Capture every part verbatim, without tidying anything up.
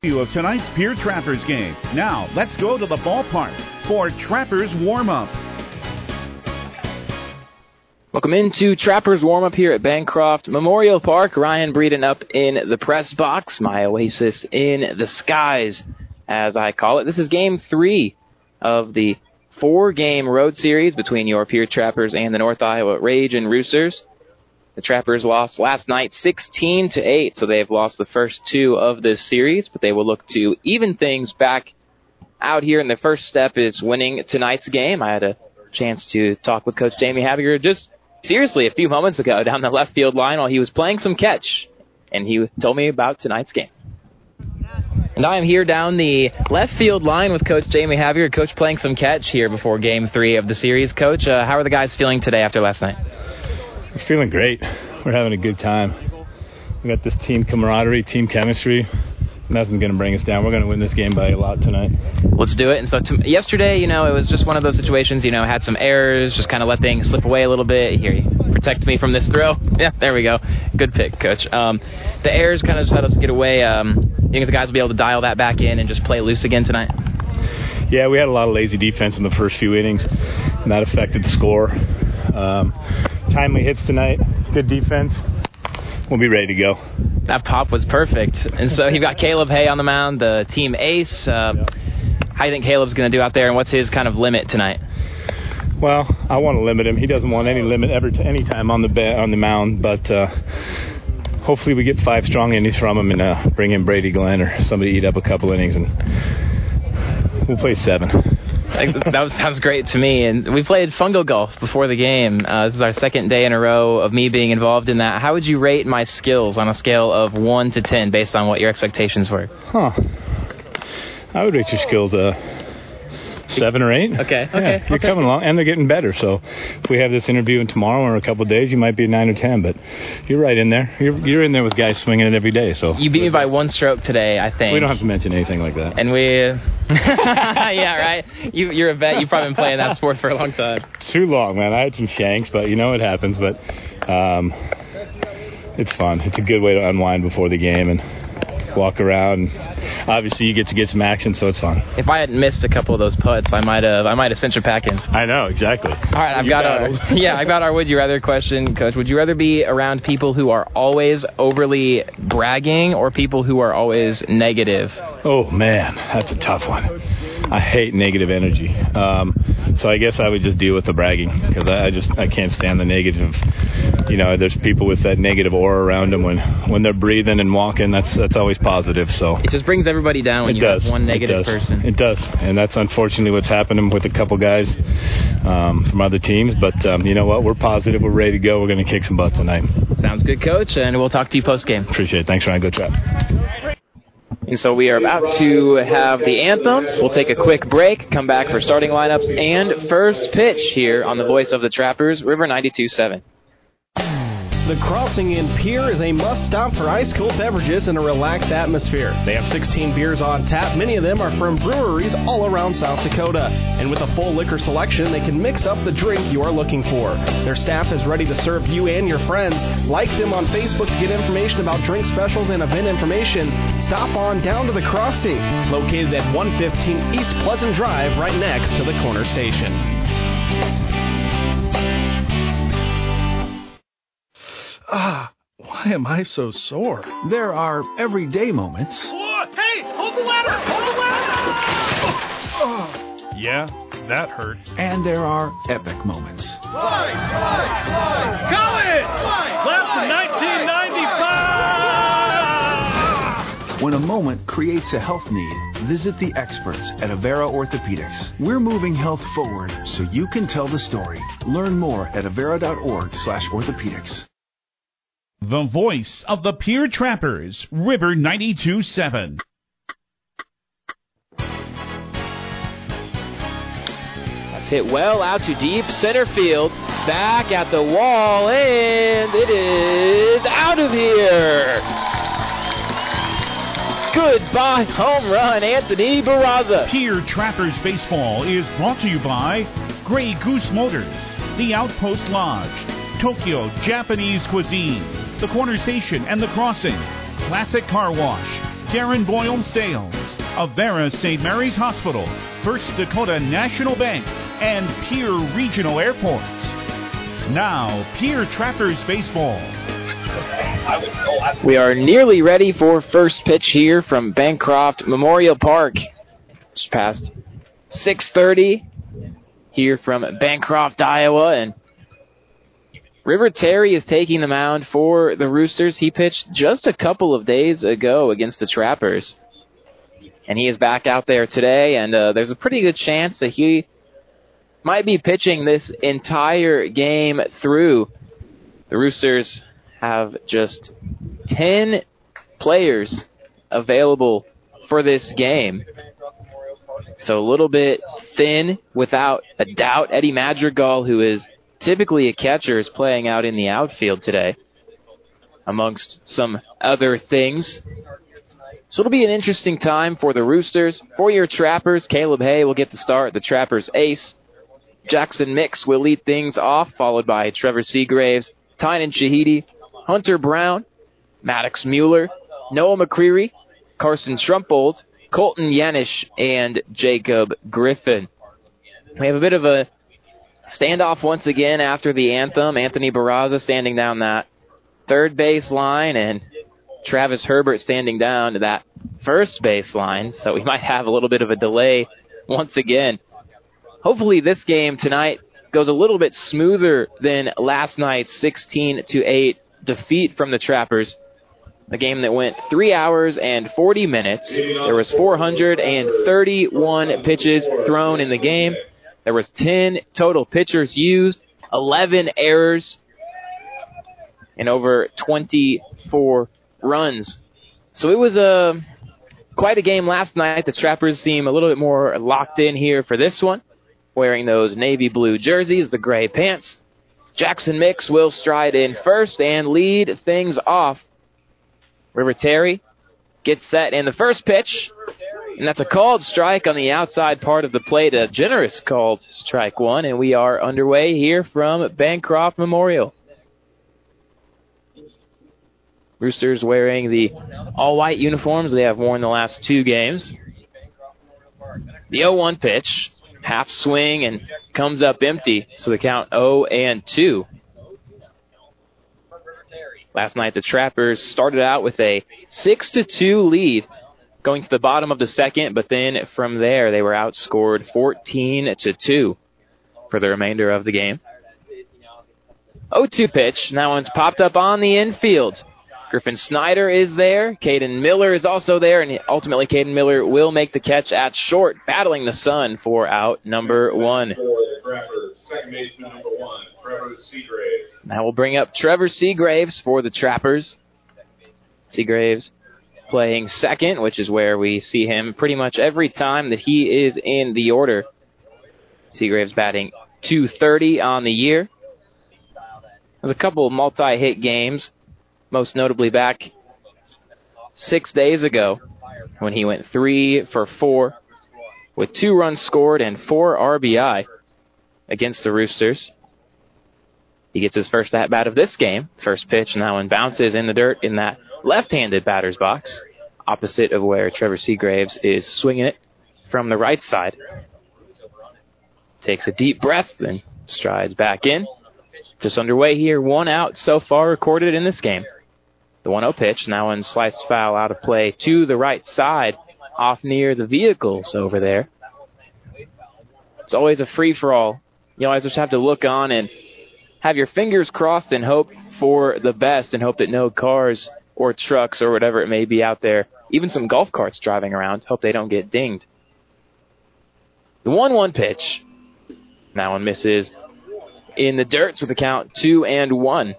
Of tonight's Pier Trappers game. Now, let's go to the ballpark for Trappers warm-up. Welcome into Trappers warm-up here at Bancroft Memorial Park. Ryan Breeden up in the press box. My oasis in the skies, as I call it. This is game three of the four-game road series between your Pier Trappers and the North Iowa Rage and Roosters. The Trappers lost last night sixteen to eight, so they have lost the first two of this series, but they will look to even things back out here, and the first step is winning tonight's game. I had a chance to talk with Coach Jamie Habiger just seriously a few moments ago down the left field line while he was playing some catch, and he told me about tonight's game. And I am here down the left field line with Coach Jamie Habiger. Coach, playing some catch here before game three of the series. Coach, uh, how are the guys feeling today after last night? We're feeling great. We're having a good time. We got this team camaraderie, team chemistry. Nothing's going to bring us down. We're going to win this game by a lot tonight. Let's do it. And so to, yesterday, you know, it was just one of those situations, you know, had some errors, just kind of let things slip away a little bit. Here, you protect me from this throw. Yeah, there we go. Good pick, Coach. Um, the errors kind of just let us get away. Um, you think the guys will be able to dial that back in and just play loose again tonight? Yeah, we had a lot of lazy defense in the first few innings, and that affected the score. Um, timely hits tonight, good defense. We'll be ready to go. That pop was perfect. And so you've got Caleb Hay on the mound, the team ace. Uh, yeah. How do you think Caleb's going to do out there, and what's his kind of limit tonight? Well, I want to limit him. He doesn't want any limit ever to any time on the ba- on the mound, but uh, hopefully we get five strong innings from him and uh, bring in Brady Glenn or somebody eat up a couple innings, and we'll play seven. That was, sounds great to me. And we played fungo golf before the game. Uh, this is our second day in a row of me being involved in that. How would you rate my skills on a scale of one to ten based on what your expectations were? Huh. I would rate your skills a seven or eight. Okay, okay. Yeah, you're okay. coming along, and they're getting better. So if we have this interview in tomorrow or a couple of days, you might be a nine or ten. But you're right in there. You're you're in there with guys swinging it every day. So you beat me by one stroke today, I think. We don't have to mention anything like that. And we, yeah, right. You, you're a vet. You've probably been playing that sport for a long time. Too long, man. I had some shanks, but you know it happens. But um, it's fun. It's a good way to unwind before the game and walk around. Obviously, you get to get some action, so it's fun. If I hadn't missed a couple of those putts, I might have I might have sent you packing. I know, exactly. All right, I've you got a yeah, I've got our would you rather question, Coach. Would you rather be around people who are always overly bragging or people who are always negative? Oh man, that's a tough one. I hate negative energy. Um, so I guess I would just deal with the bragging because I, I just I can't stand the negative. You know, there's people with that negative aura around them when, when they're breathing and walking. That's that's always positive. So it just brings everybody down when it you does. have one negative it person. It does, and that's unfortunately what's happening with a couple guys um, from other teams. But um, you know what? We're positive. We're ready to go. We're going to kick some butt tonight. Sounds good, Coach, and we'll talk to you post game. Appreciate it. Thanks, Ryan. Go Trap. And so we are about to have the anthem. We'll take a quick break, come back for starting lineups and first pitch here on the voice of the Trappers, River ninety-two seven. The Crossing in Pier is a must-stop for ice-cold beverages in a relaxed atmosphere. They have sixteen beers on tap. Many of them are from breweries all around South Dakota. And with a full liquor selection, they can mix up the drink you are looking for. Their staff is ready to serve you and your friends. Like them on Facebook to get information about drink specials and event information. Stop on down to The Crossing, located at one fifteen East Pleasant Drive, right next to the corner station. Ah, why am I so sore? There are everyday moments. Oh, hey, hold the ladder! Hold the ladder! Oh, yeah, that hurt. And there are epic moments. Fly, fly, fly! College! Class of nineteen ninety-five! When a moment creates a health need, visit the experts at Avera Orthopedics. We're moving health forward so you can tell the story. Learn more at avera.org slash orthopedics. The voice of the Pier Trappers, River ninety-two seven. That's hit well out to deep center field. Back at the wall, and it is out of here. Goodbye home run, Anthony Barraza. Pier Trappers Baseball is brought to you by Grey Goose Motors, The Outpost Lodge, Tokyo Japanese Cuisine, The Corner Station and The Crossing, Classic Car Wash, Darren Boyle Sales, Avera Saint Mary's Hospital, First Dakota National Bank, and Pierre Regional Airports. Now, Pierre Trappers Baseball. We are nearly ready for first pitch here from Bancroft Memorial Park. It's past six thirty here from Bancroft, Iowa, and River Terry is taking the mound for the Roosters. He pitched just a couple of days ago against the Trappers, and he is back out there today, and uh, there's a pretty good chance that he might be pitching this entire game through. The Roosters have just ten players available for this game. So a little bit thin, without a doubt. Eddie Madrigal, who is typically a catcher, is playing out in the outfield today, amongst some other things. So it'll be an interesting time for the Roosters. For your Trappers, Caleb Hay will get the start, the Trappers ace. Jackson Mix will lead things off, followed by Trevor Seagraves, Tynan Shahidi, Hunter Brown, Maddox Mueller, Noah McCreary, Carson Trumpold, Colton Yanish, and Jacob Griffin. We have a bit of a standoff once again after the anthem. Anthony Barraza standing down that third base line, and Travis Herbert standing down to that first base line. So we might have a little bit of a delay once again. Hopefully this game tonight goes a little bit smoother than last night's sixteen to eight defeat from the Trappers. A game that went three hours and forty minutes. There was four hundred thirty-one pitches thrown in the game. There was ten total pitchers used, eleven errors, and over twenty-four runs. So it was a quite a game last night. The Trappers seem a little bit more locked in here for this one, wearing those navy blue jerseys, the gray pants. Jackson Mix will stride in first and lead things off. River Terry gets set in the first pitch, and that's a called strike on the outside part of the plate, a generous called strike one, and we are underway here from Bancroft Memorial. Roosters wearing the all-white uniforms they have worn the last two games. The oh one pitch, half swing, and comes up empty, so the count oh and two. Last night, the Trappers started out with a six to two lead going to the bottom of the second, but then from there, they were outscored fourteen to two for the remainder of the game. oh two pitch. Now one's popped up on the infield. Griffin Snyder is there. Caden Miller is also there, and ultimately Caden Miller will make the catch at short, battling the sun for out number one. Now we'll bring up Trevor Seagraves for the Trappers. Seagraves playing second, which is where we see him pretty much every time that he is in the order. Seagraves batting two thirty on the year. There's a couple of multi-hit games, most notably back six days ago when he went three for four with two runs scored and four R B I against the Roosters. He gets his first at-bat of this game. First pitch, and that one bounces in the dirt in that left-handed batter's box, opposite of where Trevor Seagraves is swinging it from the right side. Takes a deep breath and strides back in. Just underway here, one out so far recorded in this game. The one oh pitch, now one sliced foul out of play to the right side, off near the vehicles over there. It's always a free-for-all. You always just have to look on and have your fingers crossed and hope for the best and hope that no cars or trucks or whatever it may be out there, even some golf carts driving around, hope they don't get dinged. The one one pitch, now one misses in the dirt, so the count two and one.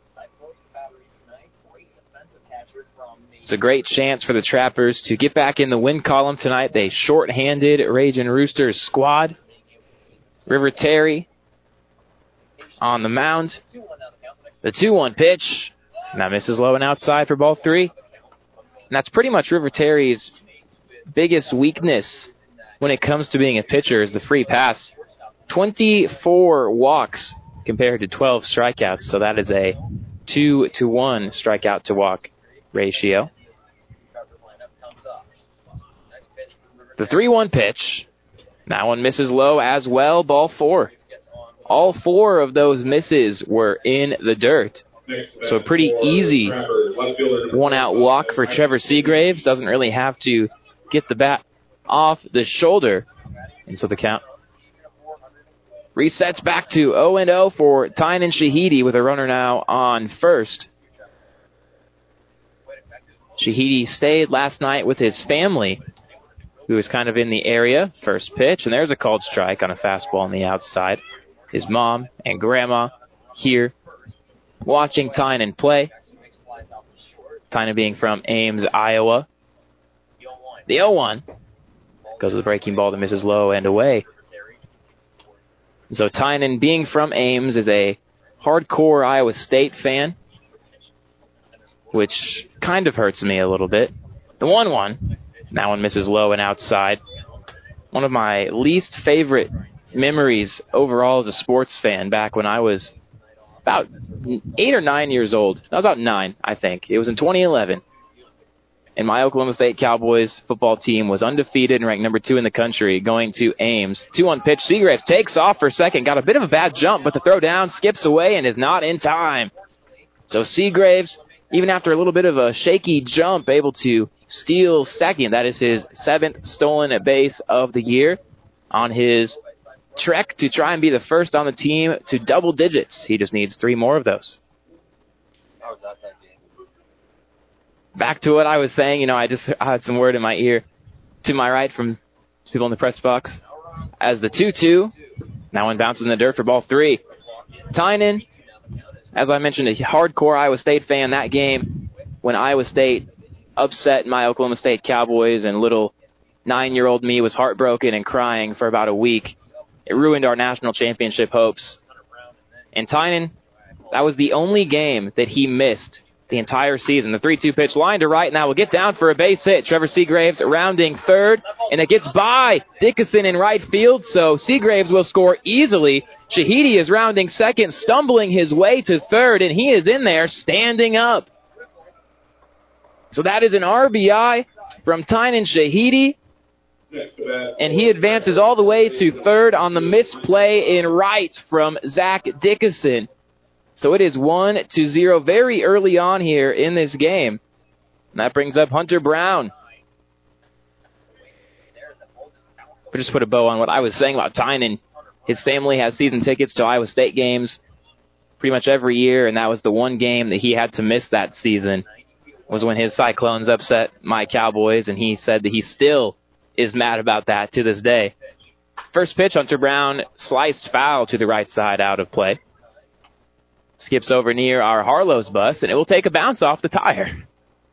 It's a great chance for the Trappers to get back in the win column tonight. They short-handed Ragin' Roosters squad. River Terry on the mound. The two one pitch. And that misses low and outside for ball three. And that's pretty much River Terry's biggest weakness when it comes to being a pitcher is the free pass. twenty-four walks compared to twelve strikeouts. So that is a two to one strikeout to walk ratio. The three one pitch. That one misses low as well, ball four. All four of those misses were in the dirt. So a pretty easy one-out walk for Trevor Seagraves. Doesn't really have to get the bat off the shoulder. And so the count resets back to oh and oh for Tynan Shahidi with a runner now on first. Shahidi stayed last night with his family, who was kind of in the area. First pitch, and there's a called strike on a fastball on the outside. His mom and grandma here watching Tynan play. Tynan being from Ames, Iowa. The oh one goes with a breaking ball that misses low and away. So Tynan, being from Ames, is a hardcore Iowa State fan, which kind of hurts me a little bit. The one one, that one misses low and outside. One of my least favorite memories overall as a sports fan back when I was about eight or nine years old. I was about nine, I think. It was in twenty eleven. And my Oklahoma State Cowboys football team was undefeated and ranked number two in the country, going to Ames. two one pitch. Seagraves takes off for a second. Got a bit of a bad jump, but the throw down skips away and is not in time. So Seagraves, even after a little bit of a shaky jump, able to steal second. That is his seventh stolen base of the year on his trek to try and be the first on the team to double digits. He just needs three more of those. Back to what I was saying, you know, I just had some word in my ear to my right from people in the press box. As the two two, now one bounces in the dirt for ball three. Tynan, as I mentioned, a hardcore Iowa State fan. That game when Iowa State upset my Oklahoma State Cowboys and little nine-year-old me was heartbroken and crying for about a week. It ruined our national championship hopes. And Tynan, that was the only game that he missed the entire season. The three two pitch line to right, and that will get down for a base hit. Trevor Seagraves rounding third, and it gets by Dickinson in right field, so Seagraves will score easily. Shahidi is rounding second, stumbling his way to third, and he is in there standing up. So that is an R B I from Tynan Shahidi, and he advances all the way to third on the misplay in right from Zach Dickinson. So it is one to zero very early on here in this game. And that brings up Hunter Brown. But just put a bow on what I was saying about Tynan. His family has season tickets to Iowa State games pretty much every year, and that was the one game that he had to miss that season, was when his Cyclones upset my Cowboys, and he said that he still is mad about that to this day. First pitch, Hunter Brown sliced foul to the right side, out of play. Skips over near our Harlow's bus, and it will take a bounce off the tire.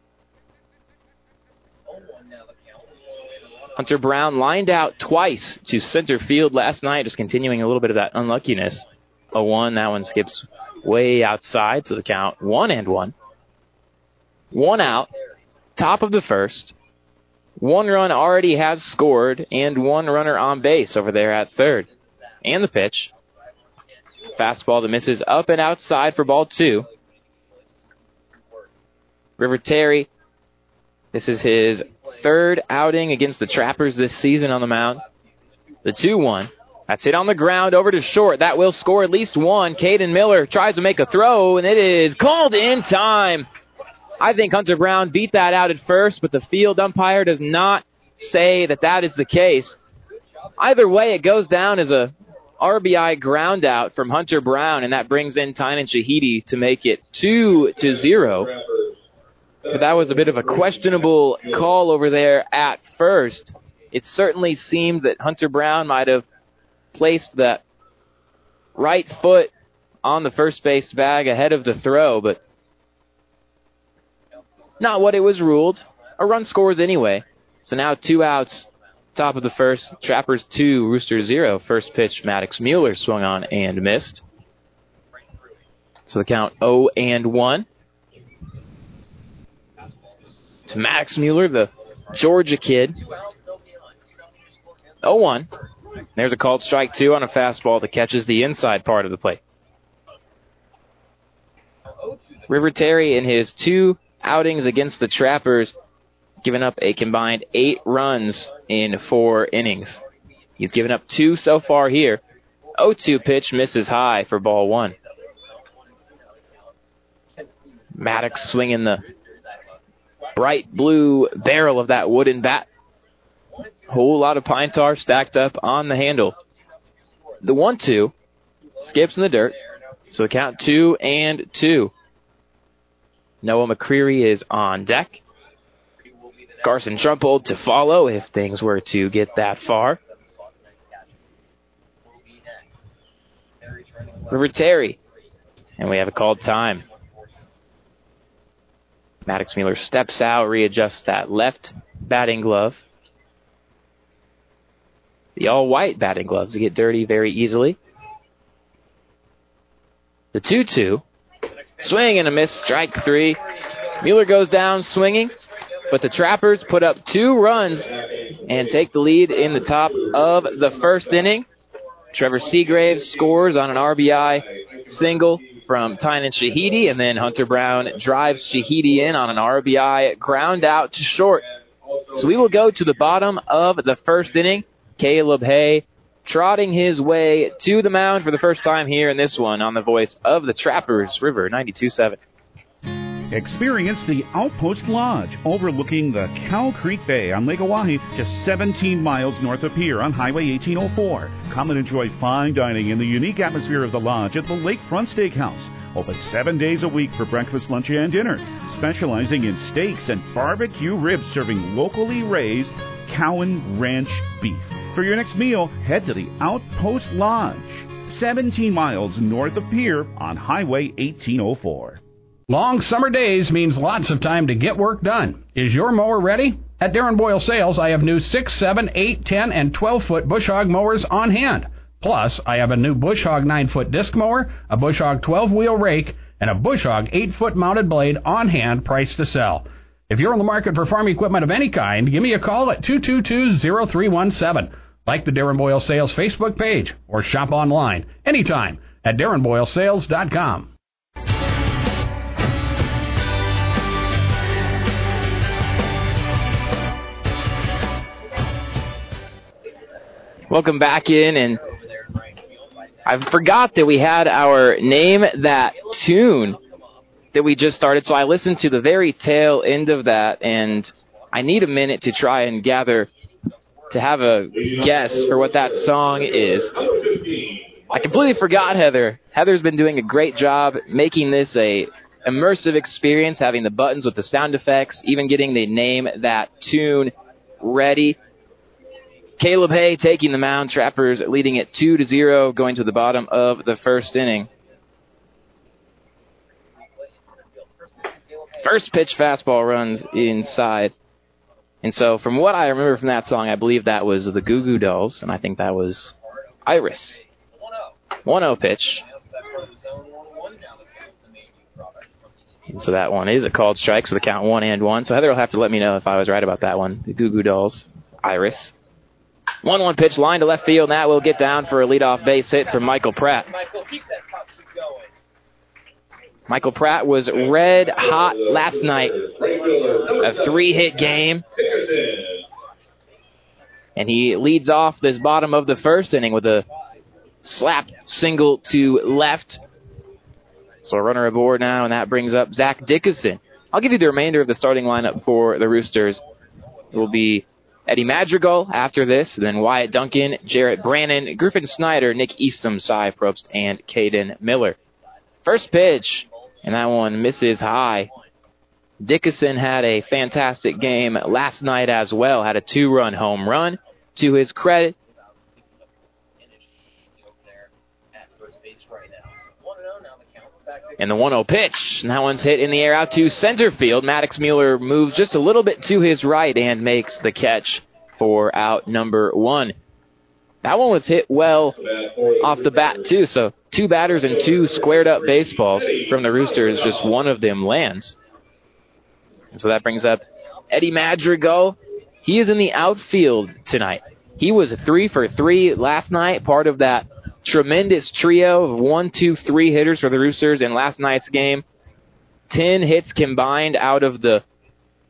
Hunter Brown lined out twice to center field last night, just continuing a little bit of that unluckiness. oh one, that one skips way outside, so the count one and one. One out, top of the first. One run already has scored, and one runner on base over there at third. And the pitch. Fastball that misses up and outside for ball two. River Terry, this is his third outing against the Trappers this season on the mound. The two one. That's hit on the ground over to short. That will score at least one. Caden Miller tries to make a throw, and it is called in time. I think Hunter Brown beat that out at first, but the field umpire does not say that that is the case. Either way, it goes down as a R B I ground out from Hunter Brown, and that brings in Tynan Shahidi to make it two to zero. But that was a bit of a questionable call over there at first. It certainly seemed that Hunter Brown might have placed that right foot on the first base bag ahead of the throw, but not what it was ruled. A run scores anyway. So now two outs. Top of the first, Trappers two, Roosters zero. First pitch, Maddox Mueller swung on and missed. So the count oh and one. To Maddox Mueller, the Georgia kid. oh one. There's a called strike two on a fastball that catches the inside part of the plate. River Terry in his two outings against the Trappers given up a combined eight runs in four innings. He's given up two so far here. oh two pitch misses high for ball one. Maddox swinging the bright blue barrel of that wooden bat. Whole lot of pine tar stacked up on the handle. The one two skips in the dirt. So the count two and two. Noah McCreary is on deck. Carson Trumpold to follow if things were to get that far. River Terry. And we have a called time. Maddox Mueller steps out, readjusts that left batting glove. The all-white batting gloves get dirty very easily. The two two. Swing and a miss, strike three. Mueller goes down swinging, but the Trappers put up two runs and take the lead in the top of the first inning. Trevor Seagraves scores on an R B I single from Tynan Shahidi, and then Hunter Brown drives Shahidi in on an R B I ground out to short. So we will go to the bottom of the first inning. Caleb Hay trotting his way to the mound for the first time here in this one on the voice of the Trappers, River ninety-two seven. Experience the Outpost Lodge overlooking the Cow Creek Bay on Lake Oahe, just seventeen miles north of Pierre on Highway eighteen oh four. Come and enjoy fine dining in the unique atmosphere of the lodge at the Lakefront Steakhouse. Open seven days a week for breakfast, lunch, and dinner. Specializing in steaks and barbecue ribs, serving locally raised Cowan Ranch beef. For your next meal, head to the Outpost Lodge, seventeen miles north of Pierre on Highway eighteen oh four. Long summer days means lots of time to get work done. Is your mower ready? At Darren Boyle Sales, I have new six, seven, eight, ten, and twelve-foot Bush Hog mowers on hand. Plus, I have a new Bush Hog nine-foot disc mower, a Bush Hog twelve-wheel rake, and a Bush Hog eight-foot mounted blade on hand priced to sell. If you're in the market for farm equipment of any kind, give me a call at two two two, zero three one seven. Like the Darren Boyle Sales Facebook page or shop online anytime at darren boyle sales dot com. Welcome back in, and I forgot that we had our Name That Tune that we just started, so I listened to the very tail end of that, and I need a minute to try and gather, to have a guess for what that song is. I completely forgot Heather. Heather's been doing a great job making this a immersive experience, having the buttons with the sound effects, even getting the Name That Tune ready. Caleb Hay taking the mound. Trappers leading it two to zero, going to the bottom of the first inning. First pitch fastball runs inside. And so from what I remember from that song, I believe that was the Goo Goo Dolls, and I think that was Iris. one oh pitch. And so that one is a called strike, so the count one and one. So Heather will have to let me know if I was right about that one. The Goo Goo Dolls, Iris. one one pitch line to left field, and that will get down for a leadoff base hit from Michael Pratt. Michael Pratt was red hot last night. A three-hit game. And he leads off this bottom of the first inning with a slap single to left. So a runner aboard now, and that brings up Zach Dickinson. I'll give you the remainder of the starting lineup for the Roosters. It will be Eddie Madrigal after this, then Wyatt Duncan, Jarrett Brannon, Griffin Snyder, Nick Eastham, Cy Probst, and Caden Miller. First pitch, and that one misses high. Dickinson had a fantastic game last night as well, had a two-run home run to his credit. And the one oh pitch, and that one's hit in the air out to center field. Maddox Mueller moves just a little bit to his right and makes the catch for out number one. That one was hit well off the bat, too. So two batters and two squared-up baseballs from the Roosters. Just one of them lands. And so that brings up Eddie Madrigal. He is in the outfield tonight. He was three for three last night, part of that tremendous trio of one, two, three hitters for the Roosters in last night's game. Ten hits combined out of the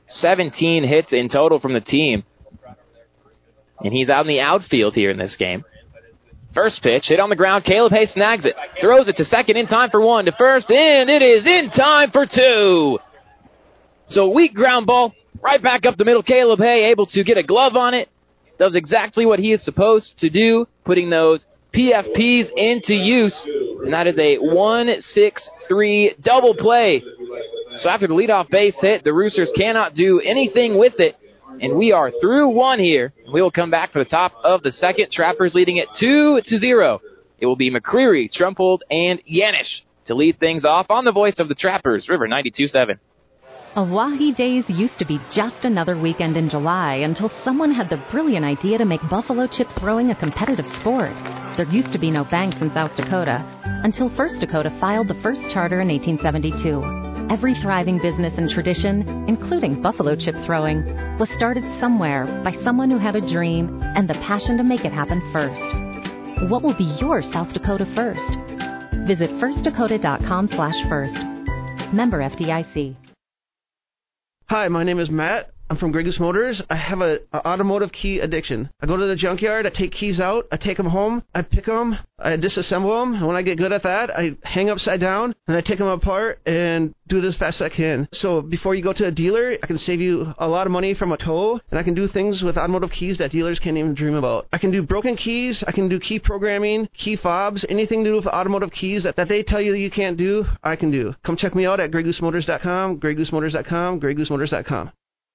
seventeen hits in total from the team. And he's out in the outfield here in this game. First pitch, hit on the ground. Caleb Hay snags it. Throws it to second in time for one. To first, and it is in time for two. So weak ground ball. Right back up the middle. Caleb Hay able to get a glove on it. Does exactly what he is supposed to do. Putting those P F Ps into use. And that is a one six three double play. So after the leadoff base hit, the Roosters cannot do anything with it. And we are through one here. We will come back for the top of the second. Trappers leading it two to zero. It will be McCreary, Trumpold, and Yanish to lead things off on the voice of the Trappers, River ninety-two seven. Oahe Days used to be just another weekend in July until someone had the brilliant idea to make buffalo chip throwing a competitive sport. There used to be no banks in South Dakota until First Dakota filed the first charter in eighteen seventy-two. Every thriving business and tradition, including buffalo chip throwing, was started somewhere by someone who had a dream and the passion to make it happen first. What will be your South Dakota first? Visit first dakota dot com slash first. Member F D I C. Hi, my name is Matt. I'm from Grey Goose Motors. I have an automotive key addiction. I go to the junkyard, I take keys out, I take them home, I pick them, I disassemble them, and when I get good at that, I hang upside down, and I take them apart and do it as fast as I can. So before you go to a dealer, I can save you a lot of money from a tow, and I can do things with automotive keys that dealers can't even dream about. I can do broken keys, I can do key programming, key fobs, anything to do with automotive keys that, that they tell you you can't do, I can do. Come check me out at grey goose motors dot com, grey goose motors dot com, grey goose motors dot com.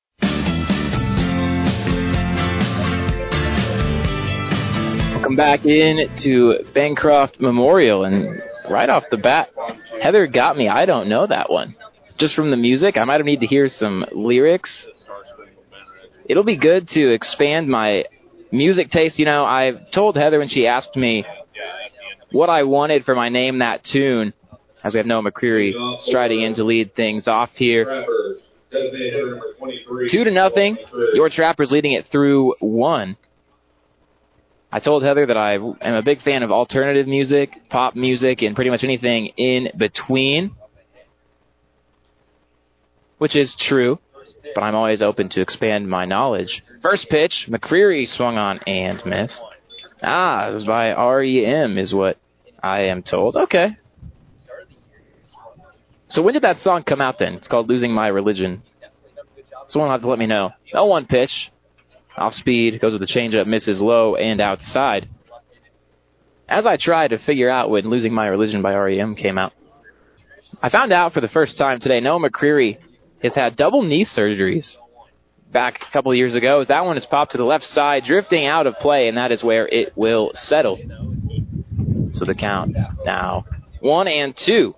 Welcome back in to Bancroft Memorial, and right off the bat, Heather got me. I don't know that one. Just from the music, I might have need to hear some lyrics. It'll be good to expand my music taste. You know, I told Heather when she asked me what I wanted for my Name That Tune, as we have Noah McCreary striding in to lead things off here. Two to nothing. Your Trappers leading it through one. I told Heather that I am a big fan of alternative music, pop music, and pretty much anything in between, which is true, but I'm always open to expand my knowledge. First pitch, McCreary swung on and missed. Ah, it was by R E M is what I am told. Okay. So when did that song come out then? It's called Losing My Religion. Someone will have to let me know. oh one pitch. Off speed, goes with the changeup, misses low and outside. As I tried to figure out when Losing My Religion by R E M came out, I found out for the first time today, Noah McCreary has had double knee surgeries back a couple of years ago. As that one has popped to the left side, drifting out of play, and that is where it will settle. So the count now, one and two.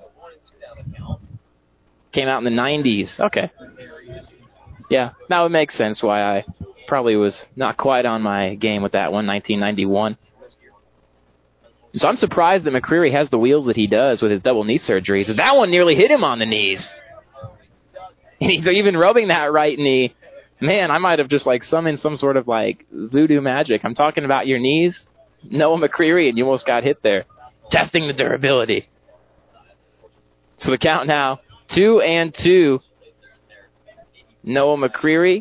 Came out in the nineties. Okay. Yeah, that would make sense why I probably was not quite on my game with that one, nineteen ninety-one. So I'm surprised that McCreary has the wheels that he does with his double knee surgeries. That one nearly hit him on the knees. And he's even rubbing that right knee. Man, I might have just like summoned some sort of like voodoo magic. I'm talking about your knees, Noah McCreary, and you almost got hit there. Testing the durability. So the count now, two and two. Noah McCreary.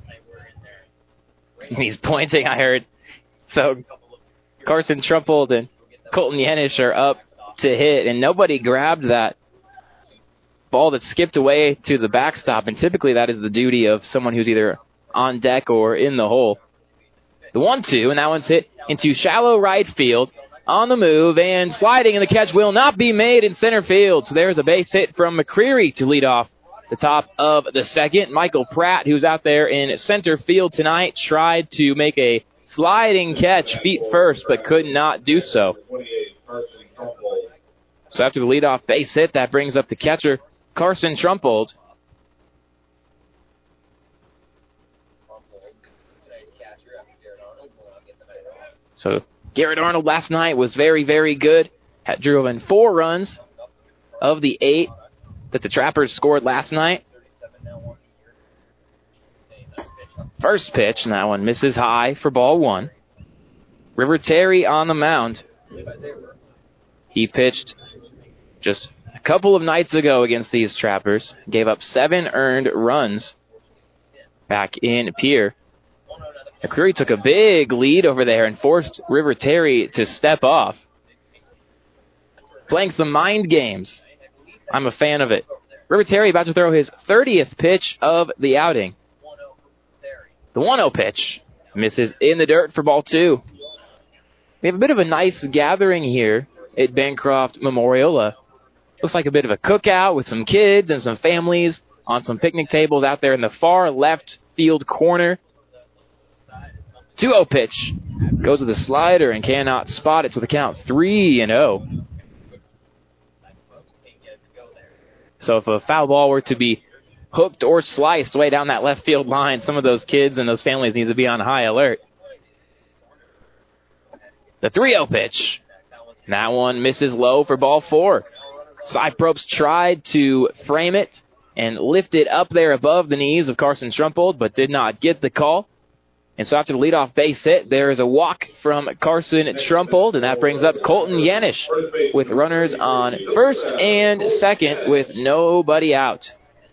He's pointing, I heard. So Carson Trumpold and Colton Yanish are up to hit, and nobody grabbed that ball that skipped away to the backstop, and typically that is the duty of someone who's either on deck or in the hole. The one two, and that one's hit into shallow right field on the move, and sliding, and the catch will not be made in center field. So there's a base hit from McCreary to lead off the top of the second. Michael Pratt, who's out there in center field tonight, tried to make a sliding catch feet first, but could not do so. So after the leadoff base hit, that brings up the catcher, Carson Trumpold. So Garrett Arnold last night was very, very good. Had driven four runs of the eight that the Trappers scored last night. First pitch, and that one misses high for ball one. River Terry on the mound. He pitched just a couple of nights ago against these Trappers. Gave up seven earned runs. back in Pierre. McCreary took a big lead over there and forced River Terry to step off. Playing some mind games. I'm a fan of it. River Terry about to throw his thirtieth pitch of the outing. The one oh pitch misses in the dirt for ball two. We have a bit of a nice gathering here at Bancroft Memorial. Uh, looks like a bit of a cookout with some kids and some families on some picnic tables out there in the far left field corner. two oh pitch. Goes with a slider and cannot spot it, so the count three and oh. So if a foul ball were to be hooked or sliced way down that left field line, some of those kids and those families need to be on high alert. The three oh pitch. That one misses low for ball four. Cy Probst tried to frame it and lift it up there above the knees of Carson Trumpold, but did not get the call. And so after the leadoff base hit, there is a walk from Carson Trumpold, and that brings up Colton Yanish with runners on first and second with nobody out.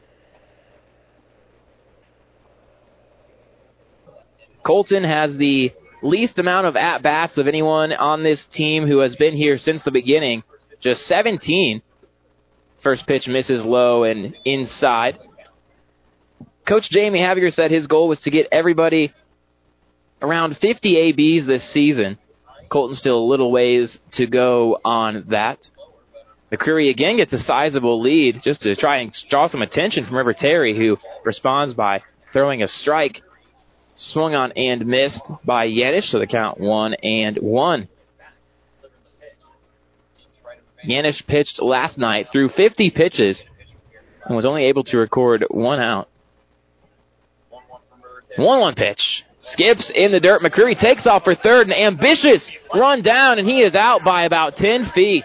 Colton has the least amount of at-bats of anyone on this team who has been here since the beginning, just seventeen. First pitch misses low and inside. Coach Jamie Javier said his goal was to get everybody around fifty A Bs this season. Colton still a little ways to go on that. McCreary again gets a sizable lead just to try and draw some attention from River Terry, who responds by throwing a strike. Swung on and missed by Yanish, so the count one and one. Yanish pitched last night through fifty pitches and was only able to record one out. one one pitch. Skips in the dirt. McCreary takes off for third. An ambitious run down, and he is out by about ten feet.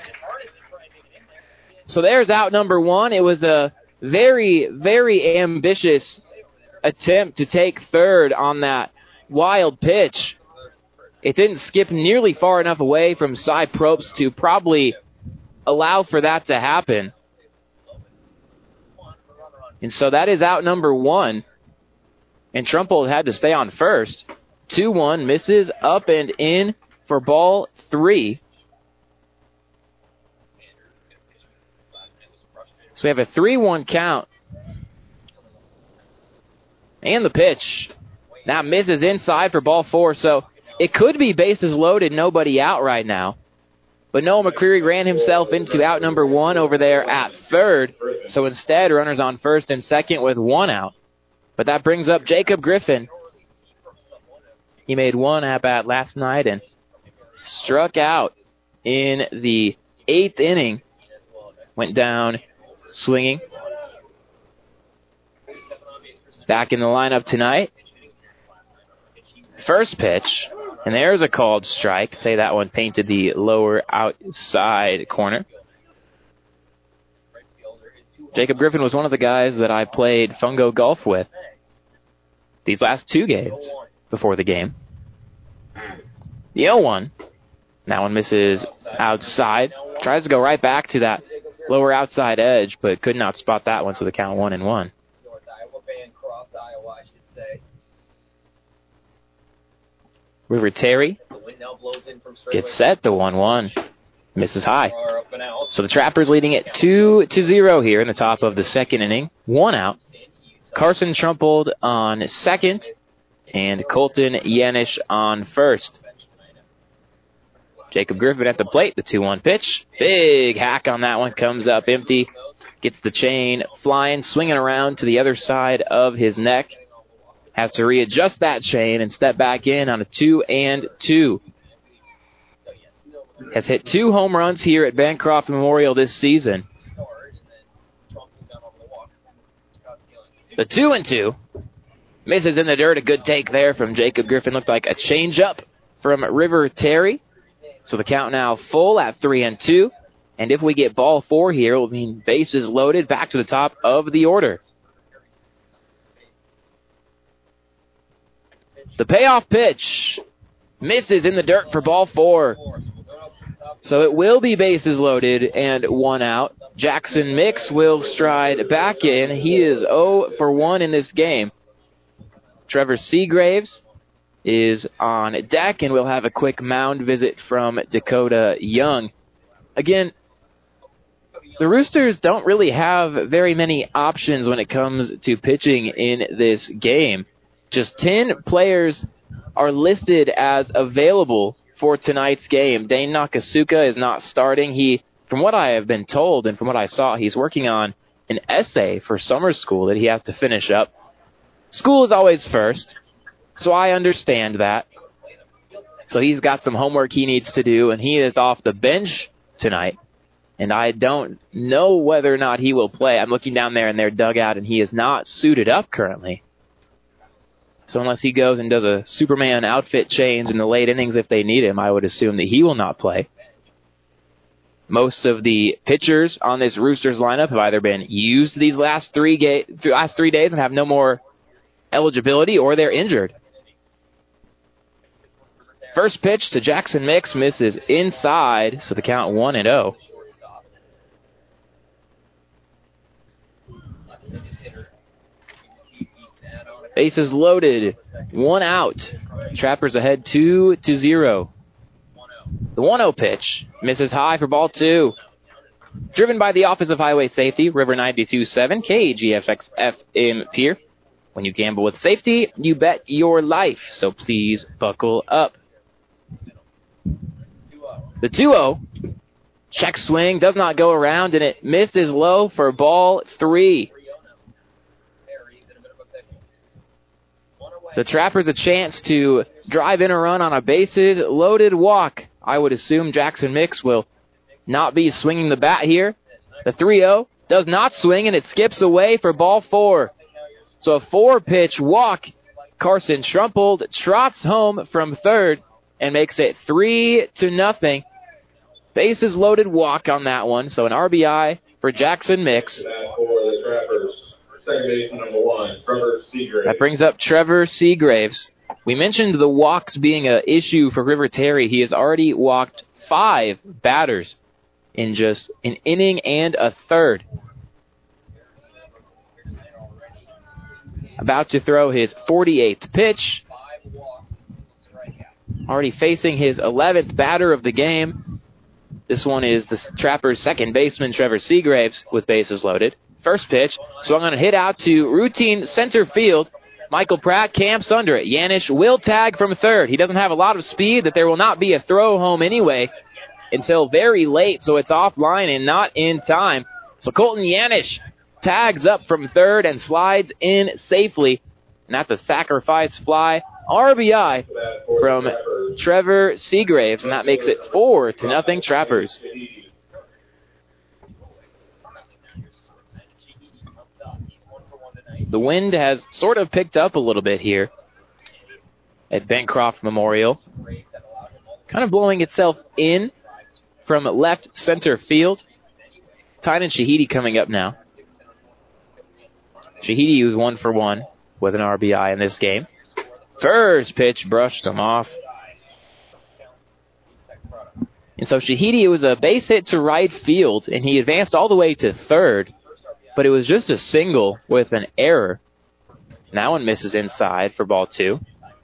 So there's out number one. It was a very, very ambitious attempt to take third on that wild pitch. It didn't skip nearly far enough away from Cy Probst to probably allow for that to happen. And so that is out number one. And Trumpold had to stay on first. two one misses up and in for ball three. So we have a three one count. And the pitch. Now misses inside for ball four. So it could be bases loaded, nobody out right now. But Noah McCreary ran himself into out number one over there at third. So instead, runners on first and second with one out. But that brings up Jacob Griffin. He made one at-bat last night and struck out in the eighth inning. Went down swinging. Back in the lineup tonight. First pitch. And there's a called strike. Say that one painted the lower outside corner. Jacob Griffin was one of the guys that I played Fungo Golf with these last two games before the game. The oh one. That one misses outside. Tries to go right back to that lower outside edge, but could not spot that one, so the count one and one. River Terry gets set, the one one. Misses high. So the Trappers leading it two to zero here in the top of the second inning. One out. Carson Trumpold on second, and Colton Yanish on first. Jacob Griffin at the plate, the two one pitch. Big hack on that one, comes up empty. Gets the chain flying, swinging around to the other side of his neck. Has to readjust that chain and step back in on a two and two. Has hit two home runs here at Bancroft Memorial this season. The two and two. Misses in the dirt. A good take there from Jacob Griffin. Looked like a changeup from River Terry. So the count now full at three and two. And if we get ball four here, it will mean bases loaded back to the top of the order. The payoff pitch misses in the dirt for ball four. So it will be bases loaded and one out. Jackson Mix will stride back in. He is oh for one in this game. Trevor Seagraves is on deck, and we'll have a quick mound visit from Dakota Young. Again, the Roosters don't really have very many options when it comes to pitching in this game. Just ten players are listed as available for tonight's game. Dane Nakasuka is not starting. He, from what I have been told and from what I saw, he's working on an essay for summer school that he has to finish up. School is always first, so I understand that. So he's got some homework he needs to do, and he is off the bench tonight. And I don't know whether or not he will play. I'm looking down there in their dugout, and he is not suited up currently. So unless he goes and does a Superman outfit change in the late innings if they need him, I would assume that he will not play. Most of the pitchers on this Roosters lineup have either been used these last three, ga- last three days and have no more eligibility, or they're injured. First pitch to Jackson Mix misses inside, so the count one and oh. Bases loaded, one out. Trappers ahead two to zero. The one oh pitch misses high for ball two. Driven by the Office of Highway Safety, River ninety-two point seven, K G F X F M Pier. When you gamble with safety, you bet your life, so please buckle up. The two oh, check swing, does not go around, and it misses low for ball three. The Trappers a chance to drive in a run on a bases loaded walk. I would assume Jackson Mix will not be swinging the bat here. The three oh does not swing, and it skips away for ball four. So a four-pitch walk. Carson Trumpold trots home from third and makes it three to nothing. Bases loaded walk on that one, so an R B I for Jackson Mix. Second baseman number one, Trevor Seagraves. That brings up Trevor Seagraves. We mentioned the walks being an issue for River Terry. He has already walked five batters in just an inning and a third. About to throw his forty-eighth pitch. Already facing his eleventh batter of the game. This one is the Trappers' second baseman, Trevor Seagraves, with bases loaded. First pitch, swung on a hit out to routine center field. Michael Pratt camps under it. Yanish will tag from third. He doesn't have a lot of speed, that there will not be a throw home anyway until very late, so it's offline and not in time. So Colton Yanish tags up from third and slides in safely, and that's a sacrifice fly. R B I from Trevor Seagraves, and that makes it four to nothing Trappers. The wind has sort of picked up a little bit here at Bancroft Memorial. Kind of blowing itself in from left center field. Tynan Shahidi coming up now. Shahidi was one for one with an R B I in this game. First pitch brushed him off. And so Shahidi, was a base hit to right field, and he advanced all the way to third. But it was just a single with an error. That one misses inside for ball two.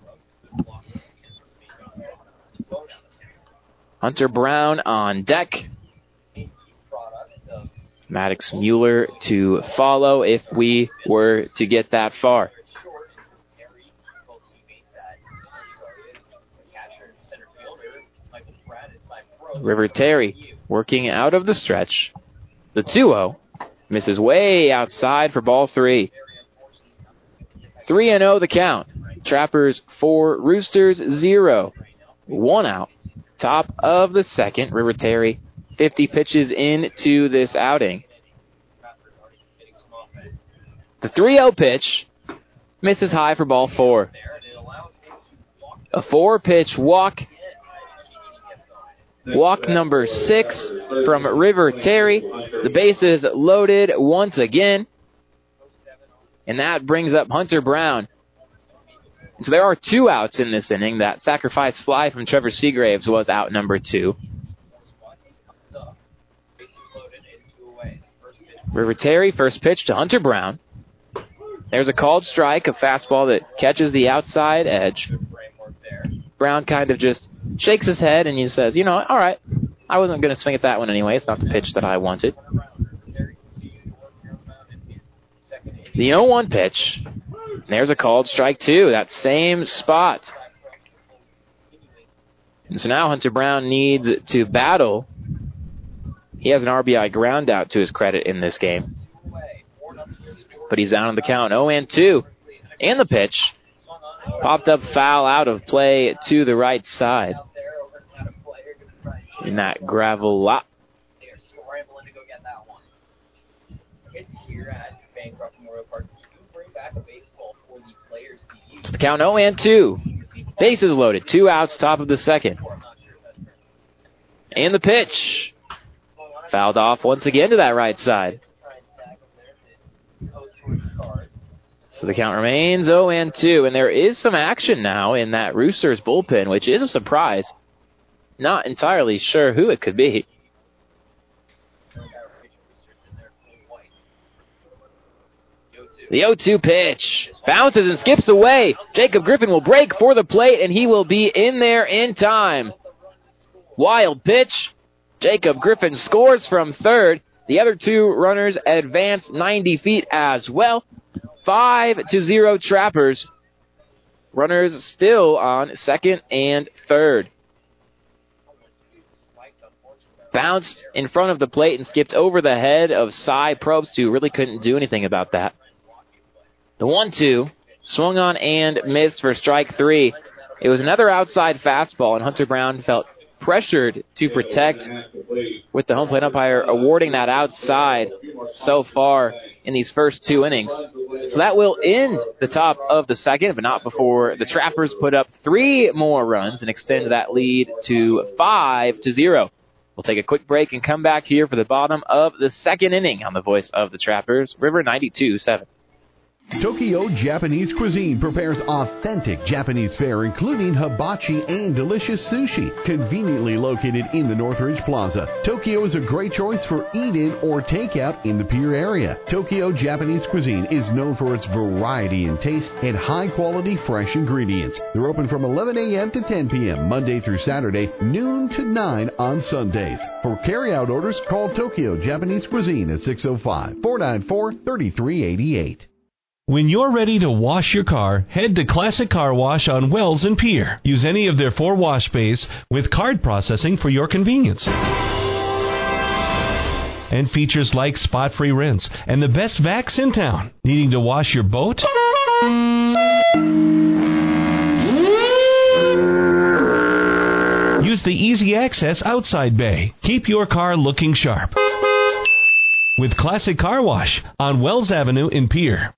Hunter Brown on deck. Maddox Mueller to follow if we were to get that far. River Terry working out of the stretch. The two oh. Misses way outside for ball three. three and oh the count. Trappers four, Roosters zero. One out. Top of the second. River Terry fifty pitches into this outing. The three oh pitch misses high for ball four. A four-pitch walk. Walk number six from River Terry. The bases loaded once again. And that brings up Hunter Brown. So there are two outs in this inning. That sacrifice fly from Trevor Seagraves was out number two. River Terry, first pitch to Hunter Brown. There's a called strike, a fastball that catches the outside edge. Brown kind of just shakes his head and he says, you know, all right, I wasn't going to swing at that one anyway. It's not the pitch that I wanted. The oh one pitch. There's a called strike, too. That same spot. And so now Hunter Brown needs to battle. He has an R B I ground out to his credit in this game. But he's down on the count. oh and two. And the pitch. Popped up foul out of play to the right side. In that gravel lot. So the count oh and two. Bases loaded. Two outs, top of the second. And the pitch. Fouled off once again to that right side. So the count remains oh and two. And there is some action now in that Roosters bullpen, which is a surprise. Not entirely sure who it could be. The oh two pitch bounces and skips away. Jacob Griffin will break for the plate, and he will be in there in time. Wild pitch. Jacob Griffin scores from third. The other two runners advance ninety feet as well. Five to zero Trappers. Runners still on second and third. Bounced in front of the plate and skipped over the head of Cy Probst, who really couldn't do anything about that. The one two swung on and missed for strike three. It was another outside fastball, and Hunter Brown felt pressured to protect with the home plate umpire awarding that outside so far in these first two innings. So that will end the top of the second, but not before the Trappers put up three more runs and extend that lead to five to zero. We'll take a quick break and come back here for the bottom of the second inning on the voice of the Trappers, River ninety-two seven. Tokyo Japanese Cuisine prepares authentic Japanese fare, including hibachi and delicious sushi. Conveniently located in the Northridge Plaza, Tokyo is a great choice for eat-in or takeout in the Pier area. Tokyo Japanese Cuisine is known for its variety in taste and high-quality fresh ingredients. They're open from eleven a.m. to ten p.m. Monday through Saturday, noon to nine on Sundays. For carry-out orders, call Tokyo Japanese Cuisine at six oh five, four nine four, three three eight eight. When you're ready to wash your car, head to Classic Car Wash on Wells and Pier. Use any of their four wash bays with card processing for your convenience. And features like spot-free rinse and the best vacs in town. Needing to wash your boat? Use the easy access outside bay. Keep your car looking sharp with Classic Car Wash on Wells Avenue in Pier.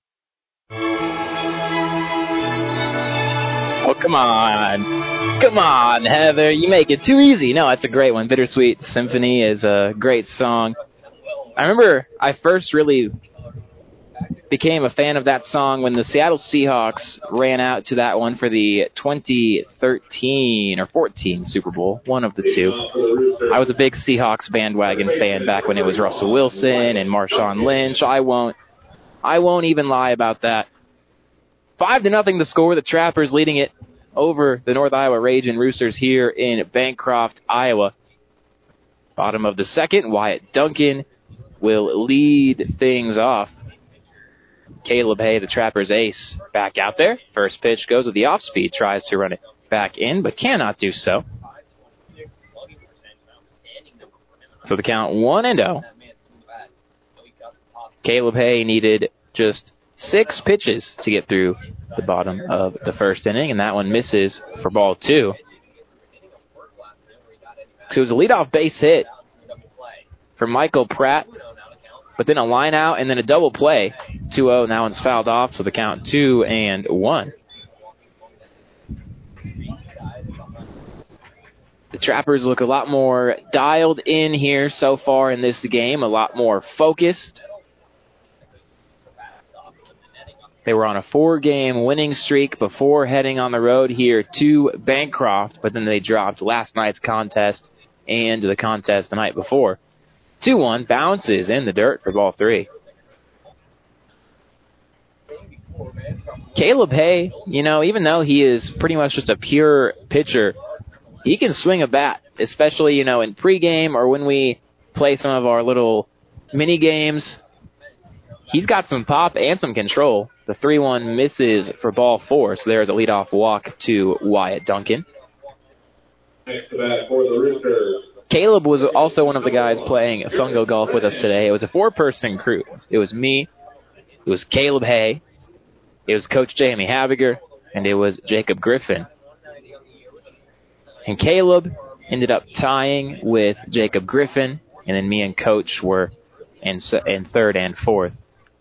Oh, come on. Come on, Heather. You make it too easy. No, it's a great one. Bittersweet Symphony is a great song. I remember I first really became a fan of that song when the Seattle Seahawks ran out to that one for the twenty thirteen or fourteen Super Bowl, one of the two. I was a big Seahawks bandwagon fan back when it was Russell Wilson and Marshawn Lynch. I won't, I won't even lie about that. Five to nothing the score. The Trappers leading it over the North Iowa Ragin' Roosters here in Bancroft, Iowa. Bottom of the second, Wyatt Duncan will lead things off. Caleb Hay, the Trappers ace, back out there. First pitch goes with the off-speed, tries to run it back in, but cannot do so. So the count one and oh. Caleb Hay needed just six pitches to get through the bottom of the first inning, and that one misses for ball two. So it was a leadoff base hit for Michael Pratt, but then a line out and then a double play. two oh, now one's fouled off, so the count two and one. The Trappers look a lot more dialed in here so far in this game, a lot more focused. They were on a four-game winning streak before heading on the road here to Bancroft, but then they dropped last night's contest and the contest the night before. two one bounces in the dirt for ball three. Caleb Hay, you know, even though he is pretty much just a pure pitcher, he can swing a bat, especially, you know, in pregame or when we play some of our little mini games. He's got some pop and some control. The three one misses for ball four, so there's a leadoff walk to Wyatt Duncan. Next to bat for the Roosters. Caleb was also one of the guys playing Fungo Golf with us today. It was a four-person crew. It was me, it was Caleb Hay, it was Coach Jamie Habiger, and it was Jacob Griffin. And Caleb ended up tying with Jacob Griffin, and then me and Coach were in, in third and fourth.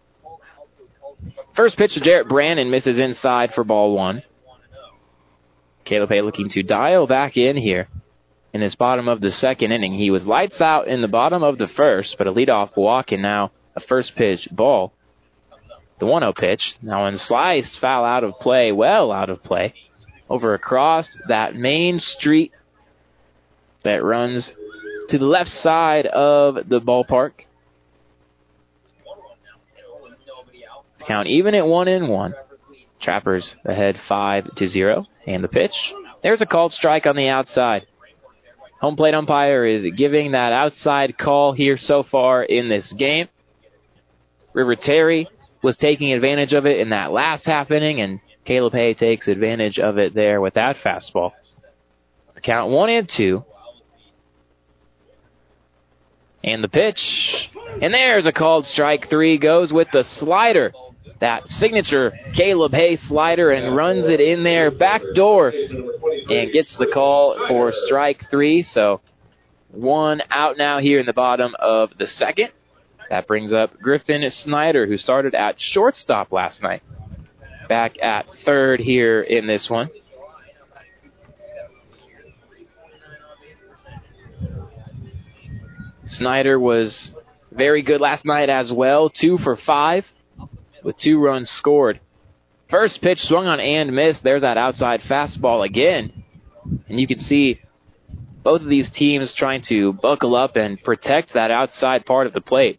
First pitch to Jarrett Brandon misses inside for ball one. Caleb Hay looking to dial back in here in this bottom of the second inning. He was lights out in the bottom of the first, but a leadoff walk and now a first pitch ball. The one oh pitch. Now one sliced, foul out of play, well out of play, over across that main street that runs to the left side of the ballpark. Count even at one and one. Trappers ahead five to zero. And the pitch. There's a called strike on the outside. Home plate umpire is giving that outside call here so far in this game. River Terry was taking advantage of it in that last half inning, and Caleb Hay takes advantage of it there with that fastball. The count one and two. And the pitch. And there's a called strike. Three goes with the slider. That signature Caleb Hay slider, and runs it in there back door and gets the call for strike three. So one out now here in the bottom of the second. That brings up Griffin Snyder, who started at shortstop last night. Back at third here in this one. Snyder was very good last night as well. Two for five with two runs scored. First pitch swung on and missed. There's that outside fastball again. And you can see both of these teams trying to buckle up and protect that outside part of the plate.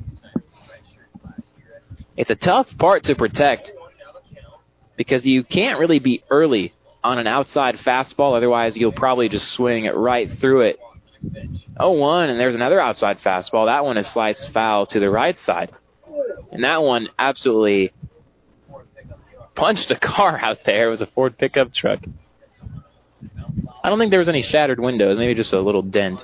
It's a tough part to protect because you can't really be early on an outside fastball. Otherwise, you'll probably just swing right through it. oh one, and there's another outside fastball. That one is sliced foul to the right side. And that one absolutely punched a car out there. It was a Ford pickup truck. I don't think there was any shattered windows, maybe just a little dent.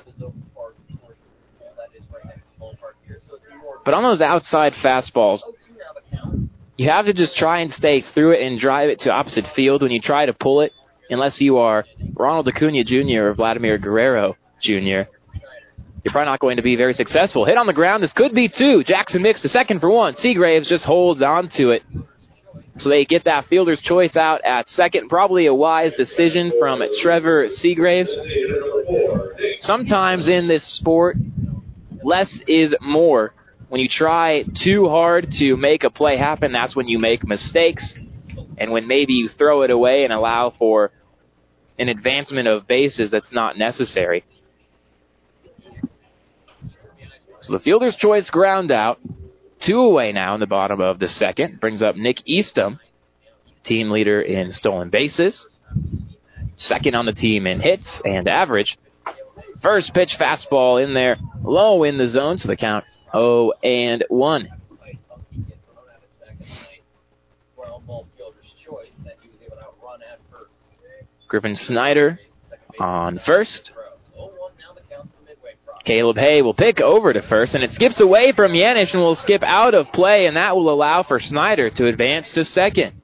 But on those outside fastballs, you have to just try and stay through it and drive it to opposite field when you try to pull it, unless you are Ronald Acuna Junior or Vladimir Guerrero Junior You're probably not going to be very successful. Hit on the ground. This could be two. Jackson Mix to second for one. Seagraves just holds on to it. So they get that fielder's choice out at second. Probably a wise decision from Trevor Seagraves. Sometimes in this sport, less is more. When you try too hard to make a play happen, that's when you make mistakes. And when maybe you throw it away and allow for an advancement of bases that's not necessary. So the fielder's choice ground out. Two away now in the bottom of the second. Brings up Nick Eastham, team leader in stolen bases. Second on the team in hits and average. First pitch fastball in there, low in the zone, so the count oh and one. Griffin Snyder on first. Caleb Hay will pick over to first, and it skips away from Yanish and will skip out of play, and that will allow for Snyder to advance to second.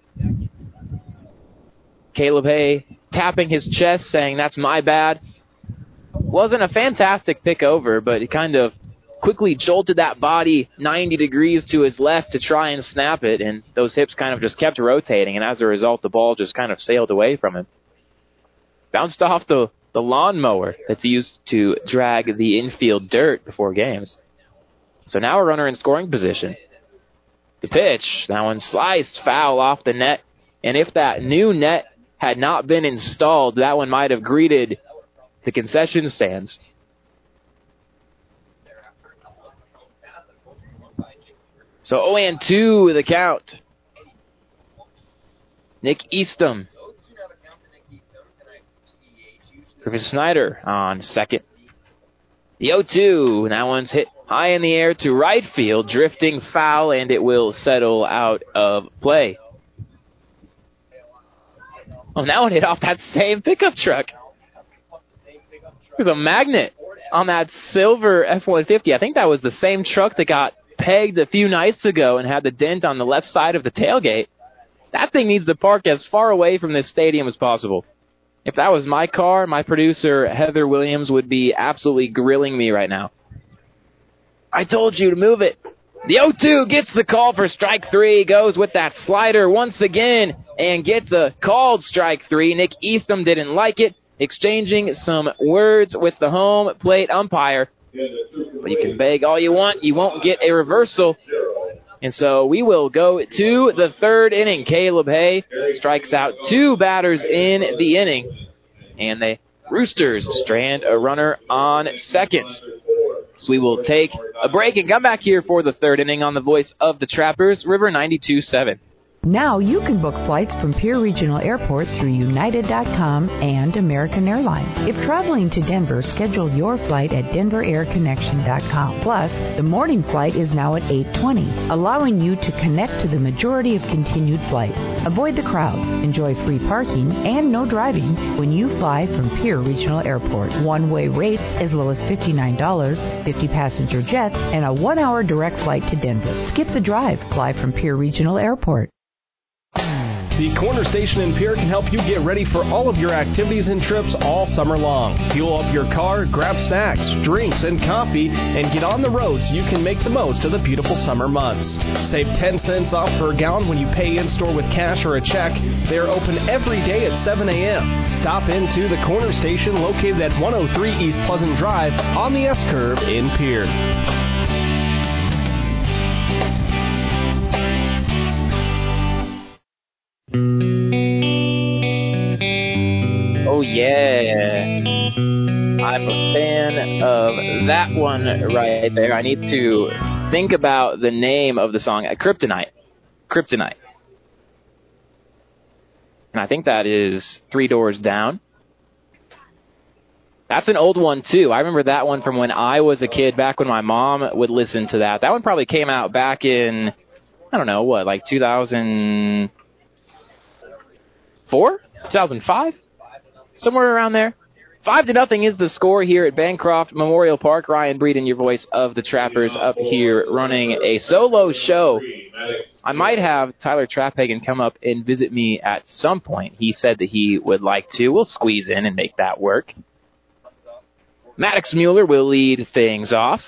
Caleb Hay tapping his chest, saying, "That's my bad." Wasn't a fantastic pick over, but he kind of quickly jolted that body ninety degrees to his left to try and snap it, and those hips kind of just kept rotating, and as a result, the ball just kind of sailed away from him. Bounced off the the lawnmower that's used to drag the infield dirt before games. So now a runner in scoring position. The pitch, that one sliced foul off the net. And if that new net had not been installed, that one might have greeted the concession stands. So oh and two the count Nick Eastham. Griffin Snyder on second. The oh two, that one's hit high in the air to right field, drifting foul, and it will settle out of play. Oh, that one hit off that same pickup truck. There's a magnet on that silver F one fifty. I think that was the same truck that got pegged a few nights ago and had the dent on the left side of the tailgate. That thing needs to park as far away from this stadium as possible. If that was my car, my producer, Heather Williams, would be absolutely grilling me right now. I told you to move it. The oh two gets the call for strike three, goes with that slider once again, and gets a called strike three. Nick Eastham didn't like it, exchanging some words with the home plate umpire. But you can beg all you want, you won't get a reversal. And so we will go to the third inning. Caleb Hay strikes out two batters in the inning. And the Roosters strand a runner on second. So we will take a break and come back here for the third inning on the voice of the Trappers, River ninety-two point seven. Now you can book flights from Pierre Regional Airport through United dot com and American Airlines. If traveling to Denver, schedule your flight at Denver Air Connection dot com. Plus, the morning flight is now at eight twenty, allowing you to connect to the majority of continued flights. Avoid the crowds, enjoy free parking, and no driving when you fly from Pierre Regional Airport. One-way rates as low as fifty-nine dollars, fifty passenger jets, and a one-hour direct flight to Denver. Skip the drive. Fly from Pierre Regional Airport. The Corner Station in Pierre can help you get ready for all of your activities and trips all summer long. Fuel up your car, grab snacks, drinks, and coffee, and get on the road so you can make the most of the beautiful summer months. Save ten cents off per gallon when you pay in-store with cash or a check. They are open every day at seven a.m. Stop into the Corner Station located at one oh three East Pleasant Drive on the S-Curve in Pierre. Oh, yeah. I'm a fan of that one right there. I need to think about the name of the song. Kryptonite. Kryptonite. And I think that is Three Doors Down. That's an old one, too. I remember that one from when I was a kid, back when my mom would listen to that. That one probably came out back in, I don't know, what, like two thousand four? two thousand five? Somewhere around there. Five to nothing is the score here at Bancroft Memorial Park. Ryan Breeden, your voice of the Trappers, up here running a solo show. I might have Tyler Traphagen come up and visit me at some point. He said that he would like to. We'll squeeze in and make that work. Maddox Mueller will lead things off.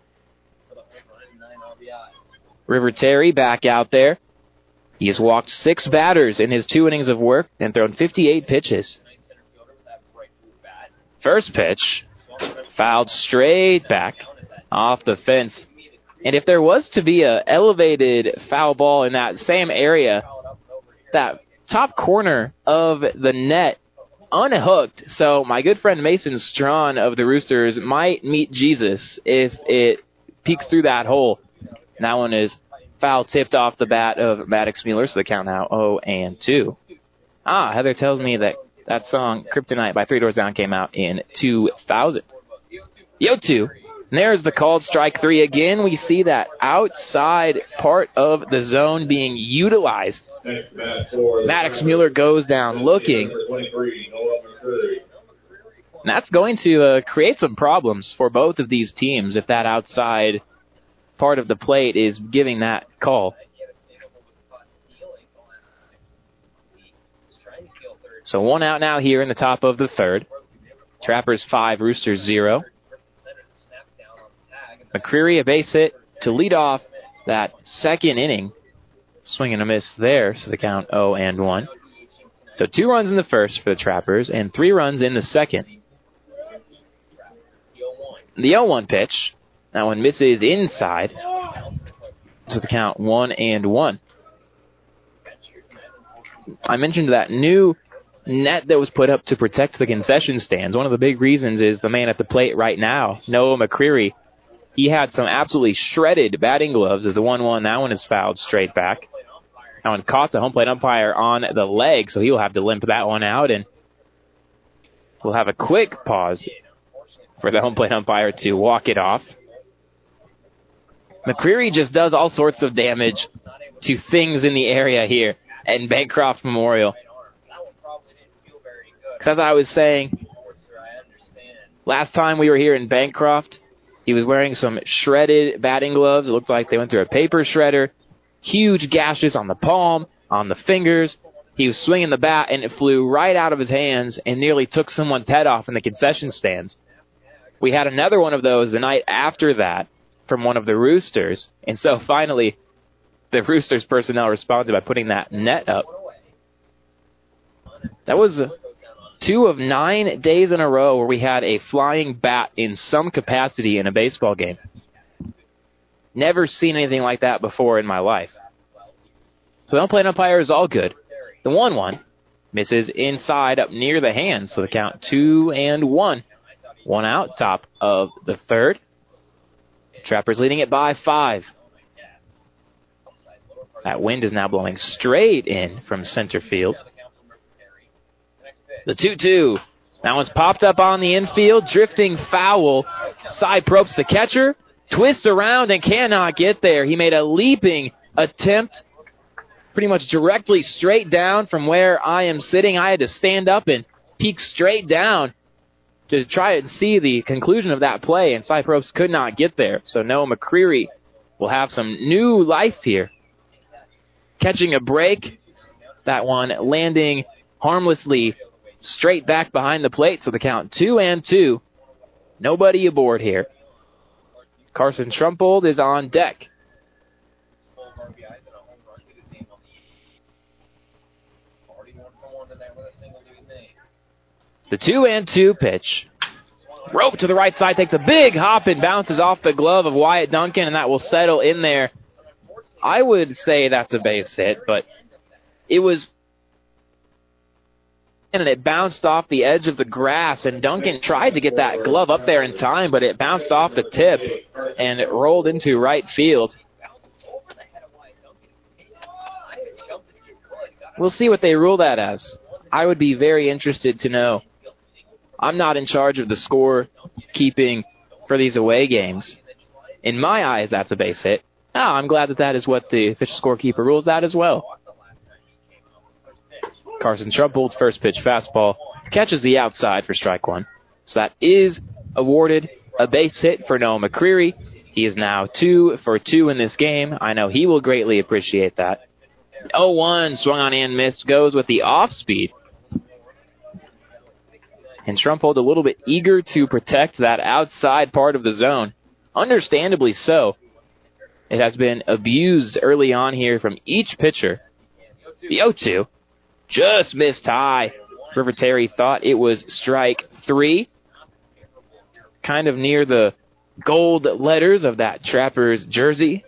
River Terry back out there. He has walked six batters in his two innings of work and thrown fifty-eight pitches. First pitch, fouled straight back off the fence. And if there was to be a elevated foul ball in that same area, that top corner of the net unhooked. So my good friend Mason Strawn of the Roosters might meet Jesus if it peeks through that hole. And that one is foul tipped off the bat of Maddox Mueller, so the count now oh and two. Ah, Heather tells me that that song, Kryptonite by Three Doors Down, came out in two thousand. The oh two. And there's the called strike three again. We see that outside part of the zone being utilized. Maddox Mueller goes down looking. And that's going to uh, create some problems for both of these teams if that outside part of the plate is giving that call. So one out now here in the top of the third. Trappers five, Roosters zero. McCreary a base hit to lead off that second inning. Swing and a miss there, so the count oh and one. So two runs in the first for the Trappers and three runs in the second. The oh one pitch. That one misses inside. So the count one and one. I mentioned that new net that was put up to protect the concession stands. One of the big reasons is the man at the plate right now, Noah McCreary. He had some absolutely shredded batting gloves as the one one. That one is fouled straight back. That one caught the home plate umpire on the leg, so he will have to limp that one out, and we'll have a quick pause for the home plate umpire to walk it off. McCreary just does all sorts of damage to things in the area here at Bancroft Memorial. Because as I was saying, last time we were here in Bancroft, he was wearing some shredded batting gloves. It looked like they went through a paper shredder. Huge gashes on the palm, on the fingers. He was swinging the bat, and it flew right out of his hands and nearly took someone's head off in the concession stands. We had another one of those the night after that from one of the Roosters. And so finally, the Roosters personnel responded by putting that net up. That was two of nine days in a row where we had a flying bat in some capacity in a baseball game. Never seen anything like that before in my life. So the home umpire is all good. The one one misses inside up near the hands, so the count two and one. One out, top of the third. Trappers leading it by five. That wind is now blowing straight in from center field. The two two. That one's popped up on the infield, drifting foul. Cy Probst, the catcher, twists around and cannot get there. He made a leaping attempt, pretty much directly straight down from where I am sitting. I had to stand up and peek straight down to try and see the conclusion of that play, and Cy Probst could not get there. So Noah McCreary will have some new life here. Catching a break, that one landing harmlessly straight back behind the plate, so the count two and two. Nobody aboard here. Carson Trumpold is on deck. The two and two pitch. Rope to the right side, takes a big hop and bounces off the glove of Wyatt Duncan, and that will settle in there. I would say that's a base hit, but it was, and it bounced off the edge of the grass, and Duncan tried to get that glove up there in time, but it bounced off the tip and it rolled into right field. We'll see what they rule that as. I would be very interested to know. I'm not in charge of the score keeping for these away games. In my eyes, that's a base hit. Oh, I'm glad that that is what the official scorekeeper rules out as well. Carson Trumpold, first pitch fastball, catches the outside for strike one. So that is awarded a base hit for Noah McCreary. He is now two for two in this game. I know he will greatly appreciate that. oh one, swung on and missed, goes with the off speed. And Trumpold a little bit eager to protect that outside part of the zone. Understandably so. It has been abused early on here from each pitcher. The oh two just missed high. River Terry thought it was strike three. Kind of near the gold letters of that Trappers jersey.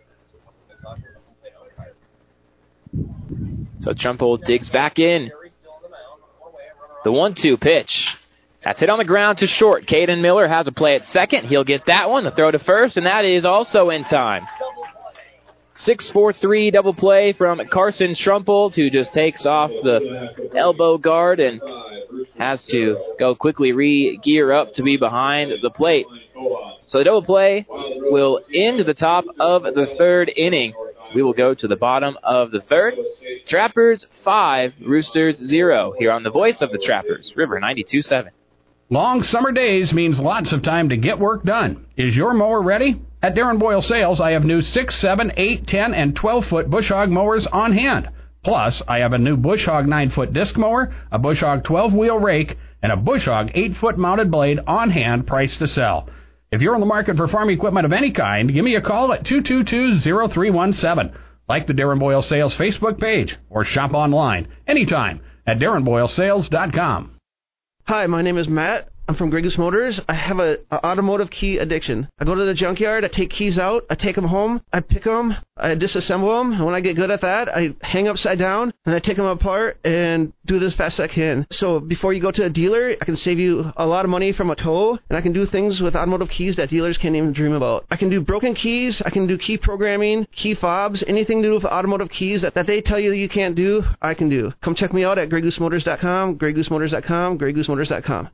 So Trumpold digs back in. The one two pitch. That's hit on the ground to short. Caden Miller has a play at second. He'll get that one. The throw to first, and that is also in time. six four three double play from Carson Trumpold, who just takes off the elbow guard and has to go quickly re-gear up to be behind the plate. So the double play will end the top of the third inning. We will go to the bottom of the third. Trappers five, Roosters zero. Here on the voice of the Trappers, River ninety-two seven. Long summer days means lots of time to get work done. Is your mower ready? At Darren Boyle Sales, I have new six, seven, eight, ten, and twelve-foot bush hog mowers on hand. Plus, I have a new bush hog nine-foot disc mower, a bush hog twelve-wheel rake, and a bush hog eight-foot mounted blade on hand priced to sell. If you're in the market for farm equipment of any kind, give me a call at two two two, zero three one seven. Like the Darren Boyle Sales Facebook page or shop online anytime at darren boyle sales dot com. Hi, my name is Matt. I'm from Grey Goose Motors. I have a, a automotive key addiction. I go to the junkyard, I take keys out, I take them home, I pick them, I disassemble them, and when I get good at that, I hang upside down, and I take them apart and do it as fast as I can. So before you go to a dealer, I can save you a lot of money from a tow, and I can do things with automotive keys that dealers can't even dream about. I can do broken keys, I can do key programming, key fobs, anything to do with automotive keys that, that they tell you you can't do, I can do. Come check me out at grey goose motors dot com, grey goose motors dot com, grey goose motors dot com.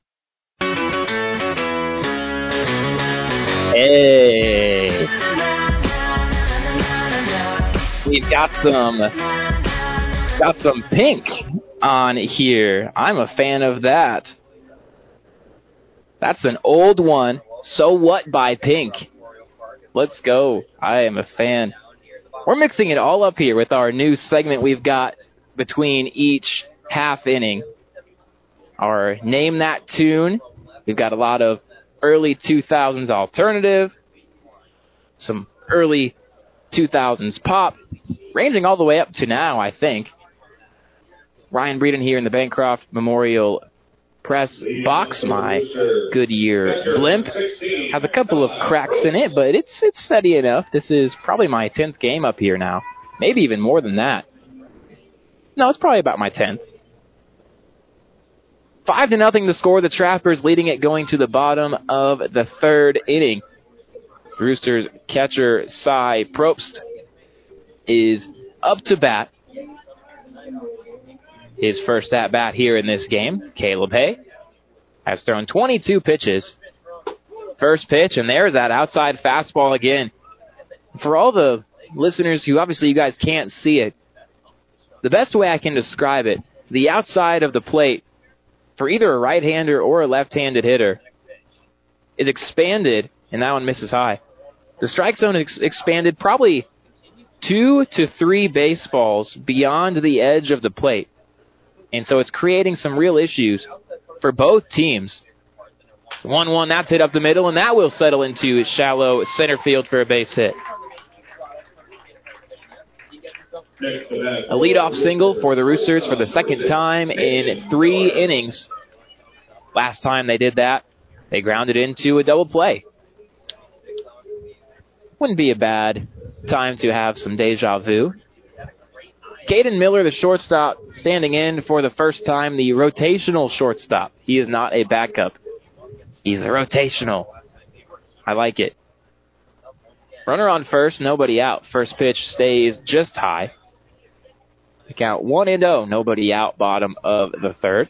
Hey. We've got some got some pink on here. I'm a fan of that. That's an old one. So What by Pink. Let's go. I am a fan. We're mixing it all up here with our new segment we've got between each half inning. Our Name That Tune. We've got a lot of early two thousands alternative, some early two thousands pop, ranging all the way up to now, I think. Ryan Breeden here in the Bancroft Memorial Press box. My Goodyear blimp has a couple of cracks in it, but it's it's steady enough. This is probably my tenth game up here now, maybe even more than that. No, it's probably about my tenth. Five to nothing the score. The Trappers leading it going to the bottom of the third inning. The Roosters catcher Cy Probst is up to bat. His first at bat here in this game. Caleb Hay has thrown twenty-two pitches. First pitch, and there's that outside fastball again. For all the listeners who obviously you guys can't see it, the best way I can describe it, the outside of the plate for either a right-hander or a left-handed hitter is expanded, and that one misses high. The strike zone is expanded probably two to three baseballs beyond the edge of the plate. And so it's creating some real issues for both teams. one one, that's hit up the middle, and that will settle into shallow center field for a base hit. A leadoff single for the Roosters for the second time in three innings. Last time they did that, they grounded into a double play. Wouldn't be a bad time to have some deja vu. Caden Miller, the shortstop, standing in for the first time, the rotational shortstop. He is not a backup. He's a rotational. I like it. Runner on first, nobody out. First pitch stays just high. The count one and oh, nobody out, bottom of the third.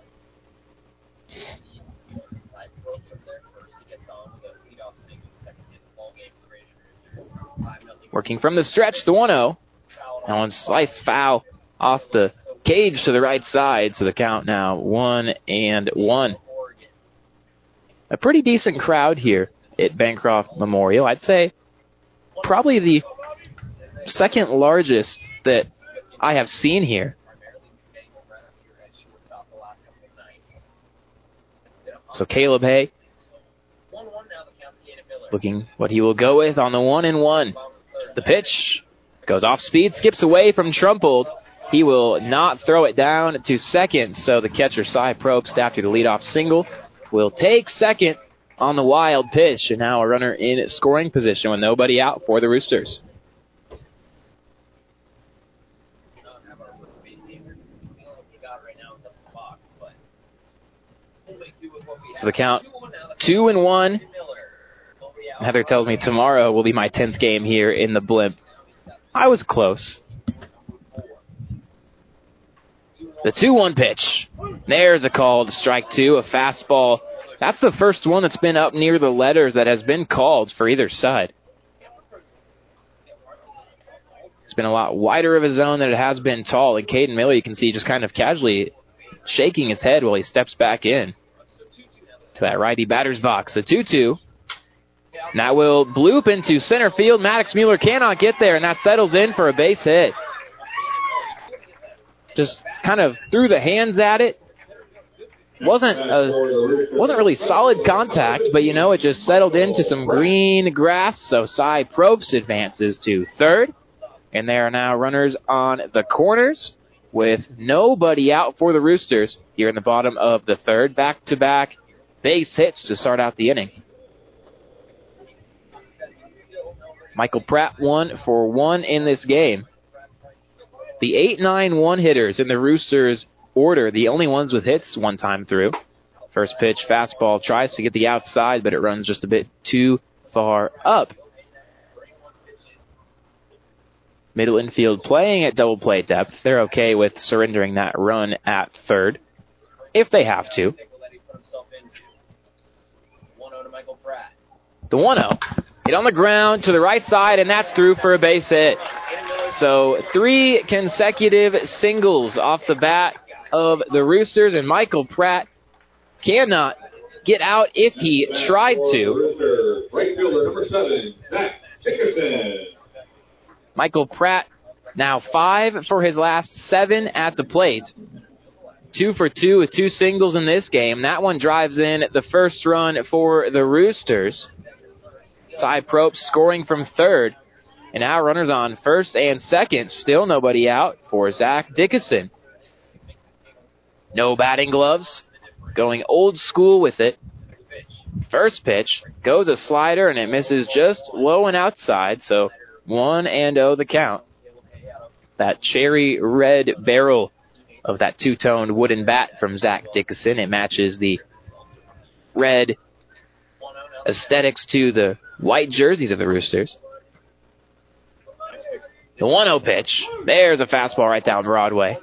Working from the stretch, the one oh. That one sliced foul off the cage to the right side, so the count now one and one. A pretty decent crowd here at Bancroft Memorial. I'd say probably the second largest that I have seen here. So Caleb Hay looking what he will go with on the one and one. The pitch goes off speed, skips away from Trumpold. He will not throw it down to second, so the catcher Cy Probst, after the leadoff single, will take second on the wild pitch, and now a runner in scoring position with nobody out for the Roosters. So the count, two and one. Heather tells me tomorrow will be my tenth game here in the blimp. I was close. The two one pitch. There's a called strike two, a fastball. That's the first one that's been up near the letters that has been called for either side. It's been a lot wider of a zone than it has been tall, and Caden Miller, you can see just kind of casually shaking his head while he steps back in to that righty batter's box. The two two. Now will bloop into center field. Maddox Mueller cannot get there, and that settles in for a base hit. Just kind of threw the hands at it. Wasn't a, wasn't really solid contact, but you know, it just settled into some green grass. So Cy Probst advances to third, and there are now runners on the corners with nobody out for the Roosters here in the bottom of the third. Back-to-back base hits to start out the inning. Michael Pratt one for one in this game. The eight nine one hitters in the Roosters order, the only ones with hits one time through. First pitch, fastball, tries to get the outside, but it runs just a bit too far up. Middle infield playing at double play depth. They're okay with surrendering that run at third, if they have to. The one oh. Hit on the ground to the right side, and that's through for a base hit. So three consecutive singles off the bat of the Roosters, and Michael Pratt cannot get out if he tried to. Right fielder number seven, Zach Dickerson. Michael Pratt now five for his last seven at the plate. Two for two with two singles in this game. That one drives in the first run for the Roosters. Cy Probst scoring from third. And now runners on first and second. Still nobody out for Zach Dickerson. No batting gloves. Going old school with it. First pitch goes a slider, and it misses just low and outside. So one and oh the count. That cherry red barrel of that two-toned wooden bat from Zach Dickerson. It matches the red aesthetics to the white jerseys of the Roosters. The one oh pitch. There's a fastball right down Broadway.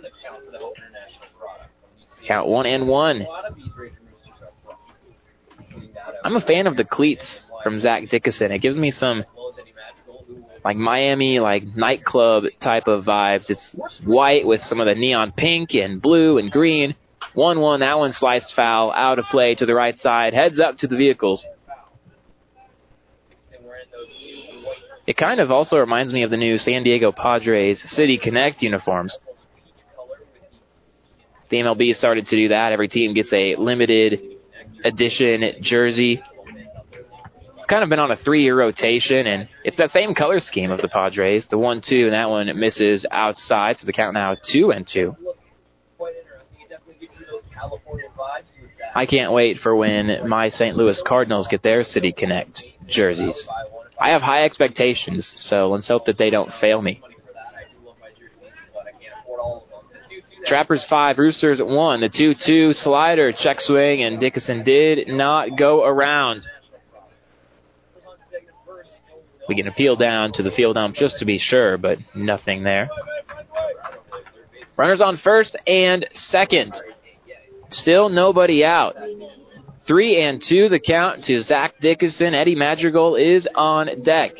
Count one and one. I'm a fan of the cleats from Zach Dickerson. It gives me some like Miami, like nightclub type of vibes. It's white with some of the neon pink and blue and green. one one, that one sliced foul, out of play to the right side. Heads up to the vehicles. It kind of also reminds me of the new San Diego Padres City Connect uniforms. The M L B started to do that. Every team gets a limited edition jersey. It's kind of been on a three-year rotation, and it's that same color scheme of the Padres. The one two, and that one misses outside, so the count now two and two. I can't wait for when my Saint Louis Cardinals get their City Connect jerseys. I have high expectations, so let's hope that they don't fail me. Trappers five, Roosters one. The two two slider, check swing, and Dickerson did not go around. We can appeal down to the field ump just to be sure, but nothing there. Runners on first and second. Still nobody out. Three and two, the count to Zach Dickerson. Eddie Madrigal is on deck.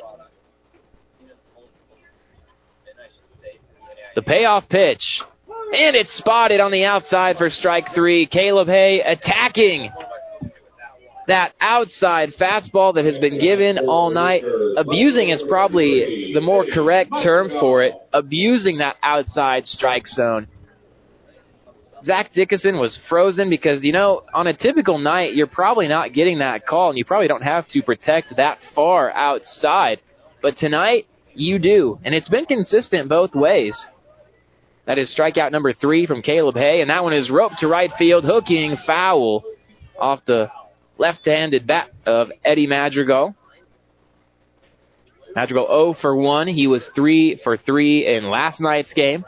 The payoff pitch. And it's spotted on the outside for strike three. Caleb Hay attacking that outside fastball that has been given all night. Abusing is probably the more correct term for it. Abusing that outside strike zone. Zach Dickerson was frozen because, you know, on a typical night, you're probably not getting that call, and you probably don't have to protect that far outside. But tonight, you do, and it's been consistent both ways. That is strikeout number three from Caleb Hay, and that one is roped to right field, hooking foul off the left-handed bat of Eddie Madrigal. Madrigal oh for one. He was three for three in last night's game.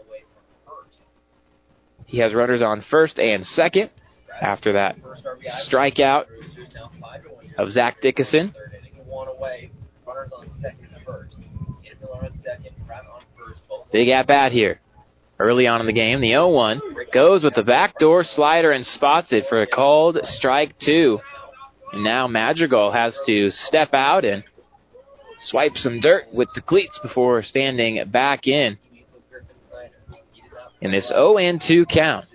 He has runners on first and second after that strikeout of Zach Dickerson. Big at-bat here. Early on in the game, the oh one goes with the backdoor slider and spots it for a called strike two. And now Madrigal has to step out and swipe some dirt with the cleats before standing back in. In this oh and two count.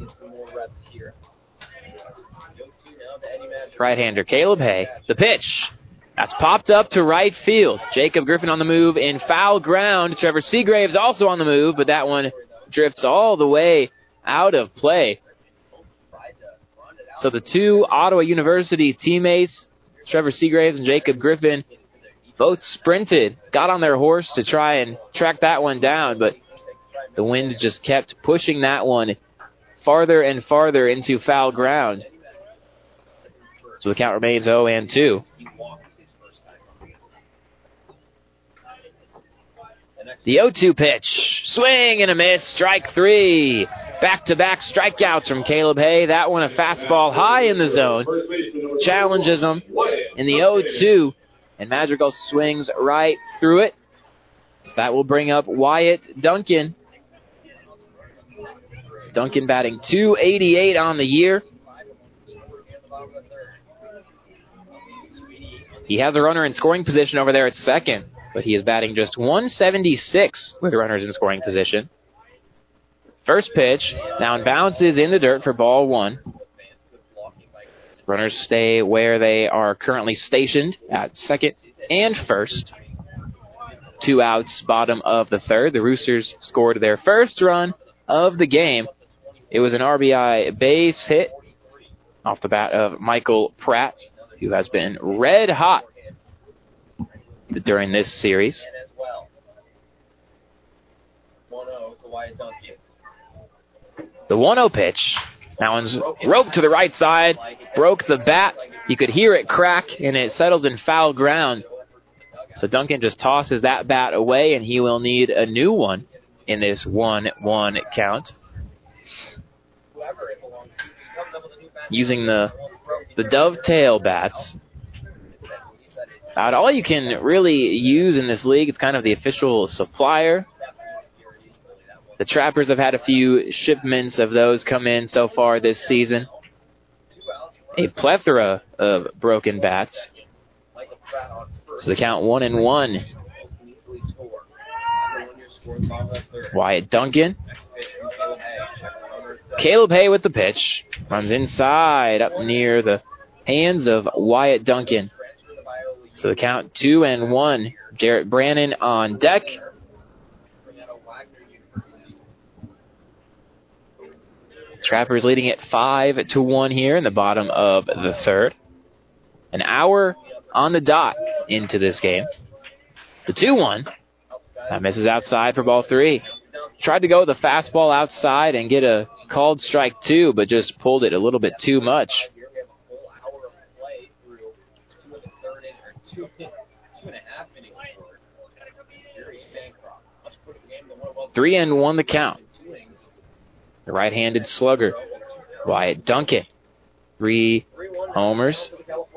Right-hander Caleb Hay. The pitch. That's popped up to right field. Jacob Griffin on the move in foul ground. Trevor Seagraves also on the move, but that one drifts all the way out of play. So the two Ottawa University teammates, Trevor Seagraves and Jacob Griffin, both sprinted, got on their horse to try and track that one down, but the wind just kept pushing that one farther and farther into foul ground. So the count remains oh and two. The oh two pitch. Swing and a miss. Strike three. Back-to-back strikeouts from Caleb Hay. That one a fastball high in the zone. Challenges him in the oh two. And Madrigal swings right through it. So that will bring up Wyatt Duncan. Duncan batting two eighty-eight on the year. He has a runner in scoring position over there at second, but he is batting just one seventy-six with runners in scoring position. First pitch, now bounces in the dirt for ball one. Runners stay where they are currently stationed at second and first. Two outs, bottom of the third. The Roosters scored their first run of the game. It was an R B I base hit off the bat of Michael Pratt, who has been red hot during this series. The one oh pitch. That one's roped to the right side, broke the bat. You could hear it crack, and it settles in foul ground. So Duncan just tosses that bat away, and he will need a new one in this one one count. Using the the dovetail bats. About all you can really use in this league. It's kind of the official supplier. The Trappers have had a few shipments of those come in so far this season. A plethora of broken bats. So the count one and one. Wyatt Duncan. Caleb Hay with the pitch. Runs inside up near the hands of Wyatt Duncan. So the count two and one. Jarrett Brannon on deck. Trappers leading it five to one here in the bottom of the third. An hour on the dot into this game. The two one. That misses outside for ball three. Tried to go with a fastball outside and get a called strike two, but just pulled it a little bit too much. Three and one the count. The right-handed slugger, Wyatt Duncan. Three homers.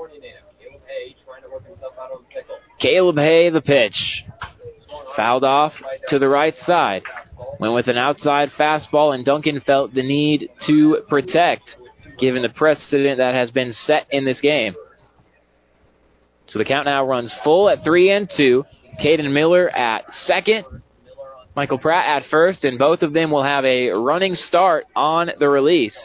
Caleb Hay, the pitch. Fouled off to the right side. Went with an outside fastball, and Duncan felt the need to protect, given the precedent that has been set in this game. So the count now runs full at three and two. Caden Miller at second. Michael Pratt at first, and both of them will have a running start on the release.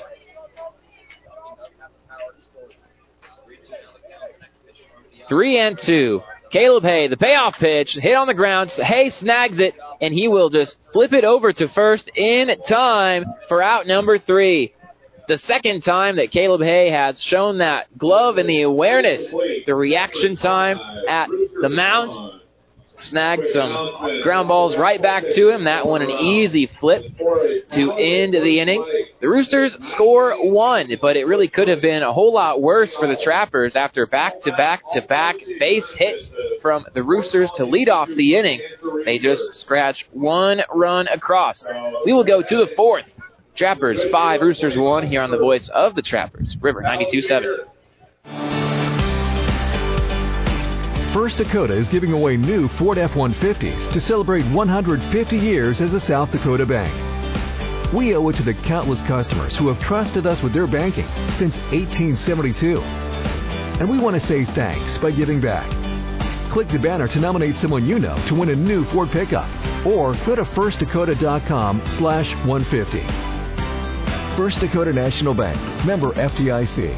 Three and two. Caleb Hay, the payoff pitch, hit on the ground. Hay snags it, and he will just flip it over to first in time for out number three. The second time that Caleb Hay has shown that glove and the awareness, the reaction time at the mound. Snagged some ground balls right back to him. That one an easy flip to end the inning. The Roosters score one, but it really could have been a whole lot worse for the Trappers after back-to-back-to-back base hits from the Roosters to lead off the inning. They just scratch one run across. We will go to the fourth. Trappers five, Roosters one here on the voice of the Trappers, River ninety-two seven. First Dakota is giving away new Ford F one fifties to celebrate one hundred fifty years as a South Dakota bank. We owe it to the countless customers who have trusted us with their banking since eighteen seventy-two. And we want to say thanks by giving back. Click the banner to nominate someone you know to win a new Ford pickup, or go to first dakota dot com slash one fifty. First Dakota National Bank, member F D I C.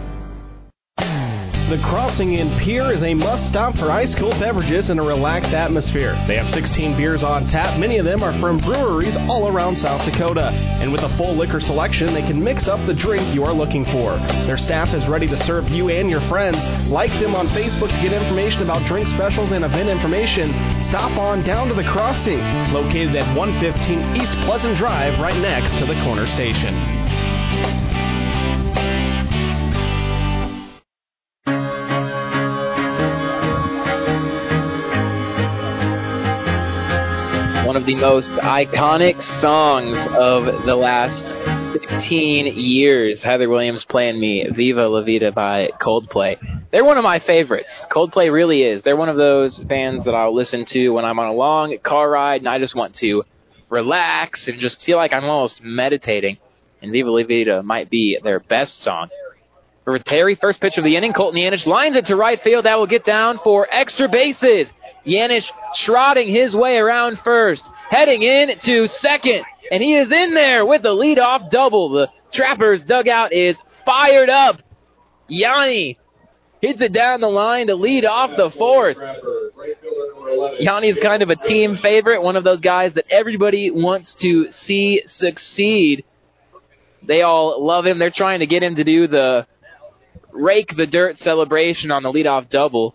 The Crossing Inn Pier is a must-stop for ice-cold beverages in a relaxed atmosphere. They have sixteen beers on tap. Many of them are from breweries all around South Dakota. And with a full liquor selection, they can mix up the drink you are looking for. Their staff is ready to serve you and your friends. Like them on Facebook to get information about drink specials and event information. Stop on down to The Crossing, located at one fifteen East Pleasant Drive, right next to the corner station. the most iconic songs of the last fifteen years. Heather Williams playing me Viva La Vida by Coldplay. They're one of my favorites. Coldplay really is. They're one of those bands that I'll listen to when I'm on a long car ride and I just want to relax and just feel like I'm almost meditating. And Viva La Vida might be their best song. For Terry, first pitch of the inning, Colton Yanish lines it to right field. That will get down for extra bases. Yanish trotting his way around first, heading in to second, and he is in there with the leadoff double. The Trappers dugout is fired up. Yanni hits it down the line to lead off the fourth. Yanni's kind of a team favorite, one of those guys that everybody wants to see succeed. They all love him. They're trying to get him to do the rake the dirt celebration on the leadoff double.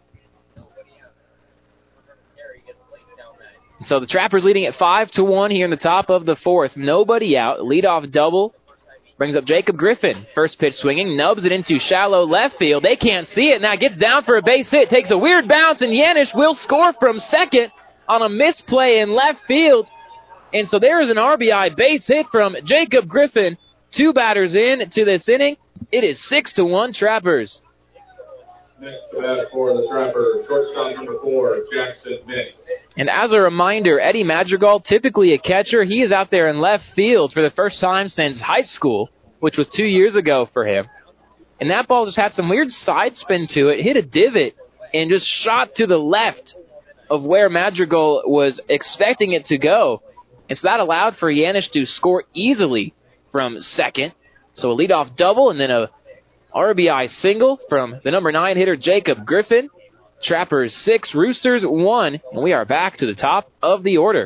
So the Trappers leading at five to one here in the top of the fourth. Nobody out. Leadoff double brings up Jacob Griffin. First pitch swinging, nubs it into shallow left field. They can't see it. Now gets down for a base hit. Takes a weird bounce, and Yanish will score from second on a misplay in left field. And so there is an R B I base hit from Jacob Griffin. Two batters in to this inning. It is six to one Trappers. Next to bat for the Trappers, shortstop number four, Jackson Mix. And as a reminder, Eddie Madrigal, typically a catcher, he is out there in left field for the first time since high school, which was two years ago for him. And that ball just had some weird side spin to it, hit a divot, and just shot to the left of where Madrigal was expecting it to go. And so that allowed for Yanish to score easily from second. So a leadoff double and then a R B I single from the number nine hitter, Jacob Griffin. Trappers six, Roosters one, and we are back to the top of the order.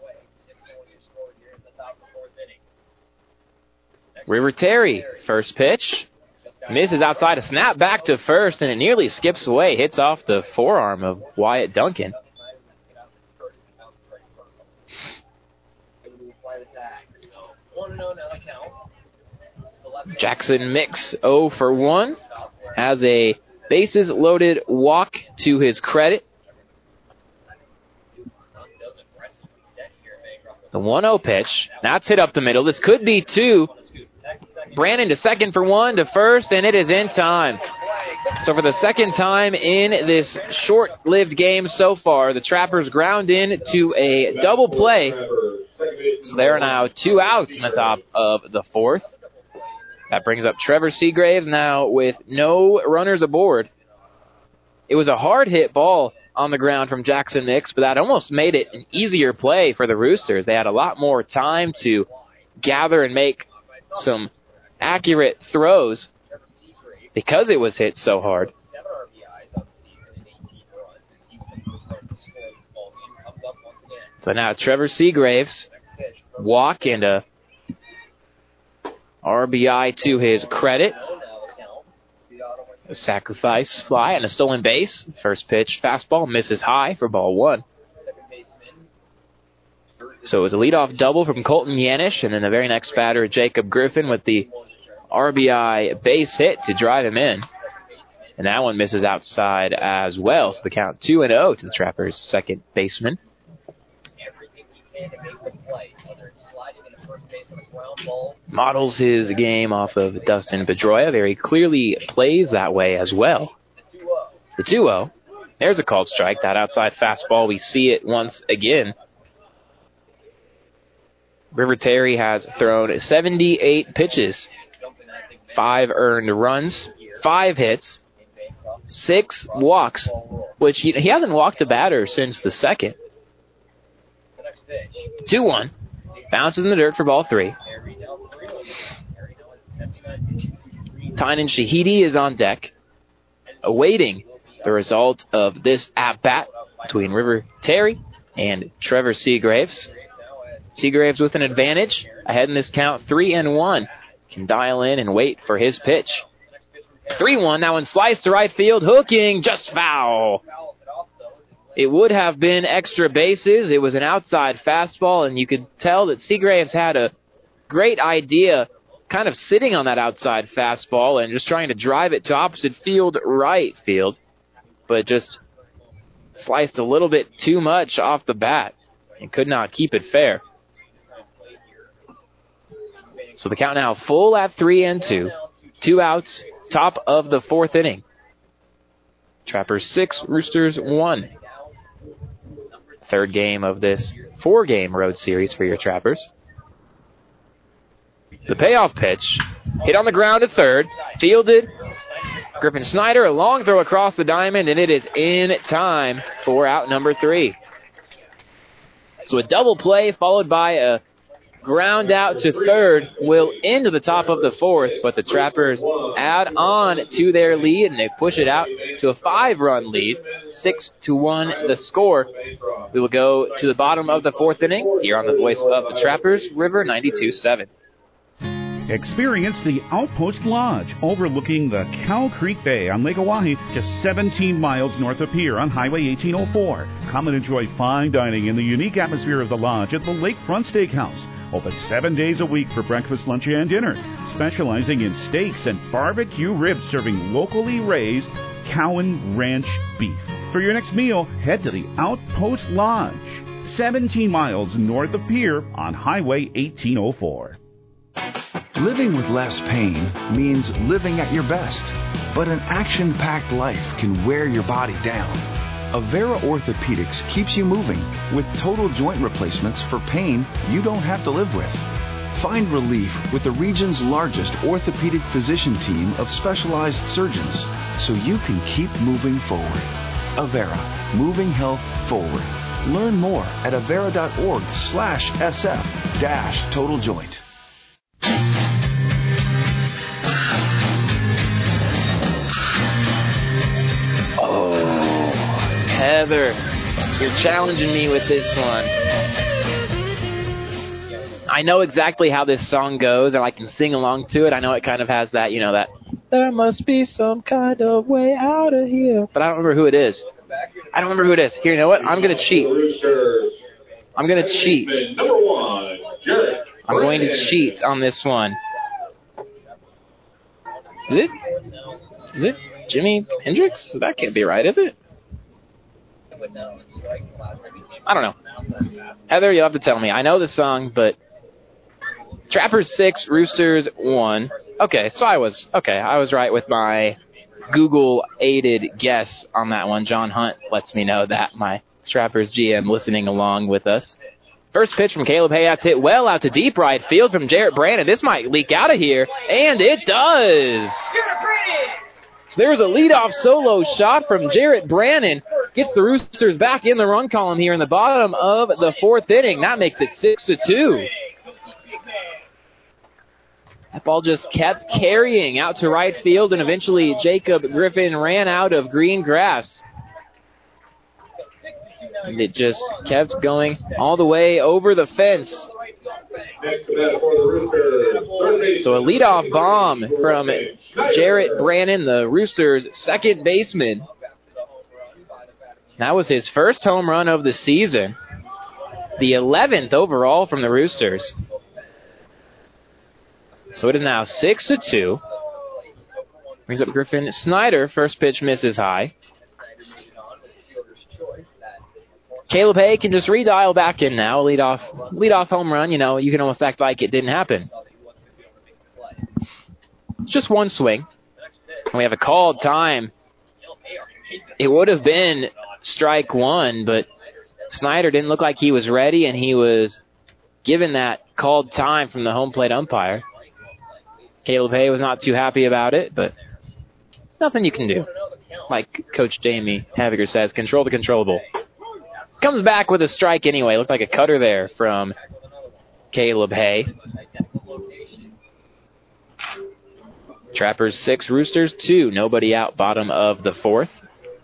River Terry, first pitch. Misses outside a snap back to first, and it nearly skips away. Hits off the forearm of Wyatt Duncan. Jackson Mix oh for one. Has a bases loaded walk to his credit. The one oh pitch. Now it's hit up the middle. This could be two. Brandon to second for one, to first, and it is in time. So for the second time in this short-lived game so far, the Trappers ground in to a double play. So there are now two outs in the top of the fourth. That brings up Trevor Seagraves now with no runners aboard. It was a hard-hit ball on the ground from Jackson Mix, but that almost made it an easier play for the Roosters. They had a lot more time to gather and make some accurate throws because it was hit so hard. So now Trevor Seagraves, walk and a R B I to his credit. A sacrifice fly and a stolen base. First pitch, fastball, misses high for ball one. So it was a leadoff double from Colton Yanish, and then the very next batter, Jacob Griffin, with the R B I base hit to drive him in. And that one misses outside as well. So the count two and oh to the Trappers' second baseman. Models his game off of Dustin Pedroia. Very clearly plays that way as well. The two oh. There's a called strike. That outside fastball, we see it once again. River Terry has thrown seventy-eight pitches, five earned runs, five hits, six walks, which he, he hasn't walked a batter since the second. two one. Bounces in the dirt for ball three. Tynan Shahidi is on deck, awaiting the result of this at-bat between River Terry and Trevor Seagraves. Seagraves with an advantage, ahead in this count, three and one. Can dial in and wait for his pitch. three one, that one sliced to right field, hooking, just foul. It would have been extra bases. It was an outside fastball, and you could tell that Seagraves had a great idea kind of sitting on that outside fastball and just trying to drive it to opposite field, right field, but just sliced a little bit too much off the bat. and could not keep it fair. So the count now full at three and two. Two outs, top of the fourth inning. Trappers six, Roosters one. Third game of this four-game road series for your Trappers. The payoff pitch, hit on the ground at third, fielded. Griffin Snyder, a long throw across the diamond, and it is in time for out number three. So a double play followed by a ground out to third will end the top of the fourth, but the Trappers add on to their lead, and they push it out to a five-run lead, six to one the score. We will go to the bottom of the fourth inning here on the voice of the Trappers, River ninety-two seven. Experience the Outpost Lodge overlooking the Cow Creek Bay on Lake Oahe, just seventeen miles north of Pier on Highway eighteen oh four. Come and enjoy fine dining in the unique atmosphere of the lodge at the Lakefront Steakhouse. Open seven days a week for breakfast, lunch, and dinner. Specializing in steaks and barbecue ribs, serving locally raised Cowan Ranch beef. For your next meal, head to the Outpost Lodge, seventeen miles north of Pier on Highway eighteen oh four. Living with less pain means living at your best, but an action-packed life can wear your body down. Avera Orthopedics keeps you moving with total joint replacements for pain you don't have to live with. Find relief with the region's largest orthopedic physician team of specialized surgeons so you can keep moving forward. Avera, moving health forward. Learn more at avera.org slash SF dash total joint. Oh, Heather, you're challenging me with this one. I know exactly how this song goes, and I can sing along to it. I know it kind of has that, you know, that there must be some kind of way out of here. But I don't remember who it is. I don't remember who it is. Here, you know what? I'm going to cheat. I'm going to cheat. Number one, Jared. I'm going to cheat on this one. Is it? Is it Jimi Hendrix? That can't be right, is it? I don't know. Heather, you'll have to tell me. I know the song, but Trappers six, Roosters one. Okay, so I was okay. I was right with my Google-aided guess on that one. John Hunt lets me know that, my Trappers G M listening along with us. First pitch from Caleb Hayat's hit well out to deep right field from Jarrett Brandon. This might leak out of here, and it does. So there's a leadoff solo shot from Jarrett Brandon. Gets the Roosters back in the run column here in the bottom of the fourth inning. That makes it six to two. That ball just kept carrying out to right field, and eventually Jacob Griffin ran out of green grass. And it just kept going all the way over the fence. So a leadoff bomb from Jarrett Brannon, the Roosters' second baseman. That was his first home run of the season. The eleventh overall from the Roosters. So it is now six to two. Brings up Griffin Snyder. First pitch misses high. Caleb Hay can just redial back in now. Lead off, lead off home run. You know, you can almost act like it didn't happen. Just one swing. And we have a called time. It would have been strike one, but Snyder didn't look like he was ready, and he was given that called time from the home plate umpire. Caleb Hay was not too happy about it, but nothing you can do. Like Coach Jamie Haviger says, control the controllable. Comes back with a strike anyway. Looked like a cutter there from Caleb Hay. Trappers six, Roosters two. Nobody out, bottom of the fourth.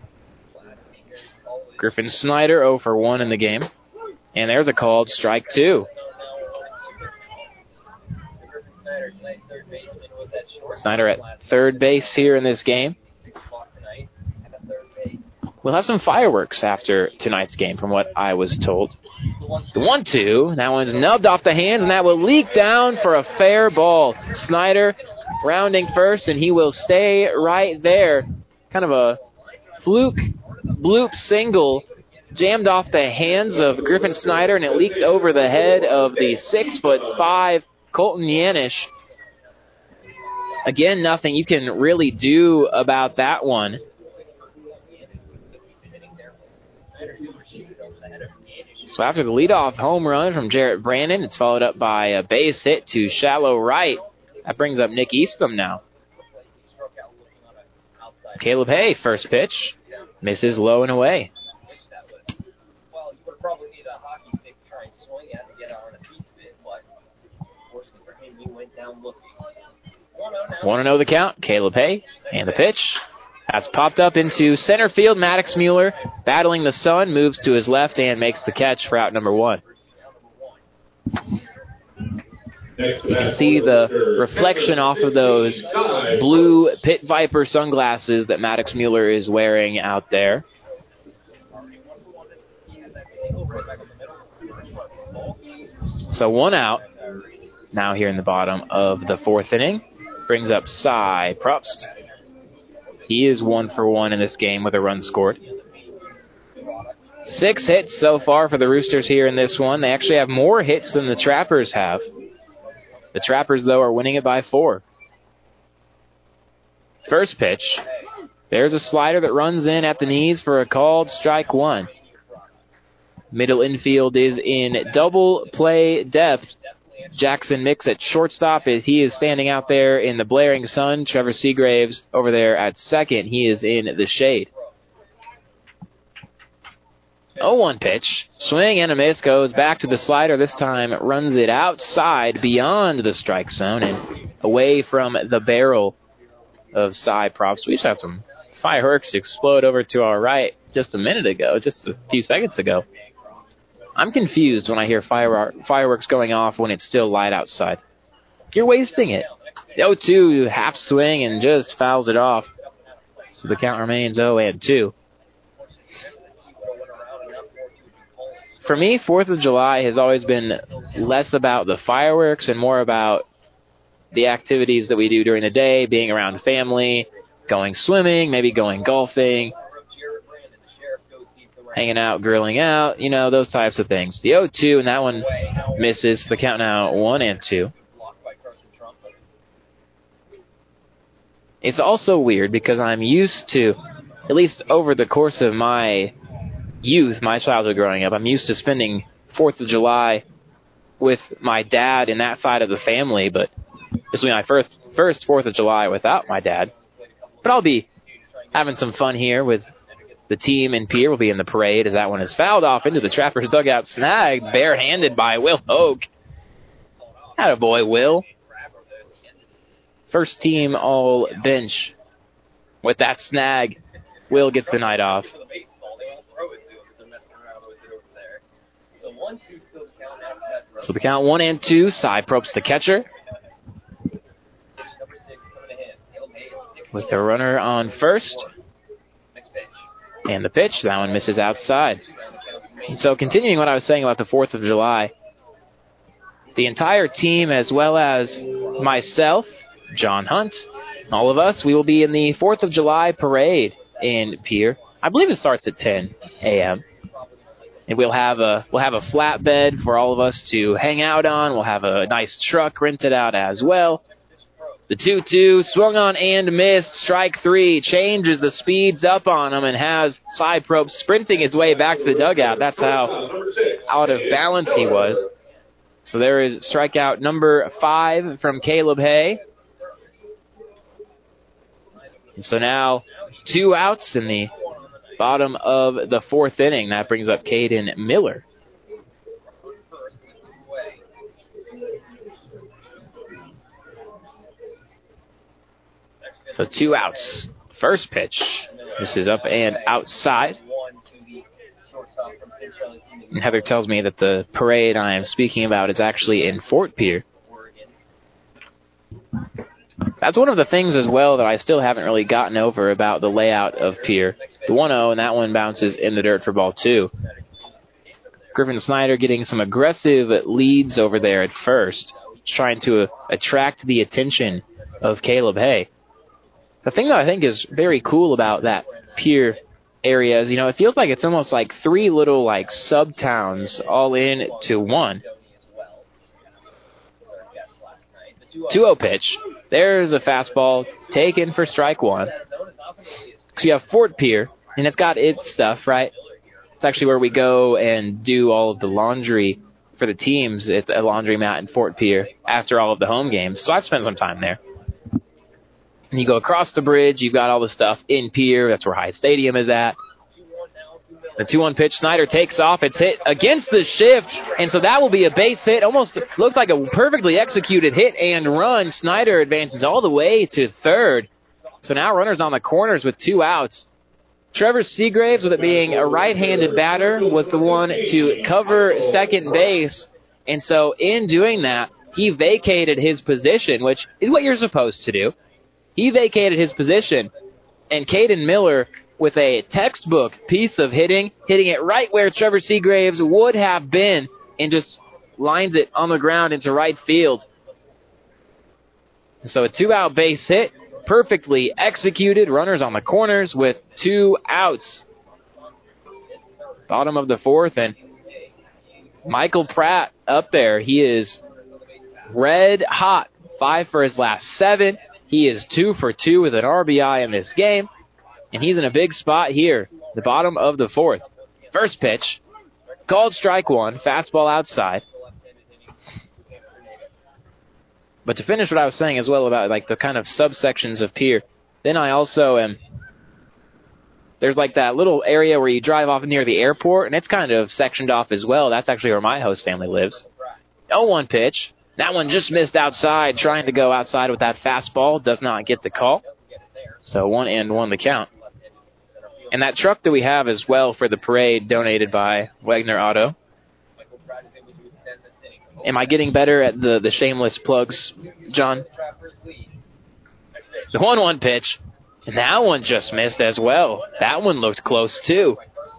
Griffin Snyder oh for one in the game. And there's a called strike two. Snyder at third base here in this game. We'll have some fireworks after tonight's game, from what I was told. The one two. That one's nubbed off the hands, and that will leak down for a fair ball. Snyder rounding first, and he will stay right there. Kind of a fluke bloop single jammed off the hands of Griffin Snyder, and it leaked over the head of the six foot five Colton Yanish. Again, nothing you can really do about that one. So after the leadoff home run from Jarrett Brandon, it's followed up by a base hit to shallow right. That brings up Nick Eastham now. Caleb Hay, first pitch, misses low and away. one and oh the count. Caleb Hay and the pitch. That's popped up into center field. Maddox Mueller, battling the sun, moves to his left and makes the catch for out number one. You can see the reflection off of those blue Pit Viper sunglasses that Maddox Mueller is wearing out there. So one out now here in the bottom of the fourth inning. Brings up Cy Probst. He is one for one in this game with a run scored. Six hits so far for the Roosters here in this one. They actually have more hits than the Trappers have. The Trappers, though, are winning it by four. First pitch. There's a slider that runs in at the knees for a called strike one. Middle infield is in double play depth. Jackson Mix at shortstop as he is standing out there in the blaring sun. Trevor Seagraves over there at second. He is in the shade. oh one pitch. Swing and a miss. Goes back to the slider. This time runs it outside beyond the strike zone and away from the barrel of Cy Probst. We just had some fireworks explode over to our right just a minute ago, just a few seconds ago. I'm confused when I hear fire, fireworks going off when it's still light outside. You're wasting it. The oh two half swing and just fouls it off. So the count remains oh and two. For me, fourth of July has always been less about the fireworks and more about the activities that we do during the day, being around family, going swimming, maybe going golfing, hanging out, grilling out, you know, those types of things. The oh two, and that one misses. The count now one and two. It's also weird because I'm used to, at least over the course of my youth, my childhood growing up, I'm used to spending fourth of July with my dad and that side of the family, but this will be my first, first fourth of July without my dad. But I'll be having some fun here with the team in Pierre. Will be in the parade as that one is fouled off into the Trappers dugout, snagged barehanded by Will Hogue. Attaboy, Will. First team all bench with that snag. Will gets the night off. So the count one and two. Cy Probst the catcher. With the runner on first. And the pitch, that one misses outside. And so continuing what I was saying about the fourth of July, the entire team as well as myself, John Hunt, all of us, we will be in the fourth of July parade in Pierre. I believe it starts at ten a.m. And we'll have a we'll have a flatbed for all of us to hang out on. We'll have a nice truck rented out as well. The two two swung on and missed. Strike three changes the speeds up on him and has Cy Probst sprinting his way back to the dugout. That's how out of balance he was. So there is strikeout number five from Caleb Hay. And so now two outs in the bottom of the fourth inning. That brings up Caden Miller. So two outs. First pitch. This is up and outside. And Heather tells me that the parade I am speaking about is actually in Fort Pierre. That's one of the things as well that I still haven't really gotten over about the layout of Pierre. The one oh, and that one bounces in the dirt for ball two. Griffin Snyder getting some aggressive leads over there at first, trying to uh, attract the attention of Caleb Hay. The thing that I think is very cool about that Pierre areas. You know, it feels like it's almost like three little like sub towns all in to one. two oh pitch. There's a fastball taken for strike one. So you have Fort Pierre, and it's got its stuff, right? It's actually where we go and do all of the laundry for the teams at the laundromat in Fort Pierre after all of the home games. So I've spent some time there. And you go across the bridge, you've got all the stuff in Pierre. That's where Hyatt Stadium is at. The two one pitch, Snyder takes off. It's hit against the shift, and so that will be a base hit. Almost looks like a perfectly executed hit and run. Snyder advances all the way to third. So now runners on the corners with two outs. Trevor Seagraves, with it being a right-handed batter, was the one to cover second base. And so in doing that, he vacated his position, which is what you're supposed to do. He vacated his position, and Caden Miller, with a textbook piece of hitting, hitting it right where Trevor Seagraves would have been, and just lines it on the ground into right field. So a two-out base hit, perfectly executed. Runners on the corners with two outs. Bottom of the fourth, and Michael Pratt up there. He is red hot. Five for his last seven. He is two for two with an R B I in this game. And he's in a big spot here, the bottom of the fourth. First pitch, called strike one, fastball outside. But to finish what I was saying as well about like the kind of subsections of Pierre, then I also am, there's like that little area where you drive off near the airport, and it's kind of sectioned off as well. That's actually where my host family lives. oh one pitch. That one just missed outside, trying to go outside with that fastball. Does not get the call. So one and one the count. And that truck that we have as well for the parade, donated by Wagner Auto. Am I getting better at the, the shameless plugs, John? The one one pitch. And that one just missed as well. That one looked close too.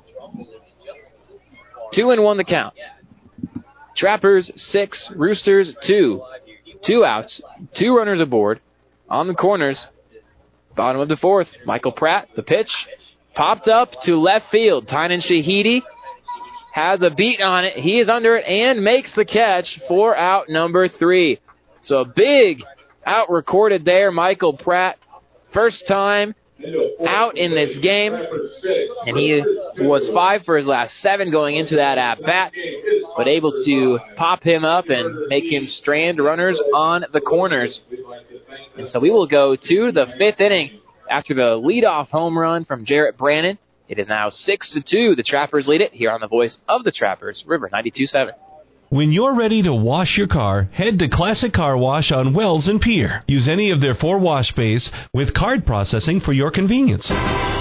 Two and one the count. Trappers six, Roosters two. Two outs, two runners aboard. On the corners, bottom of the fourth, Michael Pratt, the pitch. Popped up to left field. Tynan Shahidi has a beat on it. He is under it and makes the catch for out number three. So a big out recorded there. Michael Pratt, first time out in this game. And he was five for his last seven going into that at-bat, but able to pop him up and make him strand runners on the corners. And so we will go to the fifth inning. After the leadoff home run from Jarrett Brannon, it is now six to two. The Trappers lead it here on the voice of the Trappers, River ninety-two point seven. When you're ready to wash your car, head to Classic Car Wash on Wells and Pier. Use any of their four wash bays with card processing for your convenience.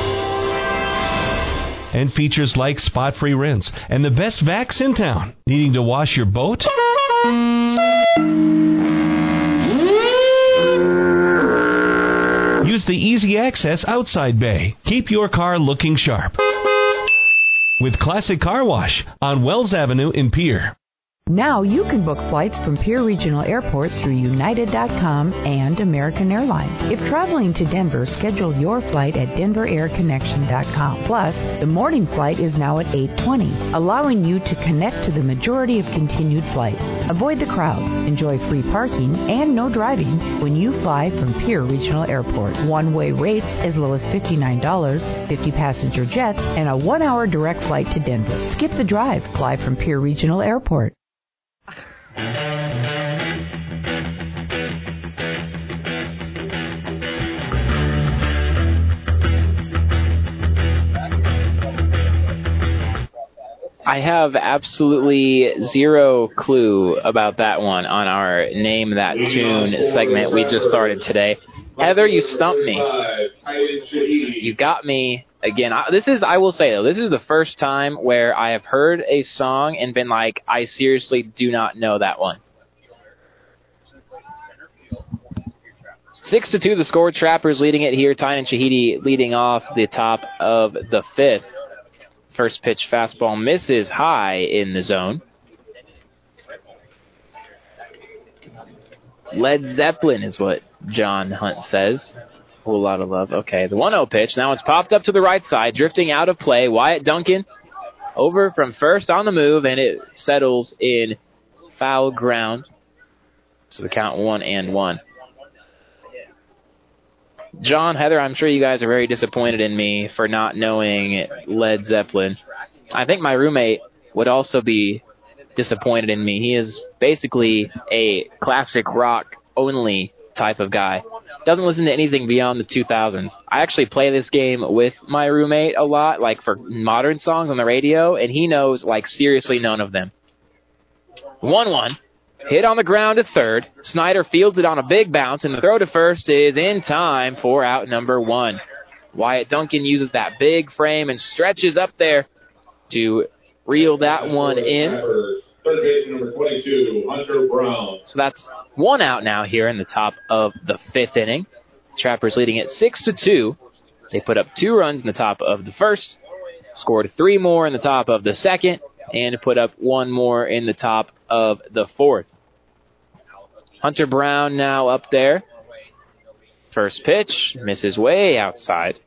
And features like spot-free rinse and the best vacs in town. Needing to wash your boat? Use the easy access outside bay. Keep your car looking sharp with Classic Car Wash on Wells Avenue in Pier. Now you can book flights from Pier Regional Airport through United dot com and American Airlines. If traveling to Denver, schedule your flight at Denver Air Connection dot com. Plus, the morning flight is now at eight twenty, allowing you to connect to the majority of continued flights. Avoid the crowds, enjoy free parking, and no driving when you fly from Pier Regional Airport. One-way rates as low as fifty-nine dollars, fifty passenger jets, and a one-hour direct flight to Denver. Skip the drive. Fly from Pier Regional Airport. I have absolutely zero clue about that one on our Name That Tune segment we just started today. Heather, you stumped me. You got me again. I, this is, I will say though, this is the first time where I have heard a song and been like, I seriously do not know that one. Six to two, the score. Trappers leading it here. Tynan Shahidi leading off the top of the fifth. First pitch fastball misses high in the zone. Led Zeppelin is what John Hunt says. whole lot of love. Okay, the one oh pitch. Now it's popped up to the right side, drifting out of play. Wyatt Duncan over from first on the move, and it settles in foul ground. So the count one and one. John, Heather, I'm sure you guys are very disappointed in me for not knowing Led Zeppelin. I think my roommate would also be disappointed in me. He is basically a classic rock only type of guy. Doesn't listen to anything beyond the two thousands. I actually play this game with my roommate a lot, like for modern songs on the radio, and he knows like seriously none of them. one one. Hit on the ground to third. Snyder fields it on a big bounce, and the throw to first is in time for out number one. Wyatt Duncan uses that big frame and stretches up there to reel that one in. Third baseman number twenty-two, Hunter Brown. So that's one out now here in the top of the fifth inning. Trappers leading it six to two. They put up two runs in the top of the first, scored three more in the top of the second, and put up one more in the top of the fourth. Hunter Brown now up there. First pitch, misses way outside.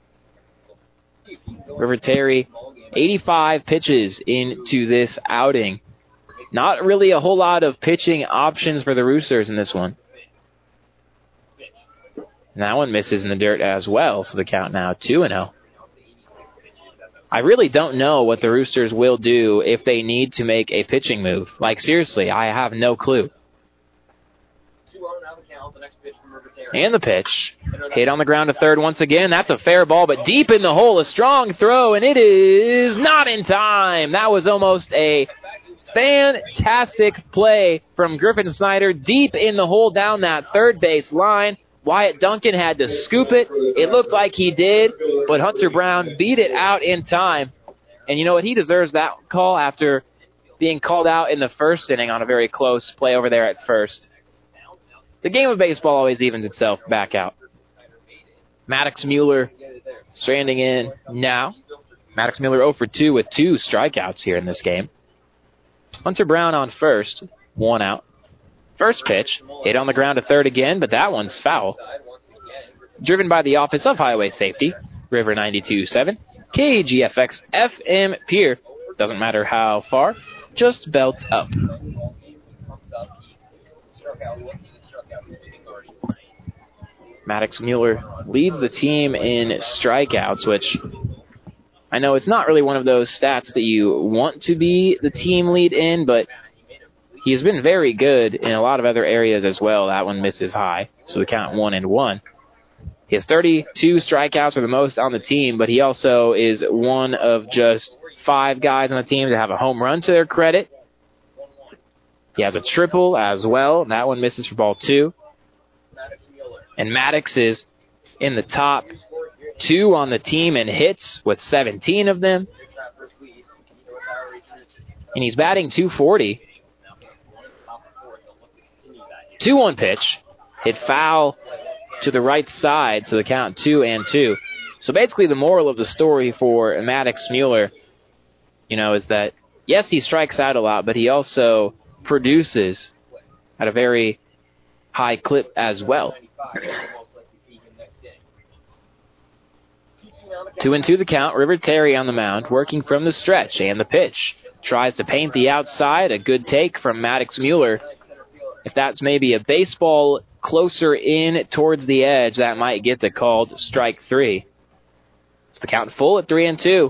River Terry, eighty-five pitches into this outing. Not really a whole lot of pitching options for the Roosters in this one. And that one misses in the dirt as well, so the count now two and oh. I really don't know what the Roosters will do if they need to make a pitching move. Like, seriously, I have no clue. And the pitch. Hit on the ground to third once again. That's a fair ball, but deep in the hole, a strong throw, and it is not in time. That was almost a fantastic play from Griffin Snyder deep in the hole down that third base line. Wyatt Duncan had to scoop it. It looked like he did, but Hunter Brown beat it out in time. And you know what? He deserves that call after being called out in the first inning on a very close play over there at first. The game of baseball always evens itself back out. Maddox Mueller stranding in now. Maddox Mueller oh for two with two strikeouts here in this game. Hunter Brown on first, one out. First pitch, hit on the ground to third again, but that one's foul. Driven by the Office of Highway Safety, River ninety-two point seven, K G F X F M Pier. Doesn't matter how far, just belt up. Maddox Mueller leads the team in strikeouts, which I know it's not really one of those stats that you want to be the team lead in, but he's been very good in a lot of other areas as well. That one misses high, so the count one and one. He has thirty-two strikeouts, or the most on the team, but he also is one of just five guys on the team to have a home run to their credit. He has a triple as well. That one misses for ball two. And Maddox is in the top two on the team in hits with seventeen of them. And he's batting two forty. two one pitch. Hit foul to the right side, so the count two and two. So basically the moral of the story for Maddox Mueller, you know, is that, yes, he strikes out a lot, but he also produces at a very high clip as well. Two and two the count. River Terry on the mound, working from the stretch, and the pitch. Tries to paint the outside. A good take from Maddox Mueller. If that's maybe a baseball closer in towards the edge, that might get the called strike three. It's the count full at three and two.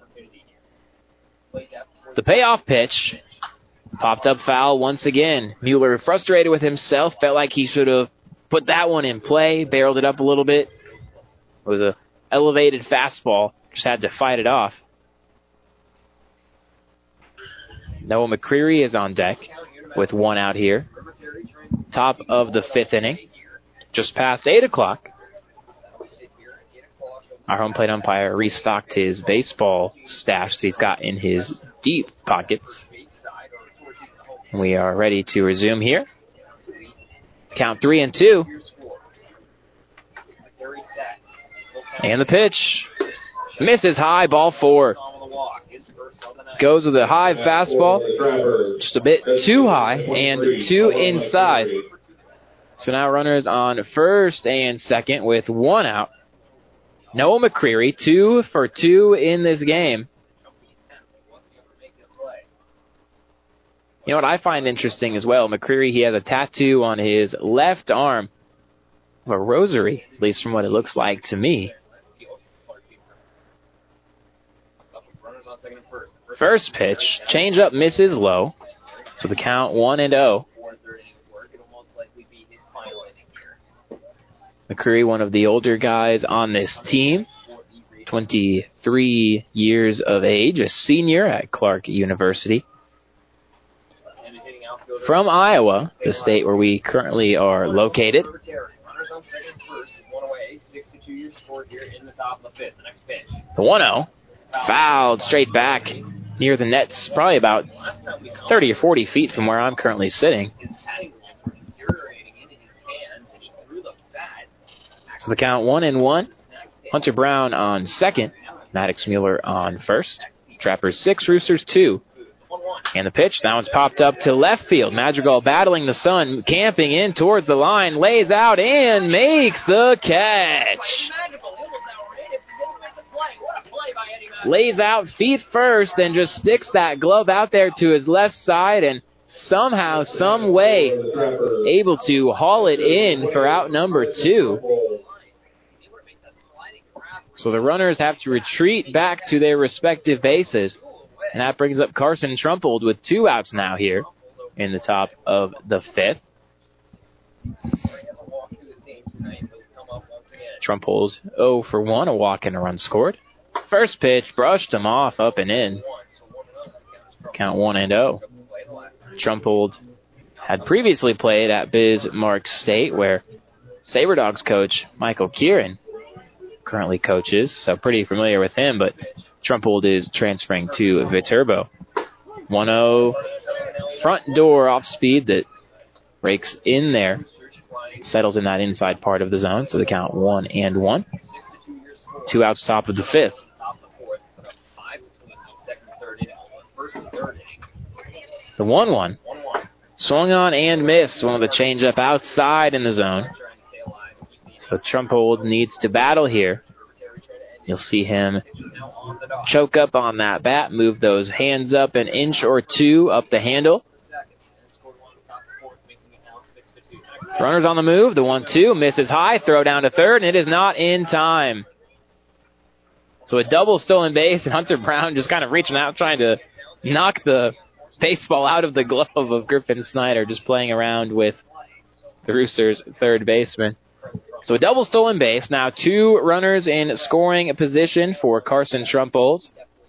The payoff pitch popped up foul once again. Mueller, frustrated with himself, felt like he should have put that one in play, barreled it up a little bit. It was a elevated fastball, just had to fight it off. Noah McCreary is on deck with one out here. Top of the fifth inning, just past eight o'clock. Our home plate umpire restocked his baseball stash that he's got in his deep pockets. We are ready to resume here. Count three and two. And the pitch. Misses high, ball four. Goes with a high fastball. Just a bit too high and too inside. So now runners on first and second with one out. Noah McCreary, two for two in this game. You know what I find interesting as well? McCreary, he has a tattoo on his left arm of a rosary, at least from what it looks like to me. First pitch, changeup misses low. So the count one and oh. McCreary, one of the older guys on this team, twenty-three years of age, a senior at Clark University. From Iowa, the state where we currently are located. The one oh, fouled straight back near the nets, probably about thirty or forty feet from where I'm currently sitting. So the count one and one. Hunter Brown on second. Maddox Mueller on first. Trappers six, Roosters two. And the pitch, that one's popped up to left field. Madrigal battling the sun, camping in towards the line, lays out and makes the catch. Lays out feet first and just sticks that glove out there to his left side and somehow, some way, able to haul it in for out number two. So the runners have to retreat back to their respective bases. And that brings up Carson Trumpold with two outs now here in the top of the fifth. Trumpold oh for one, a walk and a run scored. First pitch brushed him off, up and in. Count one and oh. Trumpold had previously played at Bismarck State, where Sabre Dogs coach Michael Kieran currently coaches, so pretty familiar with him, but Trumpold is transferring to Viterbo. one oh, front door off speed that rakes in there. Settles in that inside part of the zone, so the count one and one. Two outs top of the fifth. The one one. Swung on and missed. One of the changeup outside in the zone. So Trumpold needs to battle here. You'll see him choke up on that bat, move those hands up an inch or two up the handle. Runners on the move, the one two, misses high, throw down to third, and it is not in time. So a double stolen base, and Hunter Brown just kind of reaching out, trying to knock the baseball out of the glove of Griffin Snyder, just playing around with the Roosters' third baseman. So a double stolen base. Now two runners in scoring position for Carson Trumpold.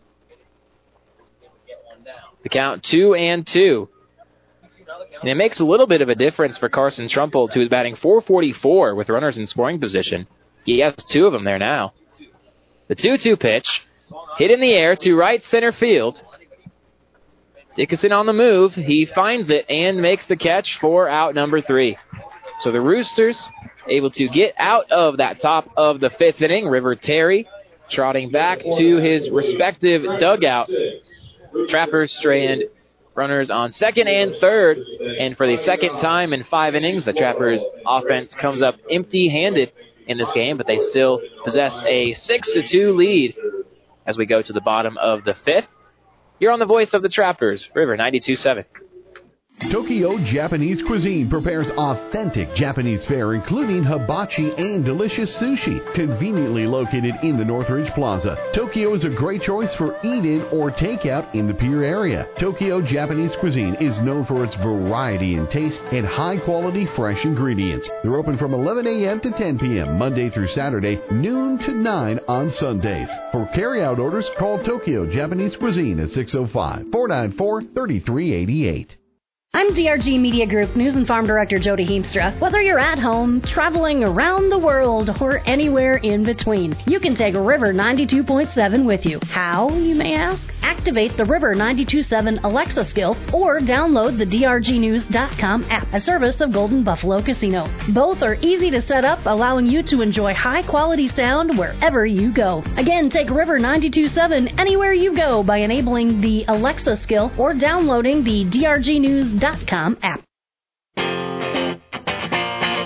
The count two and two. And it makes a little bit of a difference for Carson Trumpold, who is batting four forty-four with runners in scoring position. He has two of them there now. The two two pitch, hit in the air to right center field. Dickinson on the move. He finds it and makes the catch for out number three. So the Roosters able to get out of that top of the fifth inning. River Terry trotting back to his respective dugout. Trappers strand runners on second and third. And for the second time in five innings, the Trappers offense comes up empty-handed in this game, but they still possess a six to two lead as we go to the bottom of the fifth. You're on the voice of the Trappers, River ninety-two seven. Tokyo Japanese Cuisine prepares authentic Japanese fare, including hibachi and delicious sushi. Conveniently located in the Northridge Plaza, Tokyo is a great choice for eat-in or takeout in the Pier area. Tokyo Japanese Cuisine is known for its variety in taste and high-quality fresh ingredients. They're open from eleven a.m. to ten p.m. Monday through Saturday, noon to nine on Sundays. For carry-out orders, call Tokyo Japanese Cuisine at six oh five, four nine four, three three eight eight. I'm D R G Media Group News and Farm Director Jody Heemstra. Whether you're at home, traveling around the world, or anywhere in between, you can take River ninety-two point seven with you. How, you may ask? Activate the River ninety-two point seven Alexa skill or download the D R G news dot com app, a service of Golden Buffalo Casino. Both are easy to set up, allowing you to enjoy high-quality sound wherever you go. Again, take River ninety-two point seven anywhere you go by enabling the Alexa skill or downloading the D R G news dot com app.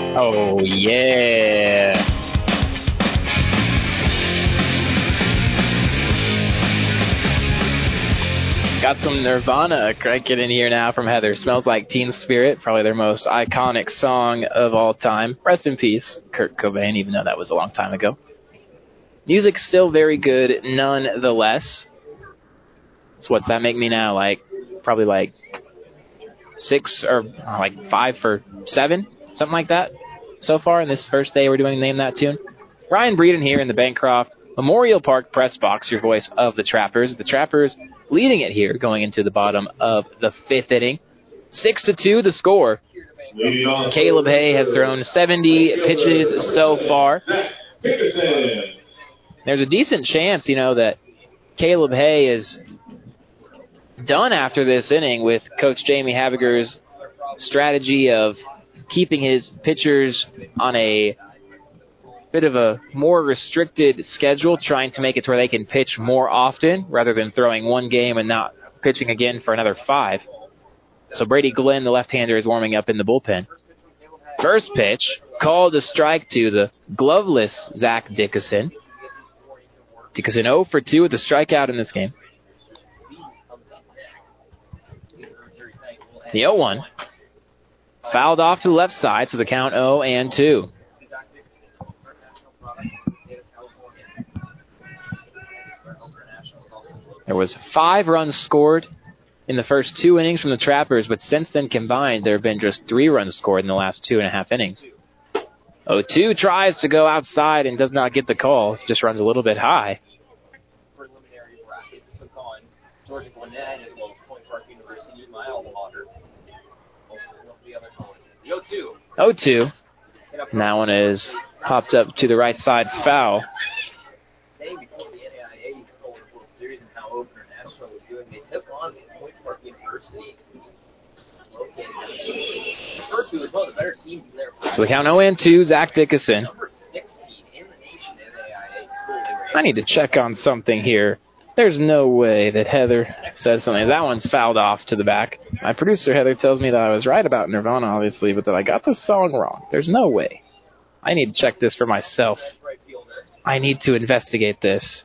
Oh, yeah. Got some Nirvana cranking in here now from Heather. Smells Like Teen Spirit, probably their most iconic song of all time. Rest in peace, Kurt Cobain, even though that was a long time ago. Music's still very good, nonetheless. So what's that make me now? Like, probably like six or like five for seven? Something like that so far in this first day we're doing Name That Tune. Ryan Breeden here in the Bancroft Memorial Park press box, your voice of the Trappers. The Trappers leading it here going into the bottom of the fifth inning. Six to two the score. Caleb Hay has thrown seventy pitches so far. There's a decent chance, you know, that Caleb Hay is done after this inning with Coach Jamie Habiger's strategy of keeping his pitchers on a bit of a more restricted schedule, trying to make it to where they can pitch more often rather than throwing one game and not pitching again for another five. So Brady Glenn, the left-hander, is warming up in the bullpen. First pitch, called a strike to the gloveless Zach Dickinson. Dickinson oh for two with a strikeout in this game. The oh one fouled off to the left side, so the count oh and two. There was five runs scored in the first two innings from the Trappers, but since then combined, there have been just three runs scored in the last two and a half innings. oh two tries to go outside and does not get the call, just runs a little bit high. oh two. And that one is popped up to the right side foul. So the count oh and two, Zach Dickinson. I need to check on something here. There's no way that Heather says something. That one's fouled off to the back. My producer, Heather, tells me that I was right about Nirvana, obviously, but that I got the song wrong. There's no way. I need to check this for myself. I need to investigate this.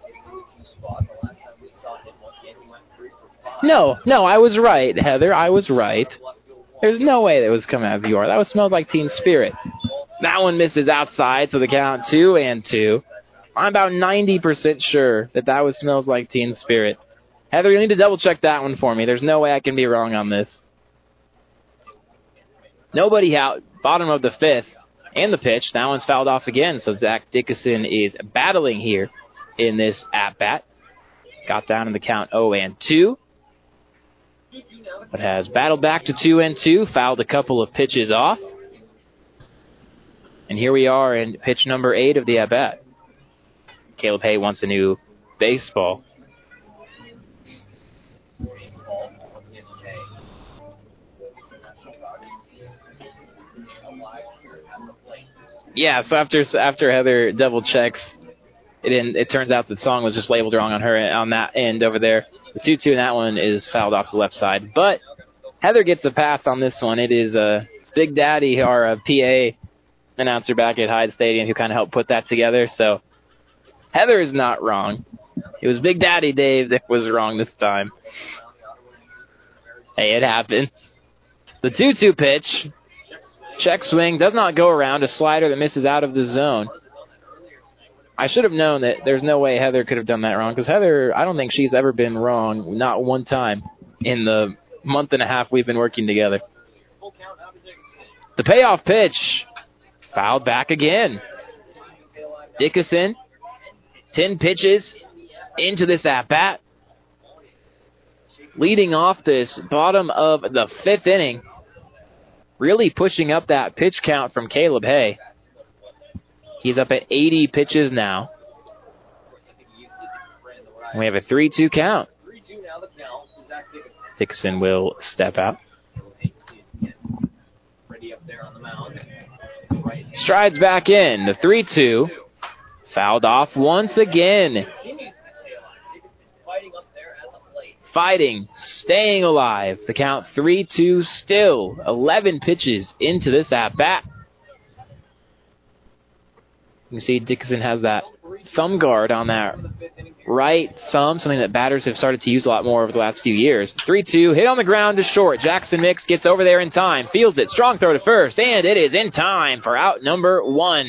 No, no, I was right, Heather. I was right. There's no way that was coming as you are. That was Smells Like Teen Spirit. That one misses outside, so the count two and two. I'm about ninety percent sure that that was Smells Like Teen Spirit. Heather, you need to double check that one for me. There's no way I can be wrong on this. Nobody out. Bottom of the fifth. And the pitch. That one's fouled off again, so Zach Dickinson is battling here in this at-bat. Got down in the count oh and two. But has battled back to two and two. Fouled a couple of pitches off. And here we are in pitch number eight of the at-bat. Caleb Hay wants a new baseball. Yeah, so after after Heather double checks, it in, it turns out the song was just labeled wrong on her on that end over there. The two two in that one is fouled off the left side, but Heather gets a pass on this one. It is uh, it's Big Daddy, our uh, P A announcer back at Hyde Stadium, who kind of helped put that together. So Heather is not wrong. It was Big Daddy Dave that was wrong this time. Hey, it happens. The two two pitch. Check swing, does not go around, a slider that misses out of the zone. I should have known that there's no way Heather could have done that wrong, because Heather, I don't think she's ever been wrong, not one time, in the month and a half we've been working together. The payoff pitch, fouled back again. Dickinson, ten pitches into this at-bat. Leading off this bottom of the fifth inning. Really pushing up that pitch count from Caleb Hay. He's up at eighty pitches now. And we have a three two count. Dickinson will step out. Strides back in. The three two. Fouled off once again. Fighting, staying alive. The count three two still. eleven pitches into this at-bat. You see Dickinson has that thumb guard on that right thumb, something that batters have started to use a lot more over the last few years. three two, hit on the ground to short. Jackson Mix gets over there in time, fields it, strong throw to first, and it is in time for out number one.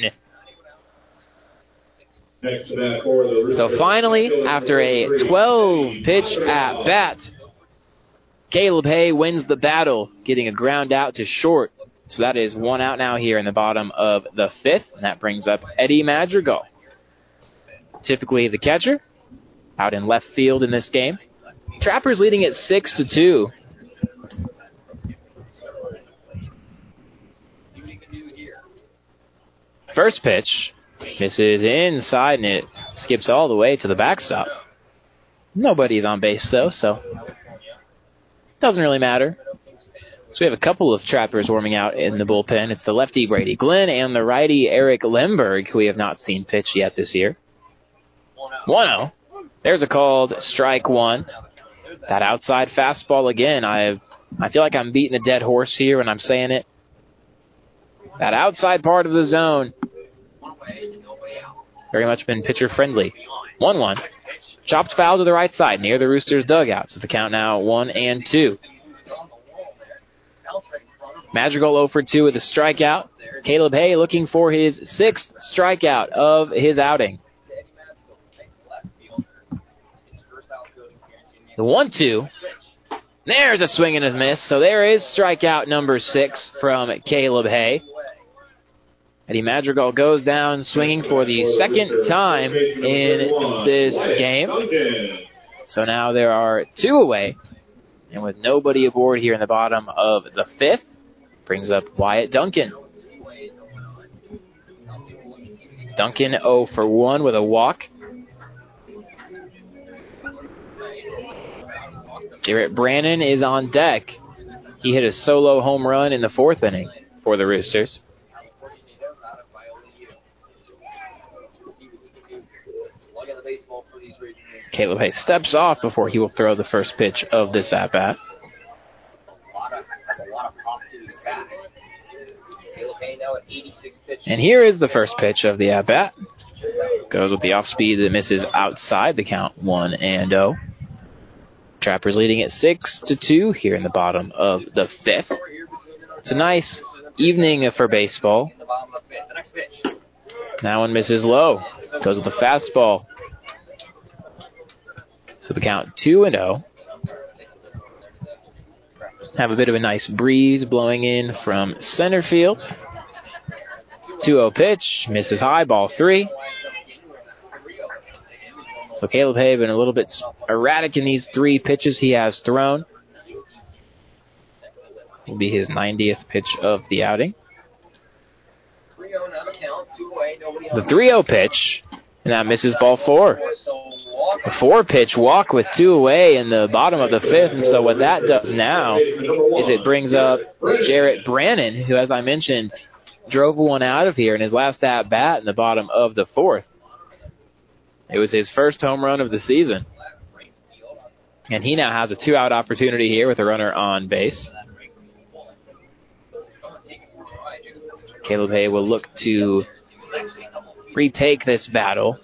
So finally, after a twelve-pitch at-bat, Caleb Hay wins the battle, getting a ground out to short. So that is one out now here in the bottom of the fifth, and that brings up Eddie Madrigal. Typically the catcher, out in left field in this game. Trappers leading at six to two. First pitch misses inside, and it skips all the way to the backstop. Nobody's on base though, so doesn't really matter. So we have a couple of Trappers warming out in the bullpen. It's the lefty Brady Glenn and the righty Eric Lemberg, who we have not seen pitch yet this year. one oh. There's a called strike one. That outside fastball again. I I feel like I'm beating a dead horse here when I'm saying it. That outside part of the zone, very much been pitcher friendly. one one. Chopped foul to the right side near the Roosters dugout. So the count now one and two. Madrigal oh for two with a strikeout. Caleb Hay looking for his sixth strikeout of his outing. The one two. There's a swing and a miss. So there is strikeout number six from Caleb Hay. Eddie Madrigal goes down swinging for the second time in this game. So now there are two away. And with nobody aboard here in the bottom of the fifth, brings up Wyatt Duncan. Duncan oh for one with a walk. Jarrett Brannon is on deck. He hit a solo home run in the fourth inning for the Roosters. Caleb Hay steps off before he will throw the first pitch of this at-bat. And here is the first pitch of the at-bat. Goes with the off-speed that misses outside the count, one and oh. Trappers leading at six to two here in the bottom of the fifth. It's a nice evening for baseball. That one misses low. Goes with the fastball. So the count two and oh. Have a bit of a nice breeze blowing in from center field. two oh pitch, misses high, ball three. So Caleb Hay been a little bit erratic in these three pitches he has thrown. Will be his ninetieth pitch of the outing. The three oh pitch, and that misses ball four. A four-pitch walk with two away in the bottom of the fifth, and so what that does now is it brings up Jarrett Brannon, who, as I mentioned, drove one out of here in his last at-bat in the bottom of the fourth. It was his first home run of the season. And he now has a two-out opportunity here with a runner on base. Caleb Hay will look to retake this battle.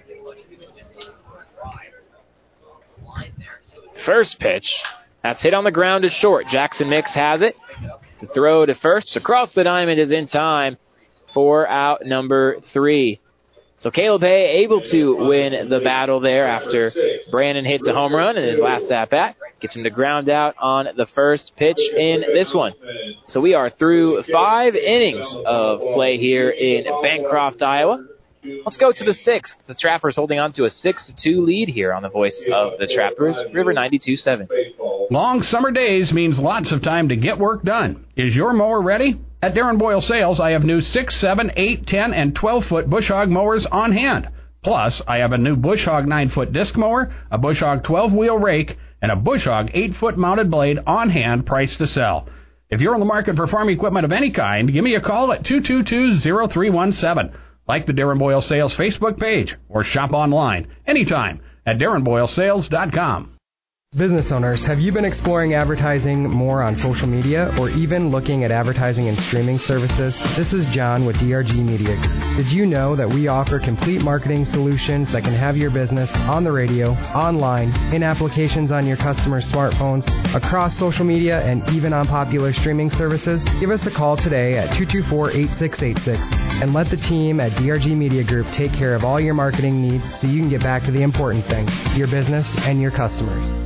First pitch. That's hit on the ground to short. Jackson Mix has it. The throw to first across the diamond is in time for out number three. So Caleb Hay able to win the battle there after Brandon hits a home run in his last at-bat. Gets him to ground out on the first pitch in this one. So we are through five innings of play here in Bancroft, Iowa. Let's go to the sixth. The Trappers holding on to a six to two lead here on the voice of the Trappers, River ninety-two seven. Long summer days means lots of time to get work done. Is your mower ready? At Darren Boyle Sales, I have new six, seven, eight, ten, and twelve-foot bush hog mowers on hand. Plus, I have a new bush hog nine-foot disc mower, a bush hog twelve-wheel rake, and a bush hog eight-foot mounted blade on hand priced to sell. If you're in the market for farm equipment of any kind, give me a call at two two two, zero three one seven. Like the Darren Boyle Sales Facebook page or shop online anytime at darren boyle sales dot com. Business owners, have you been exploring advertising more on social media or even looking at advertising and streaming services? This is John with D R G Media Group. Did you know that we offer complete marketing solutions that can have your business on the radio, online, in applications on your customers' smartphones, across social media, and even on popular streaming services? Give us a call today at two two four, eight six eight six and let the team at D R G Media Group take care of all your marketing needs so you can get back to the important things, your business and your customers.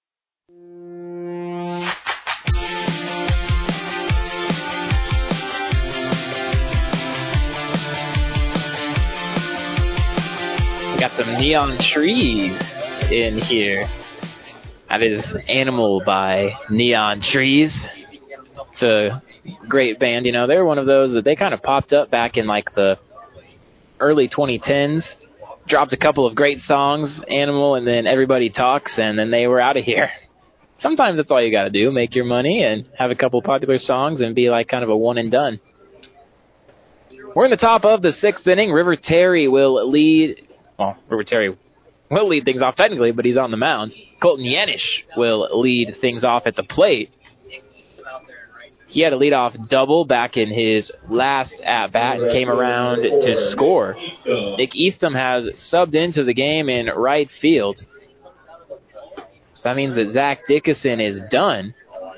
Got some Neon Trees in here. That is Animal by Neon Trees. It's a great band. You know, they're one of those that they kind of popped up back in like the early twenty tens. Dropped a couple of great songs, Animal, and then Everybody Talks, and then they were out of here. Sometimes that's all you got to do, make your money and have a couple popular songs and be like kind of a one and done. We're in the top of the sixth inning. River Terry will lead... Well, River Terry will lead things off technically, but he's on the mound. Colton Yanish will lead things off at the plate. He had a leadoff double back in his last at-bat and came around to score. Nick Eastham has subbed into the game in right field. So that means that Zach Dickinson is done.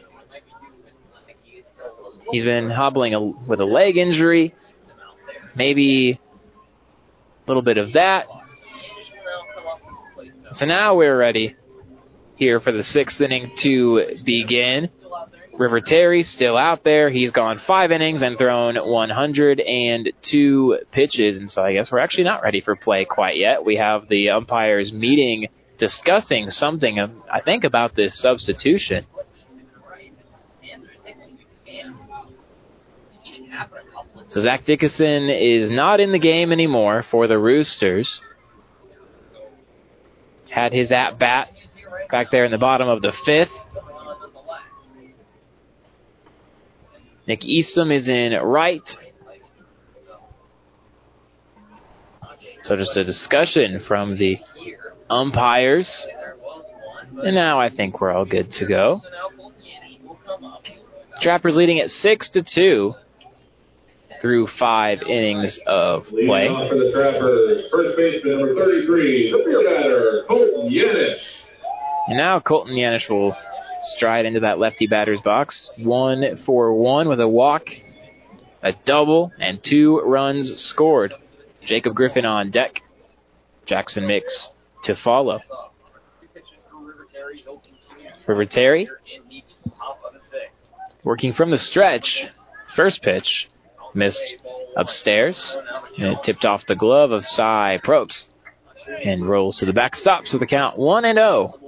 He's been hobbling a, with a leg injury. Maybe a little bit of that. So now we're ready here for the sixth inning to begin. River Terry still out there. He's gone five innings and thrown one hundred two pitches. And so I guess we're actually not ready for play quite yet. We have the umpires meeting, discussing something, I think, about this substitution. So Zach Dickinson is not in the game anymore for the Roosters. Had his at-bat back there in the bottom of the fifth. Nick Eastham is in right. So just a discussion from the umpires. And now I think we're all good to go. Trappers leading at six to two through five innings of play. Leading off for the Trappers, first baseman number thirty-three, the batter, Colton Yanish. And now Colton Yanish will stride into that lefty batter's box. One for one with a walk, a double, and two runs scored. Jacob Griffin on deck. Jackson Mix to follow. River Terry working from the stretch. First pitch missed upstairs, and it tipped off the glove of Cy Probst and rolls to the backstop. So the count one and oh.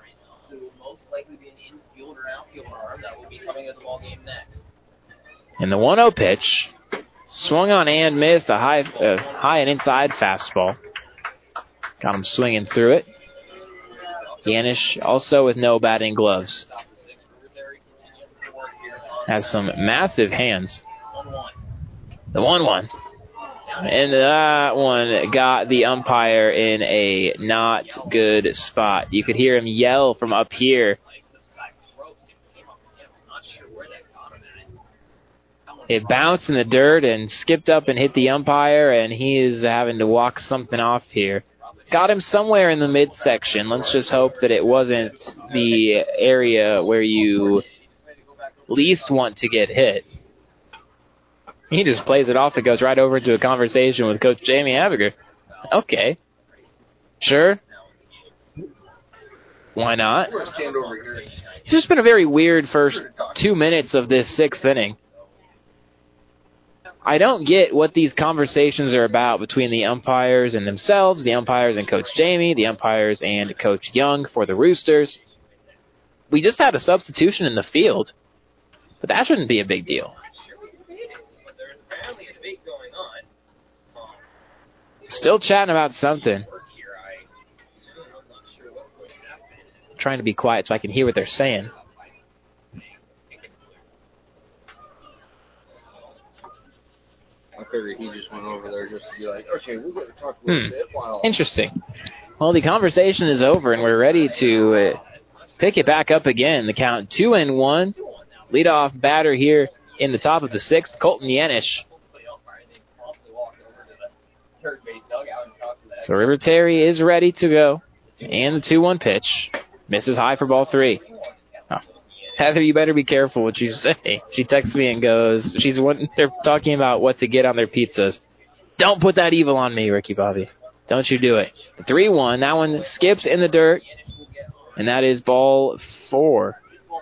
And the one oh pitch swung on and missed a high, uh, high and inside fastball. Got him swinging through it. Yanish also with no batting gloves. Has some massive hands. The one one. And that one got the umpire in a not good spot. You could hear him yell from up here. It bounced in the dirt and skipped up and hit the umpire, and he is having to walk something off here. Got him somewhere in the midsection. Let's just hope that it wasn't the area where you least want to get hit. He just plays it off. It goes right over into a conversation with Coach Jamie Haviger. Okay. Sure. Why not? It's just been a very weird first two minutes of this sixth inning. I don't get what these conversations are about between the umpires and themselves, the umpires and Coach Jamie, the umpires and Coach Young for the Roosters. We just had a substitution in the field, but that shouldn't be a big deal. Still chatting about something. Trying to be quiet so I can hear what they're saying. I figured he just went over there just to be like, okay, we're going to talk a little Hmm. bit while... Interesting. Well, the conversation is over, and we're ready to uh, pick it back up again. The count two and one. Leadoff batter here in the top of the sixth, Colton Yanish. So River Terry is ready to go. And the two one pitch. Misses high for ball three. Oh. Heather, you better be careful what you say. She texts me and goes, she's one, they're talking about what to get on their pizzas. Don't put that evil on me, Ricky Bobby. Don't you do it. three one. That one skips in the dirt. And that is ball four.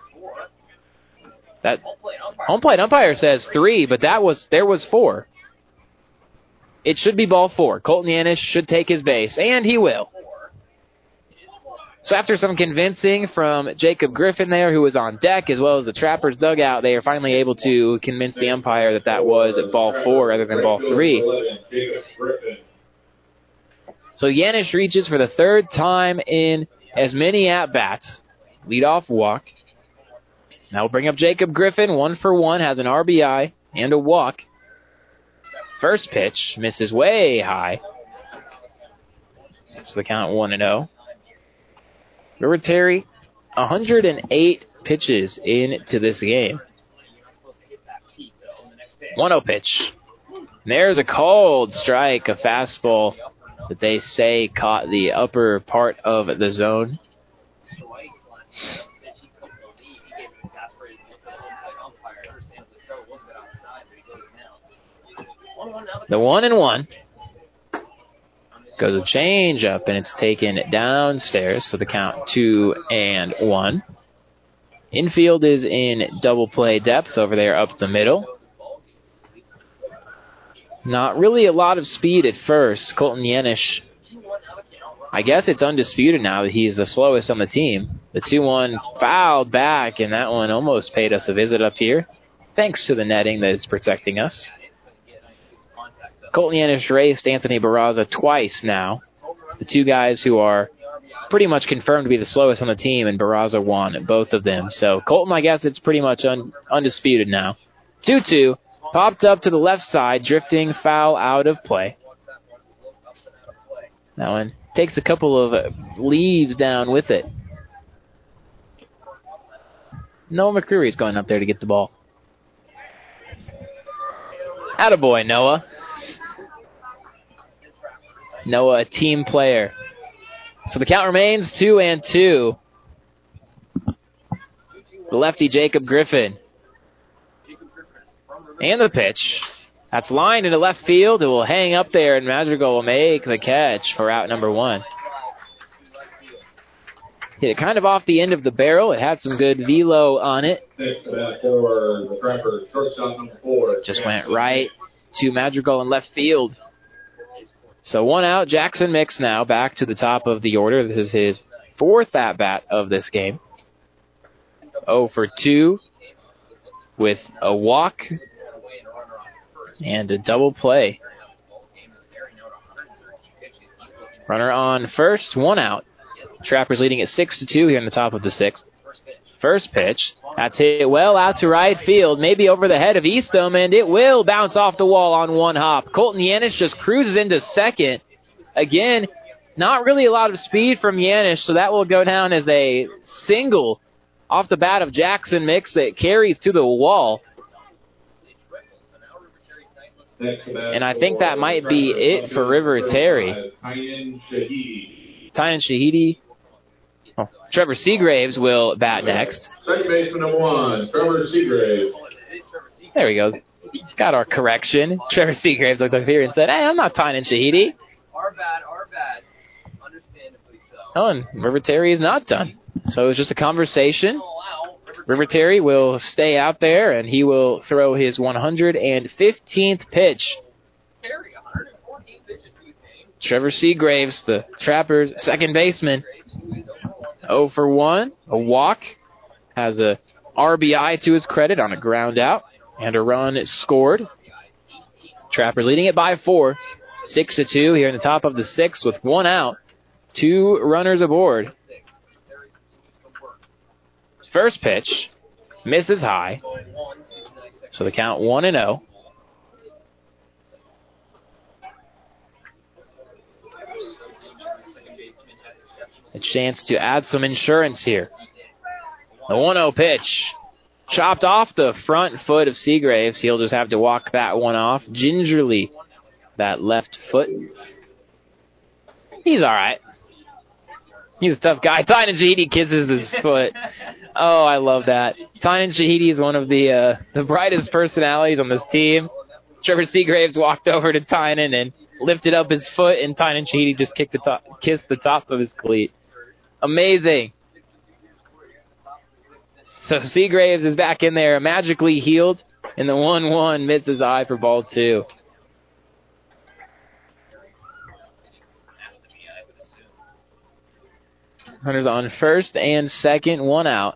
That home plate umpire says three, but that was there was four. It should be ball four. Colton Yanish should take his base, and he will. So after some convincing from Jacob Griffin there, who was on deck, as well as the Trappers dugout, they are finally able to convince the umpire that that was ball four rather than ball three. So Yanish reaches for the third time in as many at-bats. Leadoff walk. Now we'll bring up Jacob Griffin, one for one, has an R B I and a walk. First pitch misses way high. So the count one and oh. River Terry, one hundred eight pitches into this game. one oh pitch. And there's a cold strike, a fastball that they say caught the upper part of the zone. The one and one goes a change up, and it's taken downstairs. So the count two and one. Infield is in double play depth over there up the middle. Not really a lot of speed at first. Colton Yanish, I guess it's undisputed now that he's the slowest on the team. The two one fouled back, and that one almost paid us a visit up here, thanks to the netting that is protecting us. Colton Yanish raced Anthony Barraza twice now. The two guys who are pretty much confirmed to be the slowest on the team, and Barraza won both of them. So Colton, I guess it's pretty much un- undisputed now. two two, popped up to the left side, drifting foul out of play. That one takes a couple of leaves down with it. Noah McCreary's going up there to get the ball. Attaboy, Noah. Noah, a team player. So the count remains two and two. The lefty, Jacob Griffin. And the pitch. That's lined into left field. It will hang up there, and Madrigal will make the catch for out number one. Hit it kind of off the end of the barrel. It had some good velo on it. Just went right to Madrigal in left field. So one out. Jackson Mix now back to the top of the order. This is his fourth at-bat of this game. oh for two with a walk and a double play. Runner on first, one out. Trappers leading at six to two here in the top of the sixth. First pitch. That's hit well out to right field, maybe over the head of Eastham, and it will bounce off the wall on one hop. Colton Yanish just cruises into second. Again, not really a lot of speed from Yanish, so that will go down as a single off the bat of Jackson Mix that carries to the wall. And I think that might be it for River Terry. Tynan Shahidi. Oh, Trevor Seagraves will bat next. Second baseman number one, Trevor Seagraves. There we go. Got our correction. Trevor Seagraves looked up here and said, hey, I'm not Tynan Shahidi. Our bad, our bad. Understandably so. Oh, and River Terry is not done. So it's just a conversation. River Terry will stay out there, and he will throw his one hundred fifteenth pitch. Trevor Seagraves, the Trappers' second baseman. oh for one, a walk, has a R B I to his credit on a ground out, and a run scored. Trapper leading it by four, six to two here in the top of the sixth with one out, two runners aboard. First pitch, misses high, so the count one and oh. A chance to add some insurance here. The one oh pitch. Chopped off the front foot of Seagraves. He'll just have to walk that one off gingerly. That left foot. He's all right. He's a tough guy. Tynan Shahidi kisses his foot. Oh, I love that. Tynan Shahidi is one of the uh, the brightest personalities on this team. Trevor Seagraves walked over to Tynan and lifted up his foot, and Tynan Shahidi just kicked the top, kissed the top of his cleat. Amazing. So Seagraves is back in there, magically healed, and the one one misses high for ball two. Runners on first and second, one out.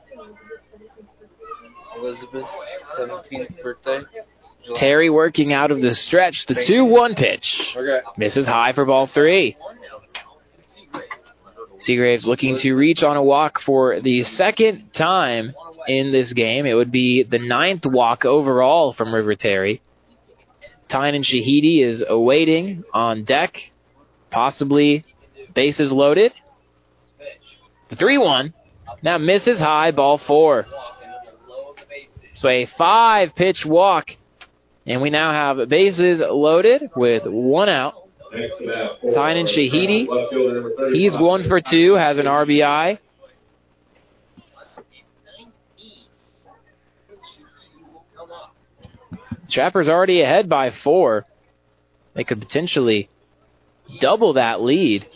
Elizabeth's seventeenth birthday. Terry working out of the stretch. The two one pitch. Okay. Misses high for ball three. Seagraves looking to reach on a walk for the second time in this game. It would be the ninth walk overall from River Terry. Tynan Shahidi is awaiting on deck. Possibly bases loaded. The three one. Now misses high, ball four. So a five-pitch walk. And we now have bases loaded with one out. Tynan Shahidi, he's one for two, has an R B I. Trappers already ahead by four. They could potentially double that lead.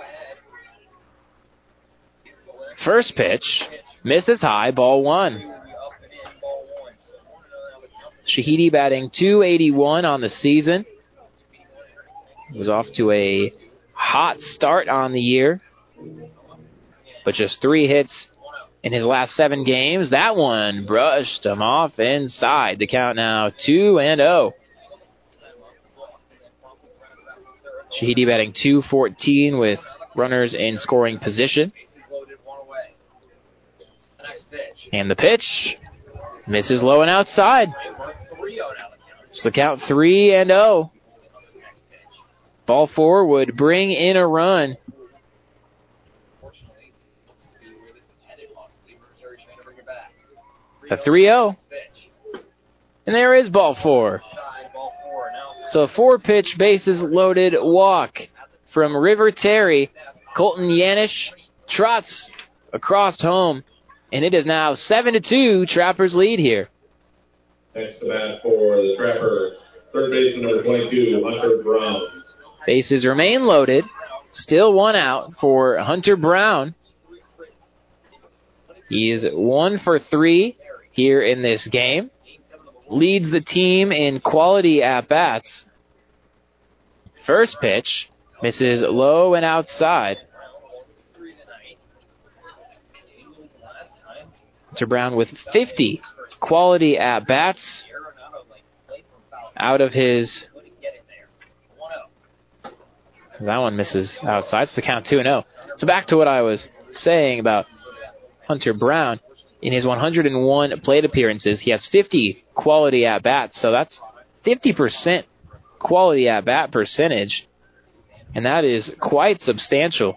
First pitch, misses high, ball one. Shahidi batting two eighty-one on the season. Was off to a hot start on the year, but just three hits in his last seven games. That one brushed him off inside. The count now two and oh. Shahidi batting two fourteen with runners in scoring position. And the pitch misses low and outside. So the count three and oh. Ball four would bring in a run. A three oh. And there is ball four. So a four-pitch bases loaded walk from River Terry. Colton Yanish trots across home. And it is now seven to two, Trappers lead here. Next to bat for the Trappers, third baseman number twenty-two, Hunter Brown. Bases remain loaded. Still one out for Hunter Brown. He is one for three here in this game. Leads the team in quality at-bats. First pitch misses low and outside. Hunter Brown with fifty quality at-bats out of his... That one misses outside. It's the count two and oh. So back to what I was saying about Hunter Brown. In his one hundred one plate appearances, he has fifty quality at-bats. So that's fifty percent quality at-bat percentage. And that is quite substantial.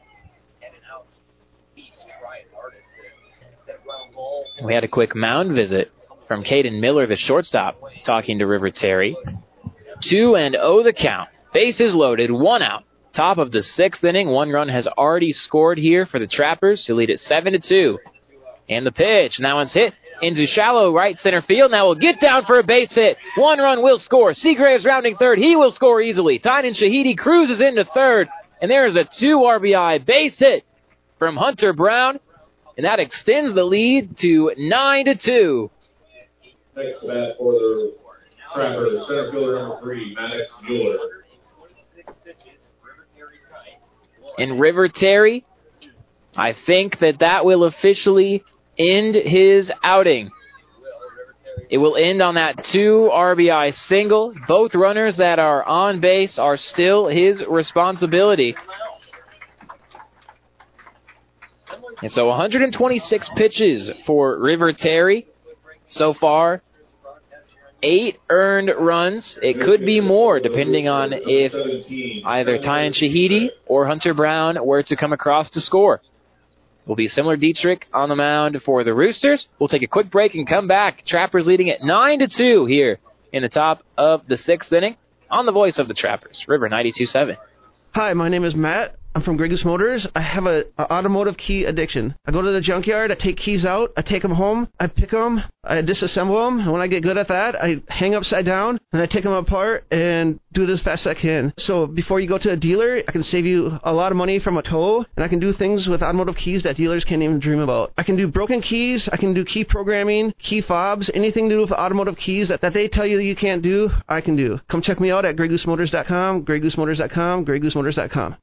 We had a quick mound visit from Caden Miller, the shortstop, talking to River Terry. two and oh the count. Bases loaded, one out. Top of the sixth inning. One run has already scored here for the Trappers, who lead it seven to two. And the pitch. Now it's hit into shallow right center field. Now we'll get down for a base hit. One run will score. Seagraves rounding third. He will score easily. Tynan Shahidi cruises into third. And there is a two R B I base hit from Hunter Brown. And that extends the lead to nine to two. Next bat for the Trappers, center fielder number three, Maddox Mueller. And River Terry, I think that that will officially end his outing. It will end on that two R B I single. Both runners that are on base are still his responsibility. And so one hundred twenty-six pitches for River Terry so far. Eight earned runs. It could be more depending on if either Tynan Shahidi or Hunter Brown were to come across to score. will be similar Dietrich on the mound for the Roosters. We'll take a quick break and come back. Trappers leading at nine to two here in the top of the sixth inning on the voice of the Trappers, River ninety-two point seven. Hi, my name is Matt. I'm from Grey Goose Motors. I have a, a automotive key addiction. I go to the junkyard, I take keys out, I take them home, I pick them, I disassemble them, and when I get good at that, I hang upside down, and I take them apart and do it as fast as I can. So before you go to a dealer, I can save you a lot of money from a tow, and I can do things with automotive keys that dealers can't even dream about. I can do broken keys, I can do key programming, key fobs, anything to do with automotive keys that, that they tell you you can't do, I can do. Come check me out at grey goose motors dot com, grey goose motors dot com, grey goose motors dot com.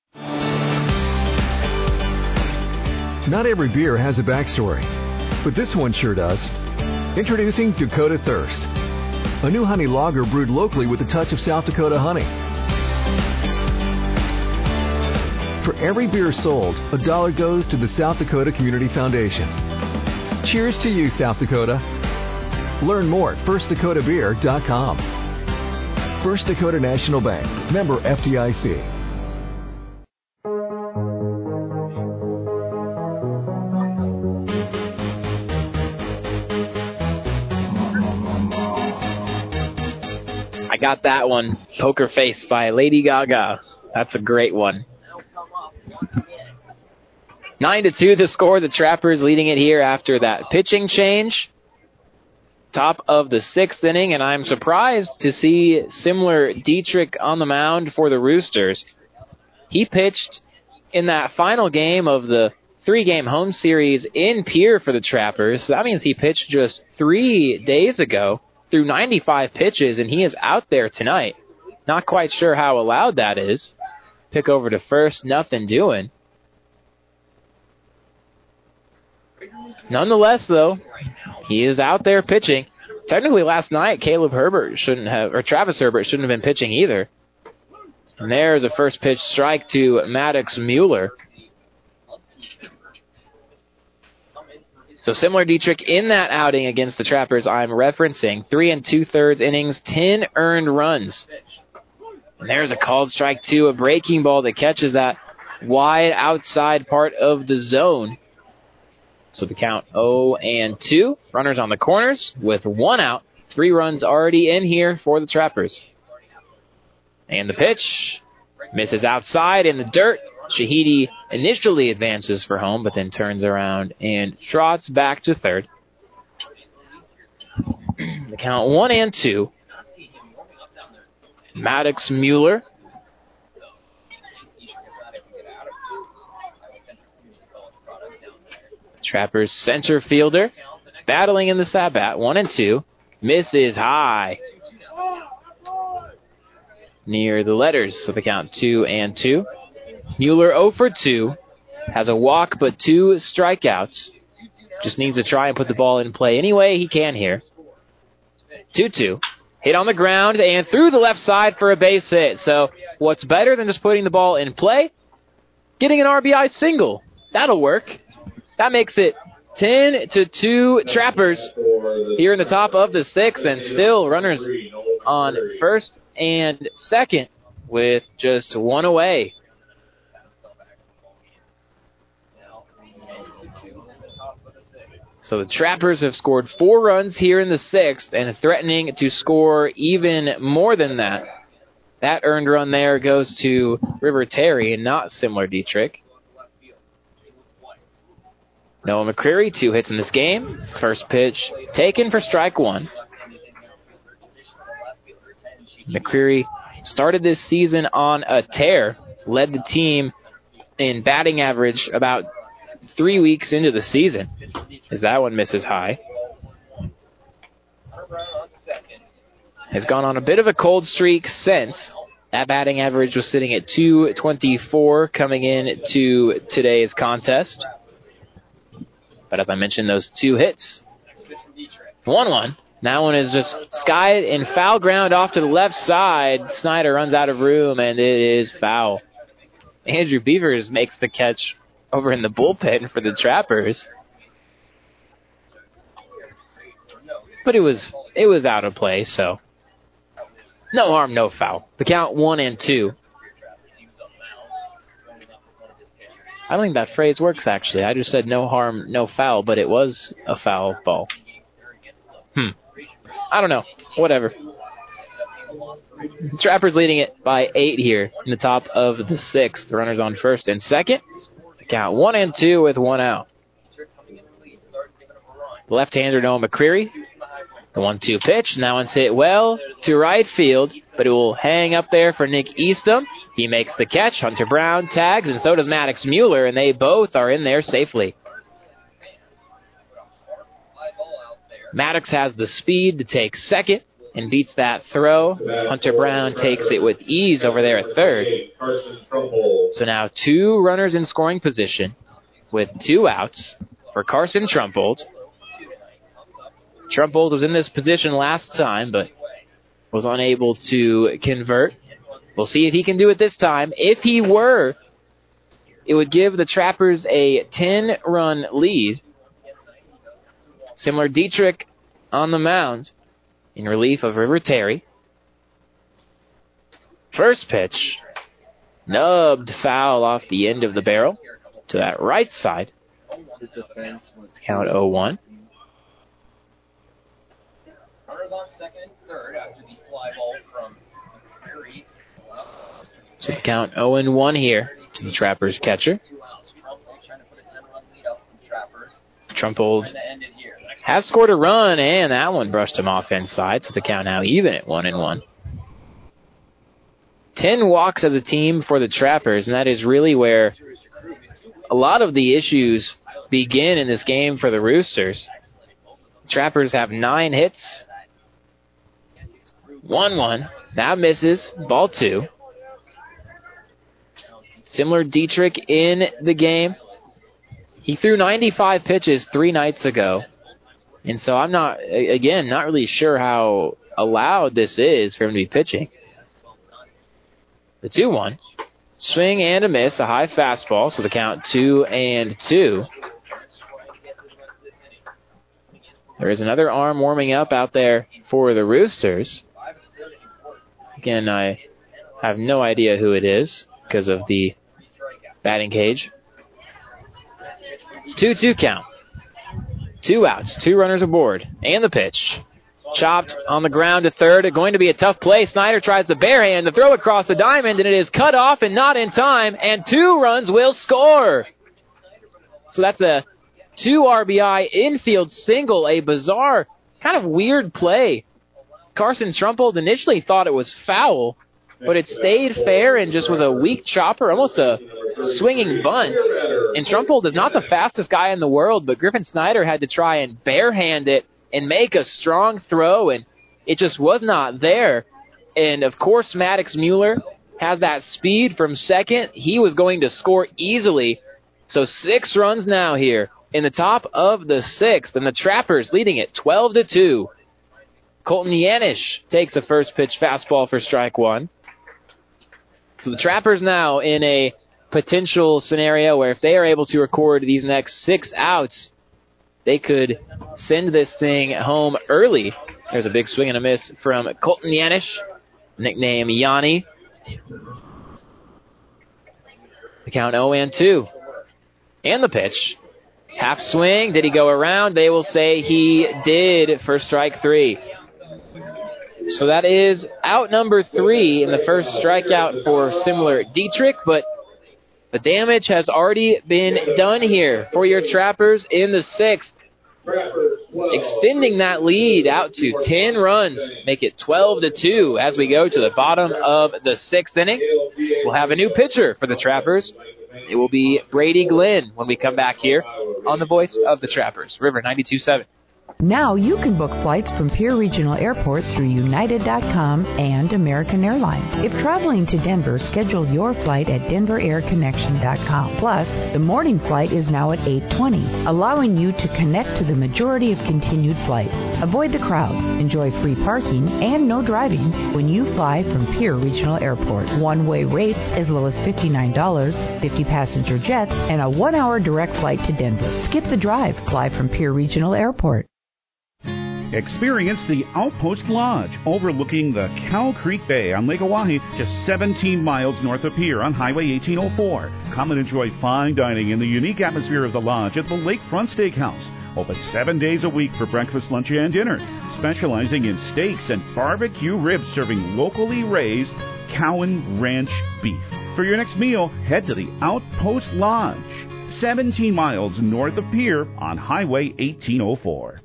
Not every beer has a backstory, but this one sure does. Introducing Dakota Thirst, a new honey lager brewed locally with a touch of South Dakota honey. For every beer sold, a dollar goes to the South Dakota Community Foundation. Cheers to you, South Dakota. Learn more at first dakota beer dot com. First Dakota National Bank, member F D I C. I got that one, Poker Face by Lady Gaga. That's a great one. Nine to two the score. The Trappers leading it here after that pitching change. Top of the sixth inning, and I'm surprised to see similar Dietrich on the mound for the Roosters. He pitched in that final game of the three-game home series in Pierre for the Trappers. So that means he pitched just three days ago through ninety-five pitches, and he is out there tonight. Not quite sure how allowed that is. Pick over to first, nothing doing. Nonetheless, though, he is out there pitching. Technically, last night, Caleb Herbert shouldn't have, or Travis Herbert shouldn't have been pitching either. And there's a first pitch strike to Maddox Mueller. So similar Dietrich in that outing against the Trappers I'm referencing. Three and two-thirds innings, ten earned runs. And there's a called strike to a breaking ball that catches that wide outside part of the zone. So the count oh and two. Runners on the corners with one out. Three runs already in here for the Trappers. And the pitch misses outside in the dirt. Shahidi initially advances for home, but then turns around and trots back to third. The count one and two. Maddox Mueller. Trappers center fielder battling in the Sabat. One and two. Misses high. Near the letters, so the count two and two. Mueller oh for two. Has a walk but two strikeouts. Just needs to try and put the ball in play any way he can here. two two. Hit on the ground and through the left side for a base hit. So what's better than just putting the ball in play? Getting an R B I single. That'll work. That makes it ten to two Trappers here in the top of the sixth, and still runners on first and second with just one away. So the Trappers have scored four runs here in the sixth and threatening to score even more than that. That earned run there goes to River Terry and not similar Dietrich. Noah McCreary, two hits in this game. First pitch taken for strike one. McCreary started this season on a tear, led the team in batting average about three weeks into the season, as that one misses high. Has gone on a bit of a cold streak since. That batting average was sitting at two twenty-four coming into today's contest. But as I mentioned, those two hits. one one. That one is just skied in foul ground off to the left side. Snyder runs out of room, and it is foul. Andrew Beavers makes the catch over in the bullpen for the Trappers. But it was it was out of play, so no harm, no foul. The count one and two. I don't think that phrase works, actually. I just said no harm, no foul, but it was a foul ball. Hmm. I don't know. Whatever. Trappers leading it by eight here in the top of the sixth. The runners on first and second. The count one and two with one out. The left-hander Noah McCreary. The one two pitch. And that one's hit well to right field, but it will hang up there for Nick Eastham. He makes the catch. Hunter Brown tags, and so does Maddox Mueller, and they both are in there safely. Maddox has the speed to take second and beats that throw. Hunter Brown takes it with ease over there at third. So now two runners in scoring position with two outs for Carson Trumpold. Trumpold was in this position last time, but was unable to convert. We'll see if he can do it this time. If he were, it would give the Trappers a ten-run lead. Similar Dietrich on the mound in relief of River Terry. First pitch, nubbed foul off the end of the barrel to that right side. Count oh one. On second and third after the fly ball from Perry. So the count oh and one here to the Trappers catcher. Trumpold has scored a run, and that one brushed him off inside, so the count now even at one and one. Ten walks as a team for the Trappers, and that is really where a lot of the issues begin in this game for the Roosters. The Trappers have nine hits. one one. That misses. Ball two. Similar Dietrich in the game. He threw ninety-five pitches three nights ago. And so I'm not, again, not really sure how allowed this is for him to be pitching. The two one. Swing and a miss. A high fastball. So the count two and two. There is another arm warming up out there for the Roosters. Again, I have no idea who it is because of the batting cage. two two count. Two outs, two runners aboard. And the pitch. Chopped on the ground to third. Going to be a tough play. Snyder tries to barehand the throw across the diamond, and it is cut off and not in time, and two runs will score. So that's a two R B I infield single, a bizarre, kind of weird play. Carson Trumpold initially thought it was foul, but it stayed fair and just was a weak chopper, almost a swinging bunt. And Trumpold is not the fastest guy in the world, but Griffin Snyder had to try and barehand it and make a strong throw, and it just was not there. And, of course, Maddox Mueller had that speed from second. He was going to score easily. So six runs now here in the top of the sixth, and the Trappers leading it twelve to two. Colton Yanish takes a first pitch fastball for strike one. So the Trappers now in a potential scenario where if they are able to record these next six outs, they could send this thing home early. There's a big swing and a miss from Colton Yanish, nickname Yanni. The count oh and two. And the pitch. Half swing. Did he go around? They will say he did for strike three. So that is out number three in the first strikeout for similar Dietrich, but the damage has already been done here for your Trappers in the sixth. Extending that lead out to ten runs, make it twelve to two as we go to the bottom of the sixth inning. We'll have a new pitcher for the Trappers. It will be Brady Glenn when we come back here on the voice of the Trappers, River ninety-two point seven. Now you can book flights from Pierre Regional Airport through United dot com and American Airlines. If traveling to Denver, schedule your flight at Denver Air Connection dot com. Plus, the morning flight is now at eight twenty, allowing you to connect to the majority of continued flights. Avoid the crowds, enjoy free parking, and no driving when you fly from Pierre Regional Airport. One-way rates as low as fifty-nine dollars, fifty passenger jets, and a one-hour direct flight to Denver. Skip the drive. Fly from Pierre Regional Airport. Experience the Outpost Lodge overlooking the Cow Creek Bay on Lake Oahe, just seventeen miles north of Pier on Highway eighteen oh four. Come and enjoy fine dining in the unique atmosphere of the lodge at the Lakefront Steakhouse. Open seven days a week for breakfast, lunch, and dinner. Specializing in steaks and barbecue ribs, serving locally raised Cowan Ranch beef. For your next meal, head to the Outpost Lodge, seventeen miles north of Pier on Highway eighteen oh four.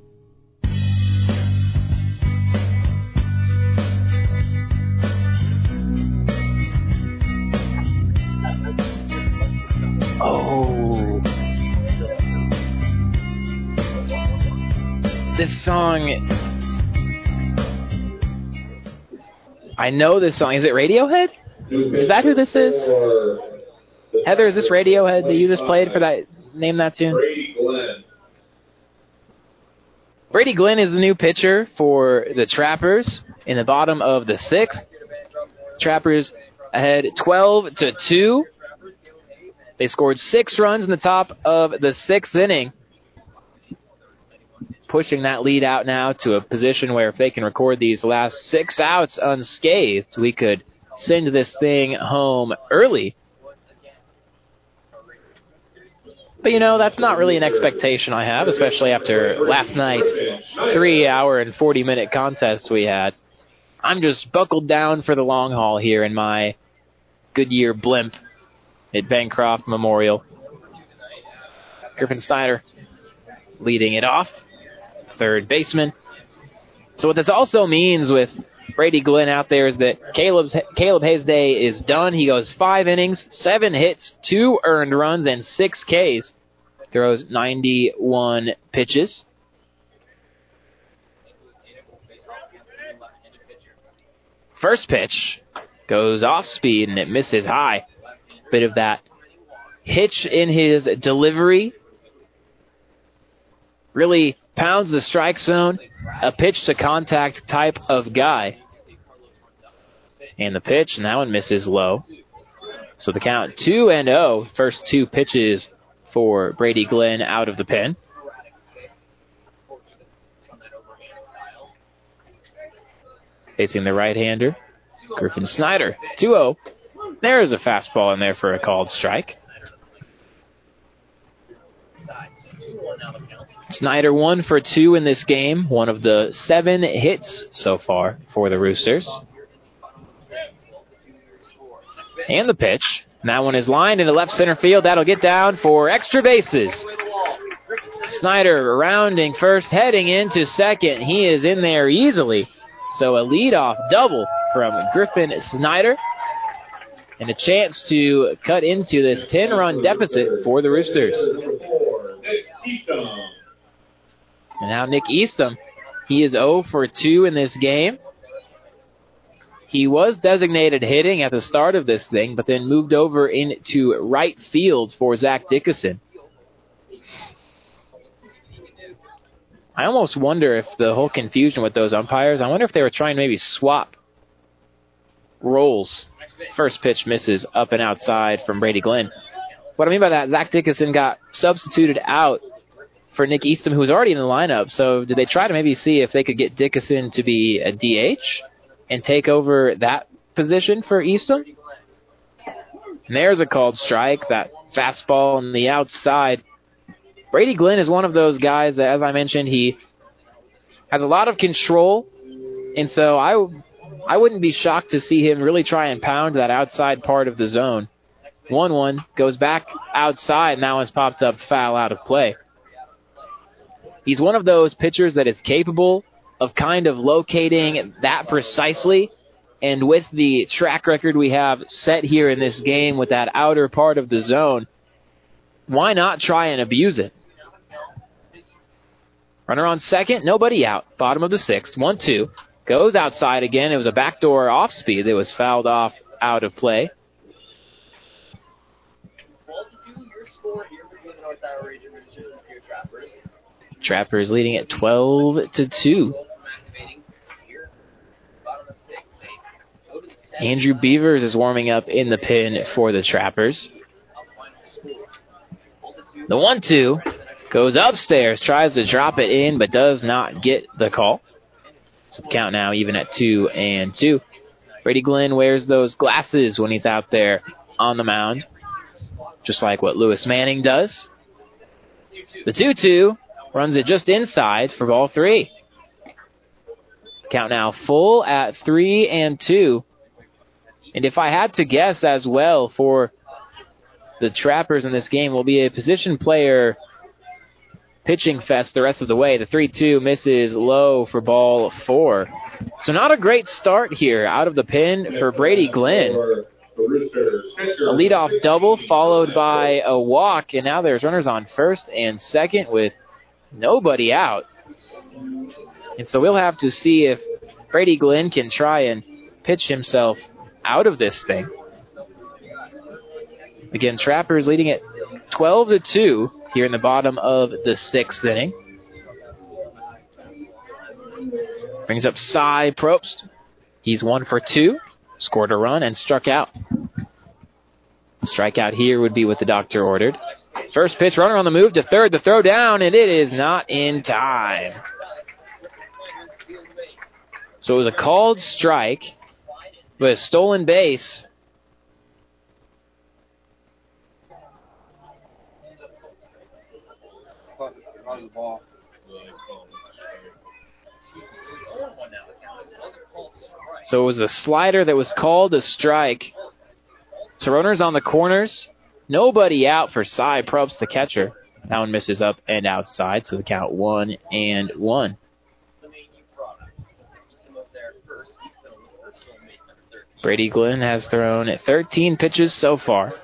Oh. This song. I know this song. Is it Radiohead? Is that who this is? Heather, is this Radiohead that you just played for that? Name that tune. Brady Glenn. Brady Glenn is the new pitcher for the Trappers in the bottom of the sixth. Trappers ahead twelve to two. They scored six runs in the top of the sixth inning, pushing that lead out now to a position where if they can record these last six outs unscathed, we could send this thing home early. But, you know, that's not really an expectation I have, especially after last night's three-hour and forty-minute contest we had. I'm just buckled down for the long haul here in my Goodyear blimp at Bancroft Memorial. Griffin Snyder leading it off, third baseman. So what this also means with Brady Glenn out there is that Caleb's, Caleb Hayes' day is done. He goes five innings, seven hits, two earned runs, and six Ks. Throws ninety-one pitches. First pitch goes off speed and it misses high. Bit of that hitch in his delivery. Really pounds the strike zone. A pitch to contact type of guy. And the pitch, and that one misses low. So the count two and oh. First two pitches for Brady Glenn out of the pen. Facing the right-hander, Griffin Snyder, two oh. There's a fastball in there for a called strike. Snyder one for two in this game, one of the seven hits so far for the Roosters. And the pitch. And that one is lined into left center field. That'll get down for extra bases. Snyder rounding first, heading into second. He is in there easily. So a leadoff double from Griffin Snyder. And a chance to cut into this ten-run deficit for the Roosters. And now Nick Eastham, he is oh for two in this game. He was designated hitting at the start of this thing, but then moved over into right field for Zach Dickinson. I almost wonder if the whole confusion with those umpires, I wonder if they were trying to maybe swap roles. First pitch misses up and outside from Brady Glenn. What I mean by that, Zach Dickinson got substituted out for Nick Eastham, who was already in the lineup. So did they try to maybe see if they could get Dickinson to be a D H and take over that position for Eastham? And there's a called strike, that fastball on the outside. Brady Glenn is one of those guys that, as I mentioned, he has a lot of control. And so I, I wouldn't be shocked to see him really try and pound that outside part of the zone. one one goes back outside. Now it's popped up foul out of play. He's one of those pitchers that is capable of kind of locating that precisely. And with the track record we have set here in this game with that outer part of the zone, why not try and abuse it? Runner on second, nobody out. Bottom of the sixth, one two. Goes outside again. It was a backdoor off speed that was fouled off out of play. Trappers leading at twelve to two. Andrew Beavers is warming up in the pen for the Trappers. The one two Goes upstairs, tries to drop it in, but does not get the call. So the count now even at two and two. Brady Glenn wears those glasses when he's out there on the mound, just like what Lewis Manning does. The two two runs it just inside for ball three. Count now full at three and two. And if I had to guess as well for the Trappers in this game, will be a position player pitching fest the rest of the way. The three two misses low for ball four. So not a great start here out of the pen for Brady Glenn. A leadoff double followed by a walk, and now there's runners on first and second with nobody out. And so we'll have to see if Brady Glenn can try and pitch himself out of this thing. Again, Trappers leading it twelve to two here in the bottom of the sixth inning. Brings up Cy Probst. He's one for two, scored a run, and struck out. Strikeout here would be what the doctor ordered. First pitch, runner on the move to third, the throw down, and it is not in time. So it was a called strike, but a stolen base. So it was a slider that was called a strike. So runners on the corners. Nobody out for Cy Probst, the catcher. That one misses up and outside, so the count one and one. Brady Glenn has thrown thirteen pitches so far.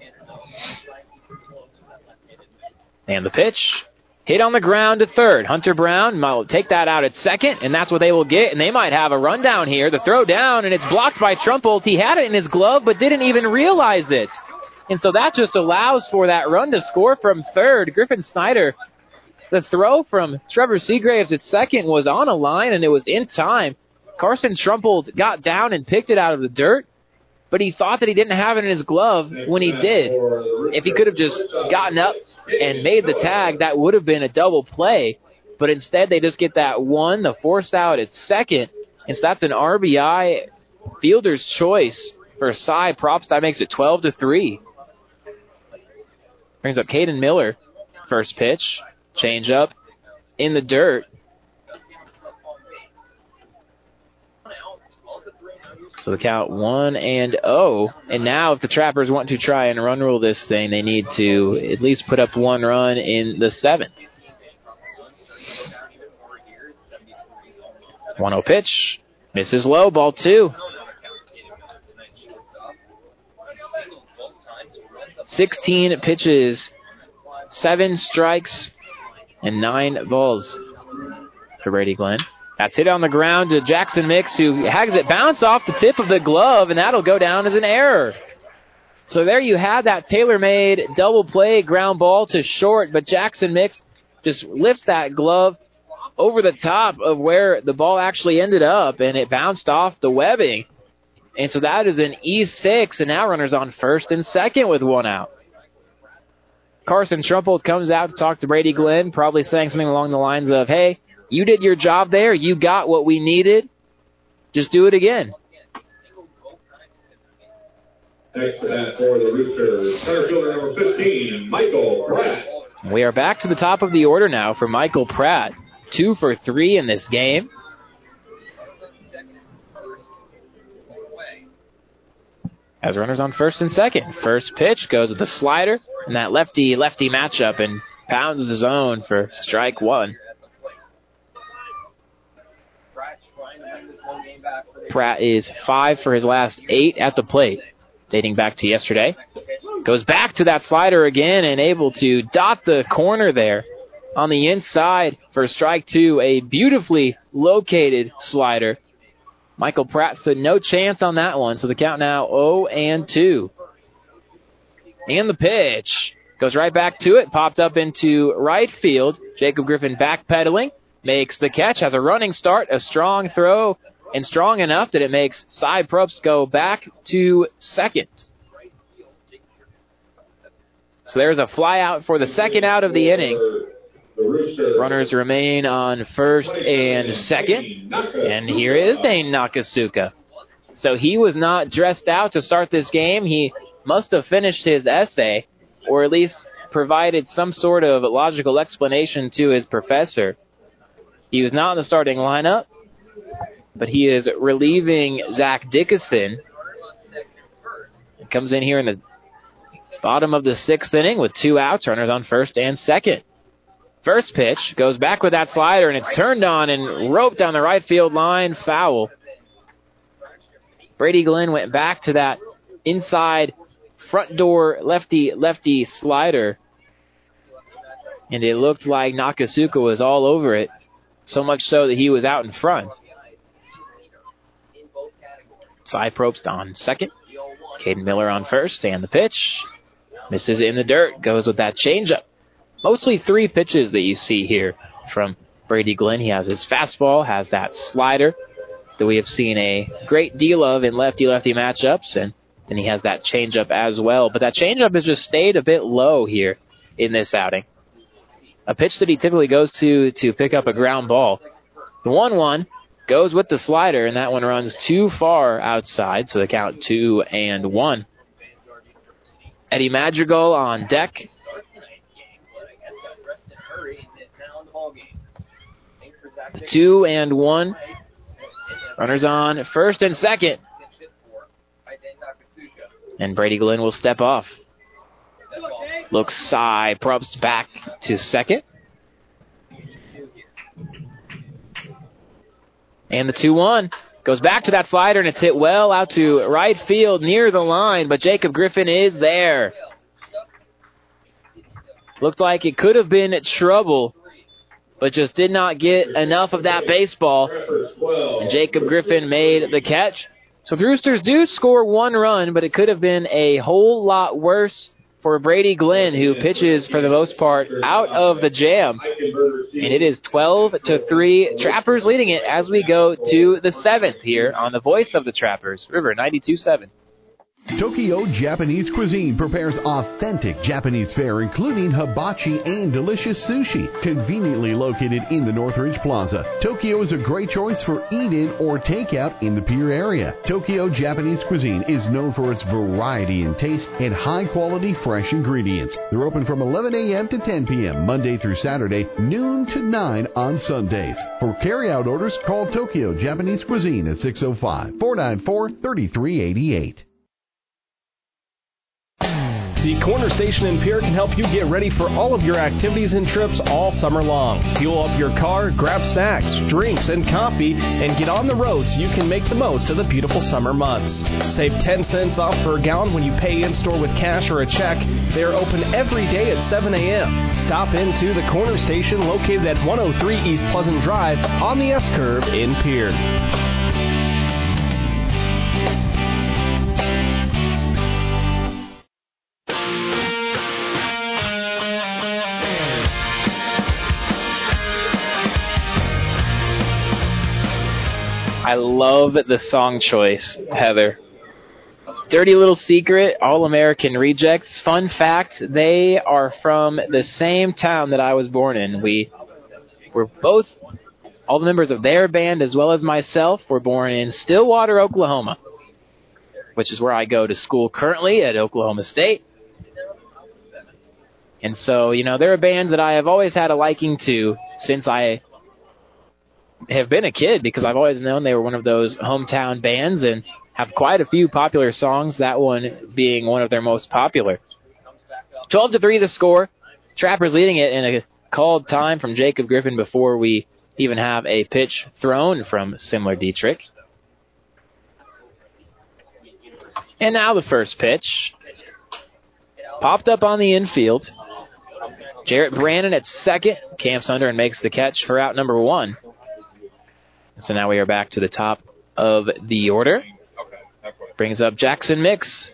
And the pitch. Hit on the ground to third. Hunter Brown will take that out at second, and that's what they will get. And they might have a rundown here. The throw down, and it's blocked by Trumpold. He had it in his glove, but didn't even realize it. And so that just allows for that run to score from third. Griffin Snyder, the throw from Trevor Seagraves at second was on a line, and it was in time. Carson Trumpold got down and picked it out of the dirt, but he thought that he didn't have it in his glove when he did. If he could have just gotten up and made the tag, that would have been a double play. But instead, they just get that one, the force out at second. And so that's an R B I fielder's choice for Cy Probst. That makes it twelve to three. Brings up Caden Miller. First pitch. Change up in the dirt. So the count one and oh. And now if the Trappers want to try and run rule this thing, they need to at least put up one run in the seventh. one oh pitch. Misses low, ball two. sixteen pitches, seven strikes, and nine balls for Brady Glenn. That's hit on the ground to Jackson Mix, who has it bounce off the tip of the glove, and that'll go down as an error. So there you have that tailor-made double play ground ball to short, but Jackson Mix just lifts that glove over the top of where the ball actually ended up, and it bounced off the webbing. And so that is an E six, and now runners on first and second with one out. Carson Trumpold comes out to talk to Brady Glenn, probably saying something along the lines of, hey, you did your job there. You got what we needed. Just do it again. Next to that for the Roosters, center fielder number fifteen, Michael Pratt. We are back to the top of the order now for Michael Pratt. Two for three in this game. As runners on first and second. First pitch goes with the slider, and that lefty-lefty matchup, and pounds his own for strike one. Pratt is five for his last eight at the plate, dating back to yesterday. Goes back to that slider again and able to dot the corner there on the inside for strike two. A beautifully located slider. Michael Pratt stood no chance on that one, so the count now oh and two. And the pitch goes right back to it, popped up into right field. Jacob Griffin backpedaling, makes the catch, has a running start, a strong throw, and strong enough that it makes Cy Probst go back to second. So there's a fly out for the second out of the inning. Roosters. Runners remain on first and second. And here is Dane Nakasuka. So he was not dressed out to start this game. He must have finished his essay, or at least provided some sort of logical explanation to his professor. He was not in the starting lineup, but he is relieving Zach Dickinson. He comes in here in the bottom of the sixth inning with two outs, runners on first and second. First pitch goes back with that slider, and it's turned on and roped down the right field line, foul. Brady Glenn went back to that inside front door lefty-lefty slider, and it looked like Nakasuka was all over it, so much so that he was out in front. Cy Probst on second. Caden Miller on first, and the pitch misses in the dirt, goes with that changeup. Mostly three pitches that you see here from Brady Glenn. He has his fastball, has that slider that we have seen a great deal of in lefty-lefty matchups, and then he has that changeup as well. But that changeup has just stayed a bit low here in this outing. A pitch that he typically goes to to pick up a ground ball. The one one goes with the slider, and that one runs too far outside, so the count two and one. Eddie Madrigal on deck. The two and one. Runners on first and second. And Brady Glenn will step off. Looks Cy Probst back to second. And the two one goes back to that slider, and it's hit well out to right field near the line, but Jacob Griffin is there. Looked like it could have been trouble, but just did not get enough of that baseball. And Jacob Griffin made the catch. So the Roosters do score one run, but it could have been a whole lot worse for Brady Glenn, who pitches for the most part out of the jam. And it is twelve to three. Trappers leading it as we go to the seventh here on the voice of the Trappers, River ninety-two seven. Tokyo Japanese Cuisine prepares authentic Japanese fare, including hibachi and delicious sushi. Conveniently located in the Northridge Plaza, Tokyo is a great choice for eat-in or takeout in the Pier area. Tokyo Japanese Cuisine is known for its variety in taste and high-quality fresh ingredients. They're open from eleven a.m. to ten p.m. Monday through Saturday, noon to nine on Sundays. For carry-out orders, call Tokyo Japanese Cuisine at six oh five, four nine four, three three eight eight. The Corner Station in Pierre can help you get ready for all of your activities and trips all summer long. Fuel up your car, grab snacks, drinks, and coffee, and get on the road so you can make the most of the beautiful summer months. Save ten cents off per gallon when you pay in-store with cash or a check. They are open every day at seven a.m. Stop into the Corner Station located at one oh three East Pleasant Drive on the S-Curve in Pierre. I love the song choice, Heather. Dirty Little Secret, All-American Rejects. Fun fact, they are from the same town that I was born in. We were both, all the members of their band as well as myself, were born in Stillwater, Oklahoma, which is where I go to school currently at Oklahoma State. And so, you know, they're a band that I have always had a liking to since I have been a kid, because I've always known they were one of those hometown bands and have quite a few popular songs, that one being one of their most popular. twelve to three the score. Trappers leading it in a called time from Jacob Griffin before we even have a pitch thrown from Simler Dietrich. And now the first pitch. Popped up on the infield. Jarrett Brandon at second. Camps under and makes the catch for out number one. So now we are back to the top of the order. Brings up Jackson Mix.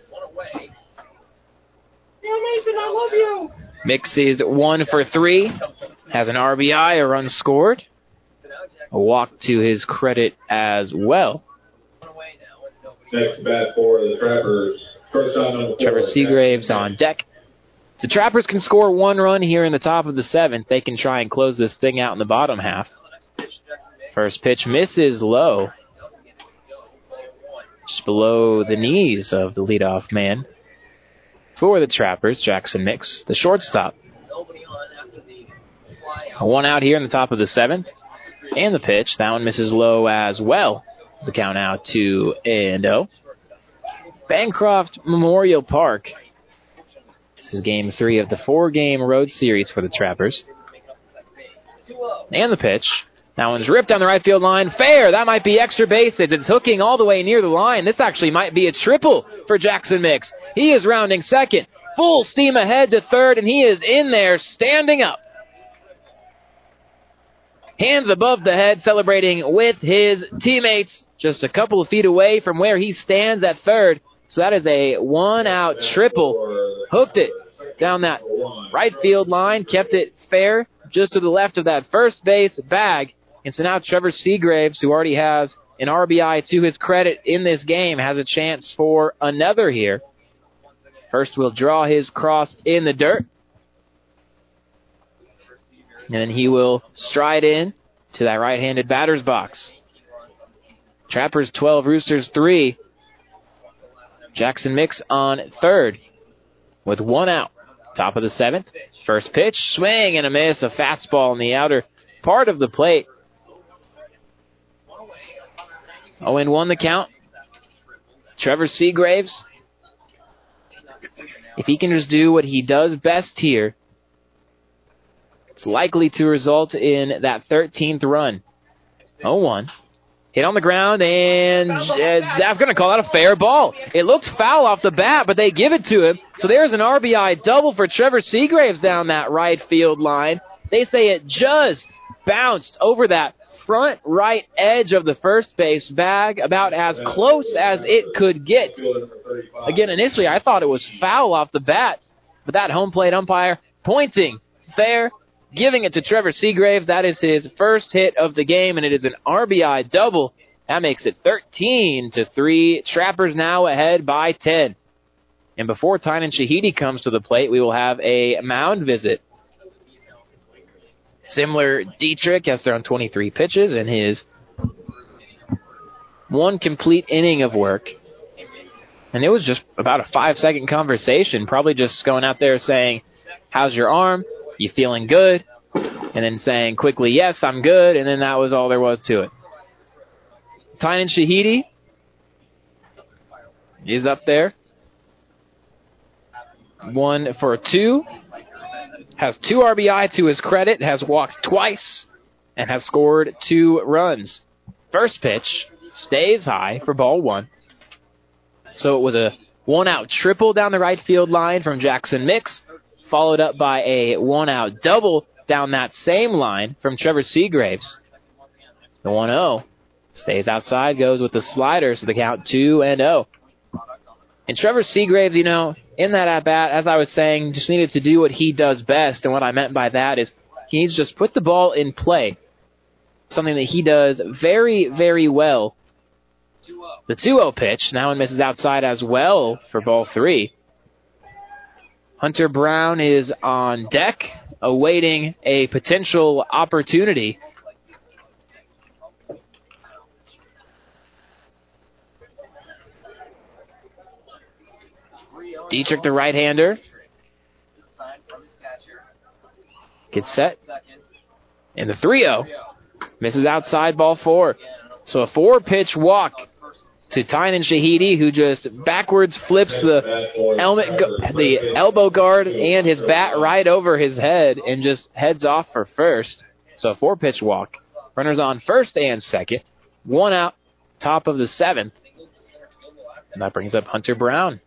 Mix is one for three. Has an R B I, a run scored. A walk to his credit as well. Next bat for the Trappers. First on number four, Trevor Seagraves on deck. The Trappers can score one run here in the top of the seventh. They can try and close this thing out in the bottom half. First pitch misses low. Just below the knees of the leadoff man. For the Trappers, Jackson Mix, the shortstop. One out here in the top of the seventh. And the pitch, that one misses low as well. The count now two and oh. Bancroft Memorial Park. This is game three of the four-game road series for the Trappers. And the pitch. That one's ripped down the right field line. Fair. That might be extra bases. It's hooking all the way near the line. This actually might be a triple for Jackson Mix. He is rounding second. Full steam ahead to third, and he is in there standing up. Hands above the head, celebrating with his teammates. Just a couple of feet away from where he stands at third. So that is a one-out triple. Hooked it down that right field line. Kept it fair just to the left of that first base bag. And so now Trevor Seagraves, who already has an R B I to his credit in this game, has a chance for another here. First will draw his cross in the dirt. And then he will stride in to that right-handed batter's box. Trappers twelve, Roosters three. Jackson Mix on third with one out. Top of the seventh. First pitch, swing and a miss. A fastball in the outer part of the plate. oh and one the count. Trevor Seagraves, if he can just do what he does best here, it's likely to result in that thirteenth run. oh one. Hit on the ground, and uh, Zach's going to call out a fair ball. It looked foul off the bat, but they give it to him. So there's an R B I double for Trevor Seagraves down that right field line. They say it just bounced over that front right edge of the first base bag, about as close as it could get. Again, initially I thought it was foul off the bat, but that home plate umpire pointing fair, giving it to Trevor Seagraves. That is his first hit of the game, and it is an R B I double. That makes it thirteen to three. Trappers now ahead by ten. And before Tynan Shahidi comes to the plate, we will have a mound visit. Similar Dietrich has thrown twenty-three pitches in his one complete inning of work. And it was just about a five-second conversation, probably just going out there saying, how's your arm? You feeling good? And then saying quickly, yes, I'm good. And then that was all there was to it. Tynan Shahidi is up there. One for two. Has two R B I to his credit. Has walked twice. And has scored two runs. First pitch stays high for ball one. So it was a one-out triple down the right field line from Jackson Mix, followed up by a one-out double down that same line from Trevor Seagraves. The one oh stays outside, goes with the slider, so the count two and oh. And Trevor Seagraves, you know, in that at-bat, as I was saying, just needed to do what he does best, and what I meant by that is he needs to just put the ball in play, something that he does very, very well. The two oh pitch, now one misses outside as well for ball three. Hunter Brown is on deck, awaiting a potential opportunity. Dietrich, the right-hander, gets set. And the three oh misses outside, ball four. So a four-pitch walk to Tynan Shahidi, who just backwards flips the helmet, the elbow guard and his bat right over his head and just heads off for first. So a four-pitch walk. Runners on first and second. One out, top of the seventh. And that brings up Hunter Brown.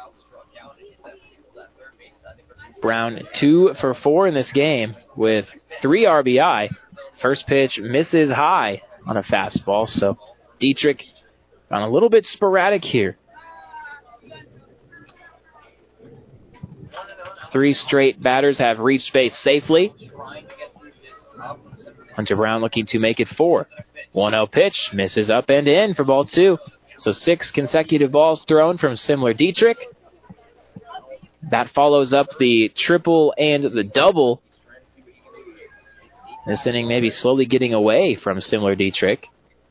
Brown two for four in this game with three R B I. First pitch misses high on a fastball. So Dietrich on a little bit sporadic here. Three straight batters have reached base safely. Hunter Brown looking to make it four. one oh pitch, misses up and in for ball two. So six consecutive balls thrown from Simler Dietrich. That follows up the triple and the double. This inning maybe slowly getting away from Similar Dietrich.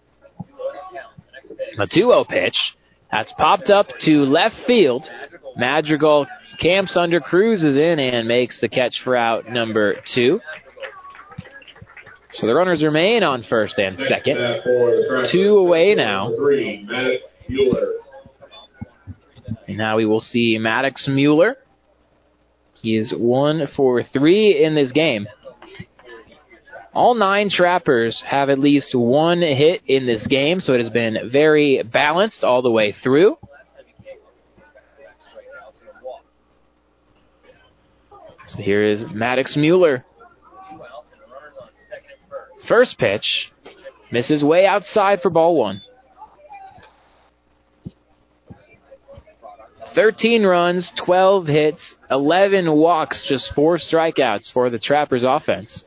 A two oh pitch. That's popped up to left field. Madrigal camps under, cruises in, and makes the catch for out number two. So the runners remain on first and second. Two away now. And now we will see Maddox Mueller. He is one for three in this game. All nine Trappers have at least one hit in this game, so it has been very balanced all the way through. So here is Maddox Mueller. First pitch misses way outside for ball one. thirteen runs, twelve hits, eleven walks, just four strikeouts for the Trappers offense.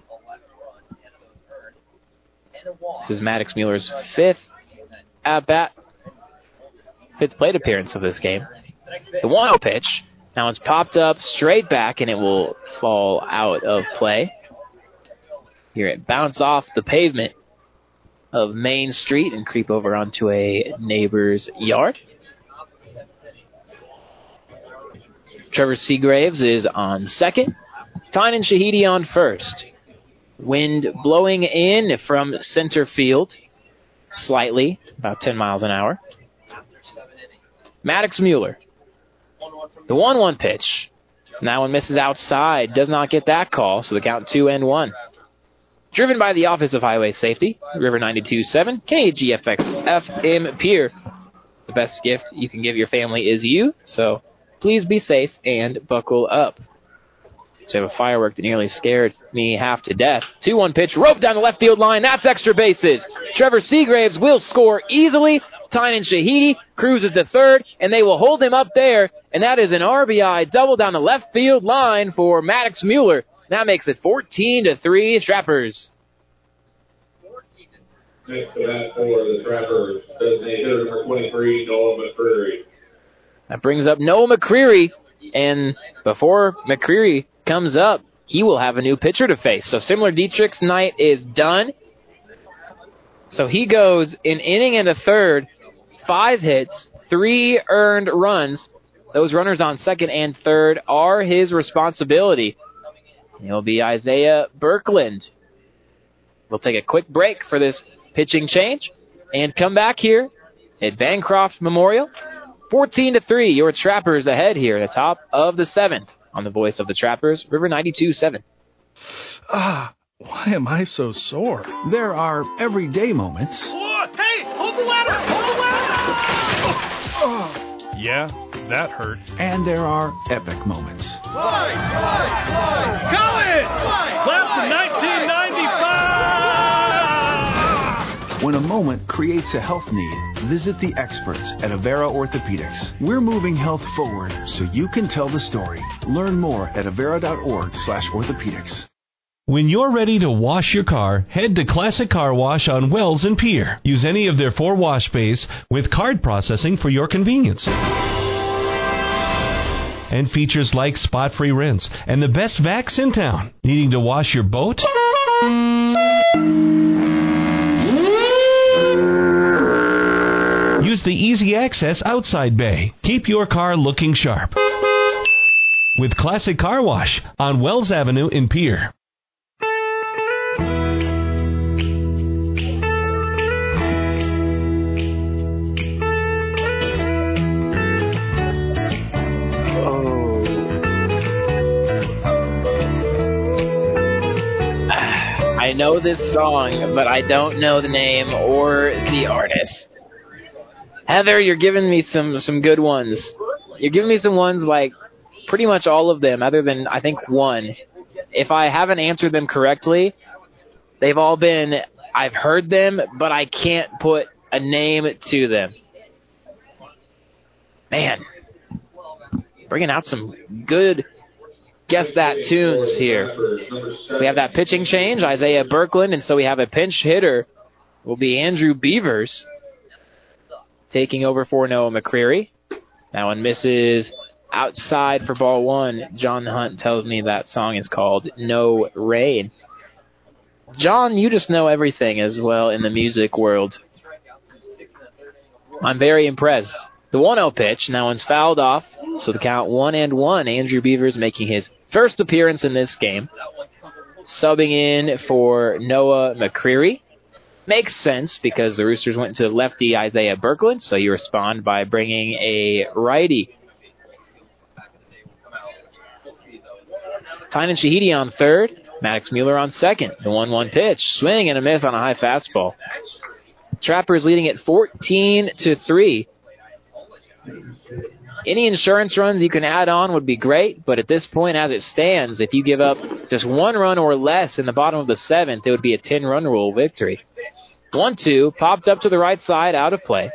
This is Maddox Mueller's fifth at-bat, fifth plate appearance of this game. The one oh pitch. Now it's popped up straight back, and it will fall out of play. Here it bounce off the pavement of Main Street and creep over onto a neighbor's yard. Trevor Seagraves is on second. Tynan Shahidi on first. Wind blowing in from center field slightly, about ten miles an hour. Maddox Mueller. The one one pitch. That one misses outside. Does not get that call, so the count two and one. Driven by the Office of Highway Safety, River ninety-two point seven, K G F X F M Pier. The best gift you can give your family is you, so please be safe and buckle up. So we have a firework that nearly scared me half to death. two one pitch, rope down the left field line. That's extra bases. Trevor Seagraves will score easily. Tynan Shahidi cruises to third, and they will hold him up there. And that is an R B I double down the left field line for Maddox Mueller. That makes it fourteen to three Trappers. Next to that for the Trappers, designated hitter number twenty-three, Noah McCreary. That brings up Noah McCreary, and before McCreary comes up, he will have a new pitcher to face. So Similar Dietrich's night is done. So he goes an inning and a third, five hits, three earned runs. Those runners on second and third are his responsibility. It'll be Isaiah Birkland. We'll take a quick break for this pitching change and come back here at Bancroft Memorial. fourteen to three, your Trappers ahead here at the top of the seventh on the voice of the Trappers, River ninety-two point seven. Ah, why am I so sore? There are everyday moments. Oh, hey, hold the ladder! Hold the ladder! Oh. Yeah, that hurt. And there are epic moments. Slide, slide, slide! College! Class of nineteen ninety-five! When a moment creates a health need, visit the experts at Avera Orthopedics. We're moving health forward so you can tell the story. Learn more at avera.org slash orthopedics. When you're ready to wash your car, head to Classic Car Wash on Wells and Pier. Use any of their four wash bays with card processing for your convenience. And features like spot-free rinse and the best vacs in town. Needing to wash your boat? Use the easy access outside bay. Keep your car looking sharp with Classic Car Wash on Wells Avenue in Pier. I know this song, but I don't know the name or the artist. Heather, you're giving me some, some good ones. You're giving me some ones like pretty much all of them, other than I think one. If I haven't answered them correctly, they've all been, I've heard them, but I can't put a name to them. Man, bringing out some good Guess That tunes here. We have that pitching change, Isaiah Birkland, and so we have a pinch hitter, will be Andrew Beavers, taking over for Noah McCreary. That one misses outside for ball one. John Hunt tells me that song is called No Rain. John, you just know everything as well in the music world. I'm very impressed. The one oh pitch, now one's fouled off, so the count one and one. Andrew Beavers making his first appearance in this game. Subbing in for Noah McCreary. Makes sense because the Roosters went to lefty Isaiah Berkland, so you respond by bringing a righty. Tynan Shahidi on third. Maddox Mueller on second. The one one pitch. Swing and a miss on a high fastball. Trappers leading at fourteen to three. Any insurance runs you can add on would be great, but at this point, as it stands, if you give up just one run or less in the bottom of the seventh, it would be a ten-run rule victory. one two, popped up to the right side, out of play.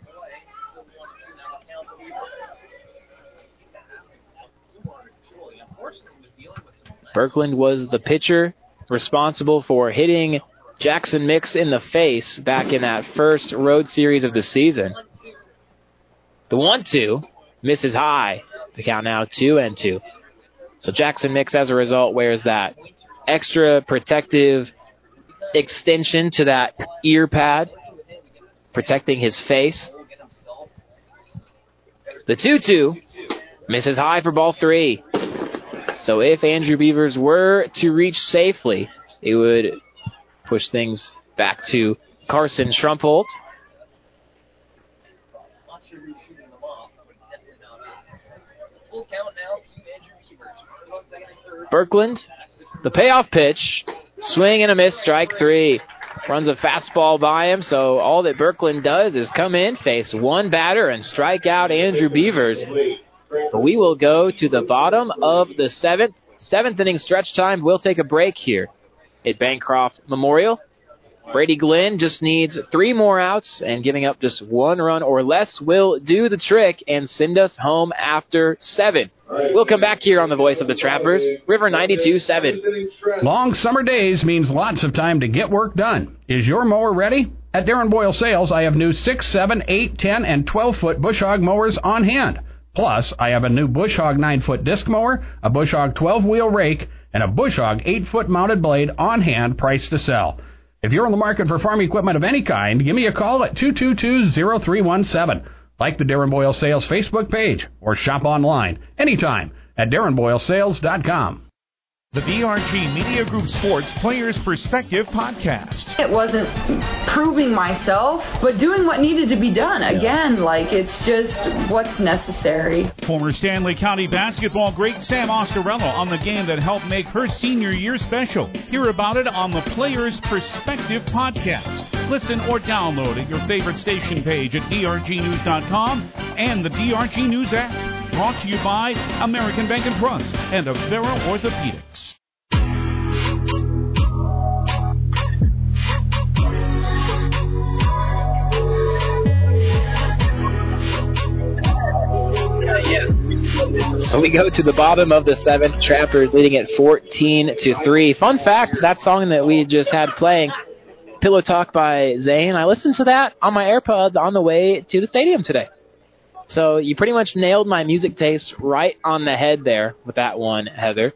Berkland was the pitcher responsible for hitting Jackson Mix in the face back in that first road series of the season. The one two misses high. The count now two and two. So Jackson Mix, as a result, wears that extra protective extension to that ear pad, protecting his face. The two two misses high for ball three. So if Andrew Beavers were to reach safely, it would push things back to Carson Schrumpholt. Berkland, the payoff pitch, swing and a miss, strike three. Runs a fastball by him, so all that Berkland does is come in, face one batter, and strike out Andrew Beavers. But we will go to the bottom of the seventh. Seventh inning stretch time. We'll take a break here at Bancroft Memorial. Brady Glenn just needs three more outs, and giving up just one run or less will do the trick and send us home after seven. We'll come back here on the voice of the Trappers, River ninety-two seven. Long summer days means lots of time to get work done. Is your mower ready? At Darren Boyle Sales, I have new six, seven, eight, ten, and twelve-foot bush hog mowers on hand. Plus, I have a new Bush Hog nine-foot disc mower, a Bush Hog twelve-wheel rake, and a Bush Hog eight-foot mounted blade on hand priced to sell. If you're in the market for farm equipment of any kind, give me a call at two two two, zero three one seven. Like the Darren Boyle Sales Facebook page or shop online anytime at darren boyle sales dot com. The D R G Media Group Sports Players Perspective Podcast. It wasn't proving myself, but doing what needed to be done. Again, like, it's just what's necessary. Former Stanley County basketball great Sam Oscarello on the game that helped make her senior year special. Hear about it on the Players Perspective Podcast. Listen or download at your favorite station page at d r g news dot com and the D R G News app. Brought to you by American Bank and Trust and Avera Orthopedics. So we go to the bottom of the seventh. Trappers leading at fourteen to three. Fun fact, that song that we just had playing, Pillow Talk by Zane, I listened to that on my AirPods on the way to the stadium today. So you pretty much nailed my music taste right on the head there with that one, Heather.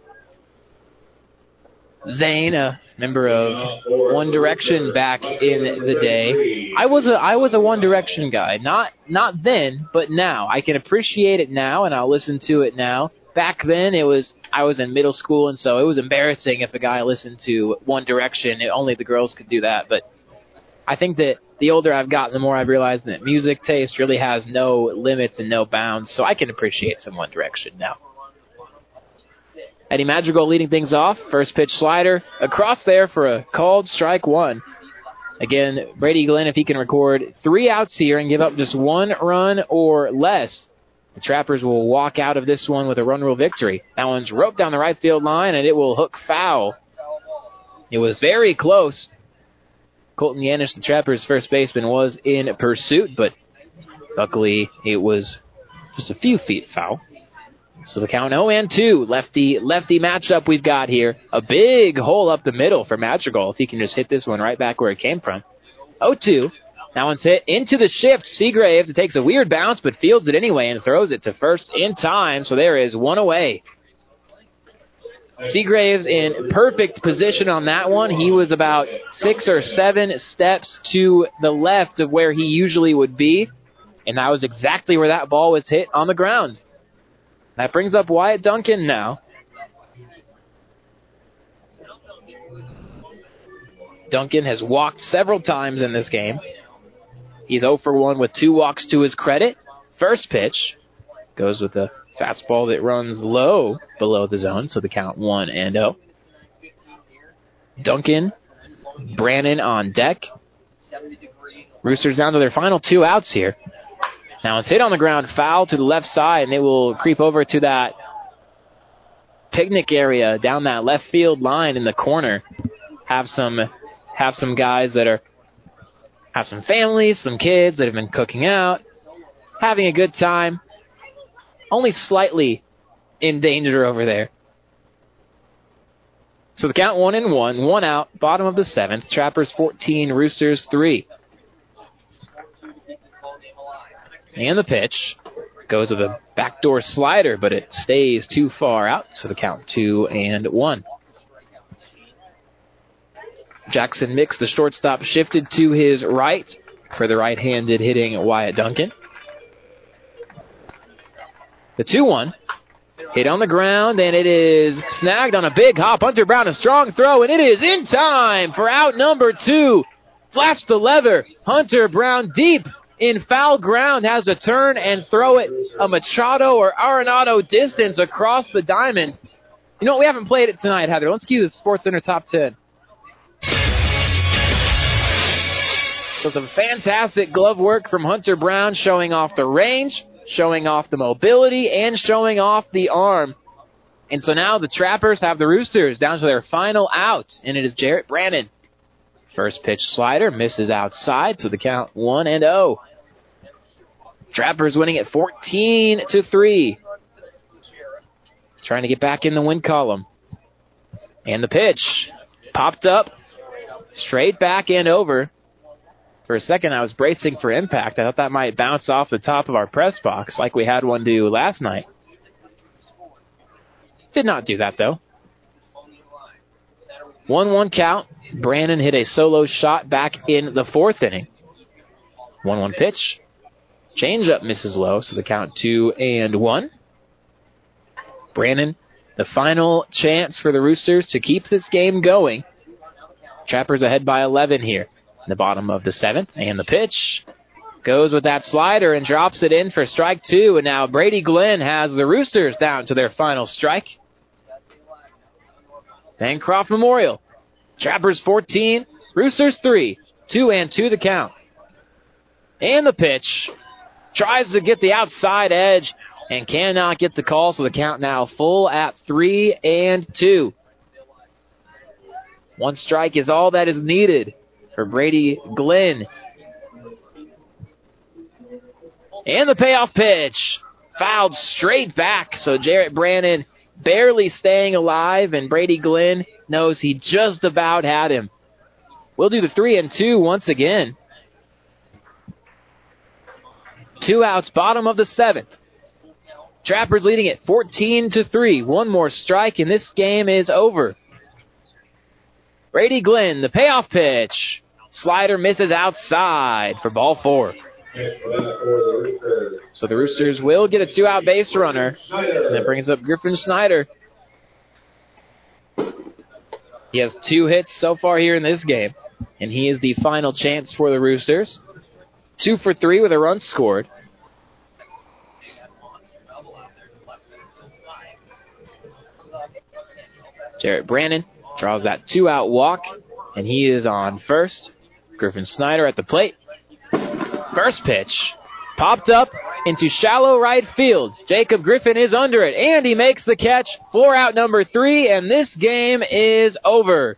Zane, a member of One Direction back in the day. I was a I was a One Direction guy. Not not then, but now. I can appreciate it now, and I'll listen to it now. Back then, it was I was in middle school, and so it was embarrassing if a guy listened to One Direction. It, only the girls could do that. But I think that the older I've gotten, the more I've realized that music taste really has no limits and no bounds, so I can appreciate some One Direction now. Eddie Madrigal leading things off. First pitch slider across there for a called strike one. Again, Brady Glenn, if he can record three outs here and give up just one run or less, the Trappers will walk out of this one with a run rule victory. That one's roped down the right field line, and it will hook foul. It was very close. Colton Yanish, the Trappers' first baseman, was in pursuit, but luckily it was just a few feet foul. So the count oh and two. Lefty-lefty matchup we've got here. A big hole up the middle for Madrigal if he can just hit this one right back where it came from. oh two. That one's hit into the shift. Seagraves, it takes a weird bounce, but fields it anyway and throws it to first in time. So there is one away. Seagraves in perfect position on that one. He was about six or seven steps to the left of where he usually would be, and that was exactly where that ball was hit on the ground. That brings up Wyatt Duncan now. Duncan has walked several times in this game. He's oh for one with two walks to his credit. First pitch goes with a fastball that runs low below the zone, so the count one and oh. Duncan, Brannon on deck. Roosters down to their final two outs here. Now it's hit on the ground, foul to the left side, and it will creep over to that picnic area down that left field line in the corner. Have some, have some guys that are, have some families, some kids that have been cooking out, having a good time. Only slightly in danger over there. So the count one and one, one out, bottom of the seventh. Trappers fourteen, Roosters three. And the pitch goes with a backdoor slider, but it stays too far out. So the count two and one. Jackson Mix, the shortstop, shifted to his right for the right-handed hitting Wyatt Duncan. The two one, hit on the ground, and it is snagged on a big hop. Hunter Brown, a strong throw, and it is in time for out number two. Flash the leather. Hunter Brown deep in foul ground has to turn and throw it a Machado or Arenado distance across the diamond. You know what? We haven't played it tonight, Heather. Let's cue the Sports Center Top ten. So some fantastic glove work from Hunter Brown, showing off the range, showing off the mobility, and showing off the arm. And so now the Trappers have the Roosters down to their final out, and it is Jarrett Brannon. First pitch slider misses outside, so the count one and oh. Trappers winning at fourteen to three. Trying to get back in the win column. And the pitch popped up, straight back and over. For a second, I was bracing for impact. I thought that might bounce off the top of our press box like we had one do last night. Did not do that, though. one one count. Brannon hit a solo shot back in the fourth inning. one one pitch. Changeup misses low, so the count two and one. Brannon, the final chance for the Roosters to keep this game going. Trappers ahead by eleven here. In the bottom of the seventh, and the pitch goes with that slider and drops it in for strike two, and now Brady Glenn has the Roosters down to their final strike. Bancroft Memorial. Trappers fourteen, Roosters three, two and two the count. And the pitch tries to get the outside edge and cannot get the call, so the count now full at three and two. One strike is all that is needed for Brady Glenn. And the payoff pitch fouled straight back. So Jarrett Brannon barely staying alive, and Brady Glenn knows he just about had him. We'll do the three and two once again. Two outs, bottom of the seventh. Trappers leading it fourteen to three. One more strike, and this game is over. Brady Glenn, the payoff pitch. Slider misses outside for ball four. So the Roosters will get a two-out base runner. And that brings up Griffin Snyder. He has two hits so far here in this game. And he is the final chance for the Roosters. Two for three with a run scored. Jarrett Brannon draws that two-out walk. And he is on first. Griffin Snyder at the plate. First pitch popped up into shallow right field. Jacob Griffin is under it, and he makes the catch for out number three, and this game is over.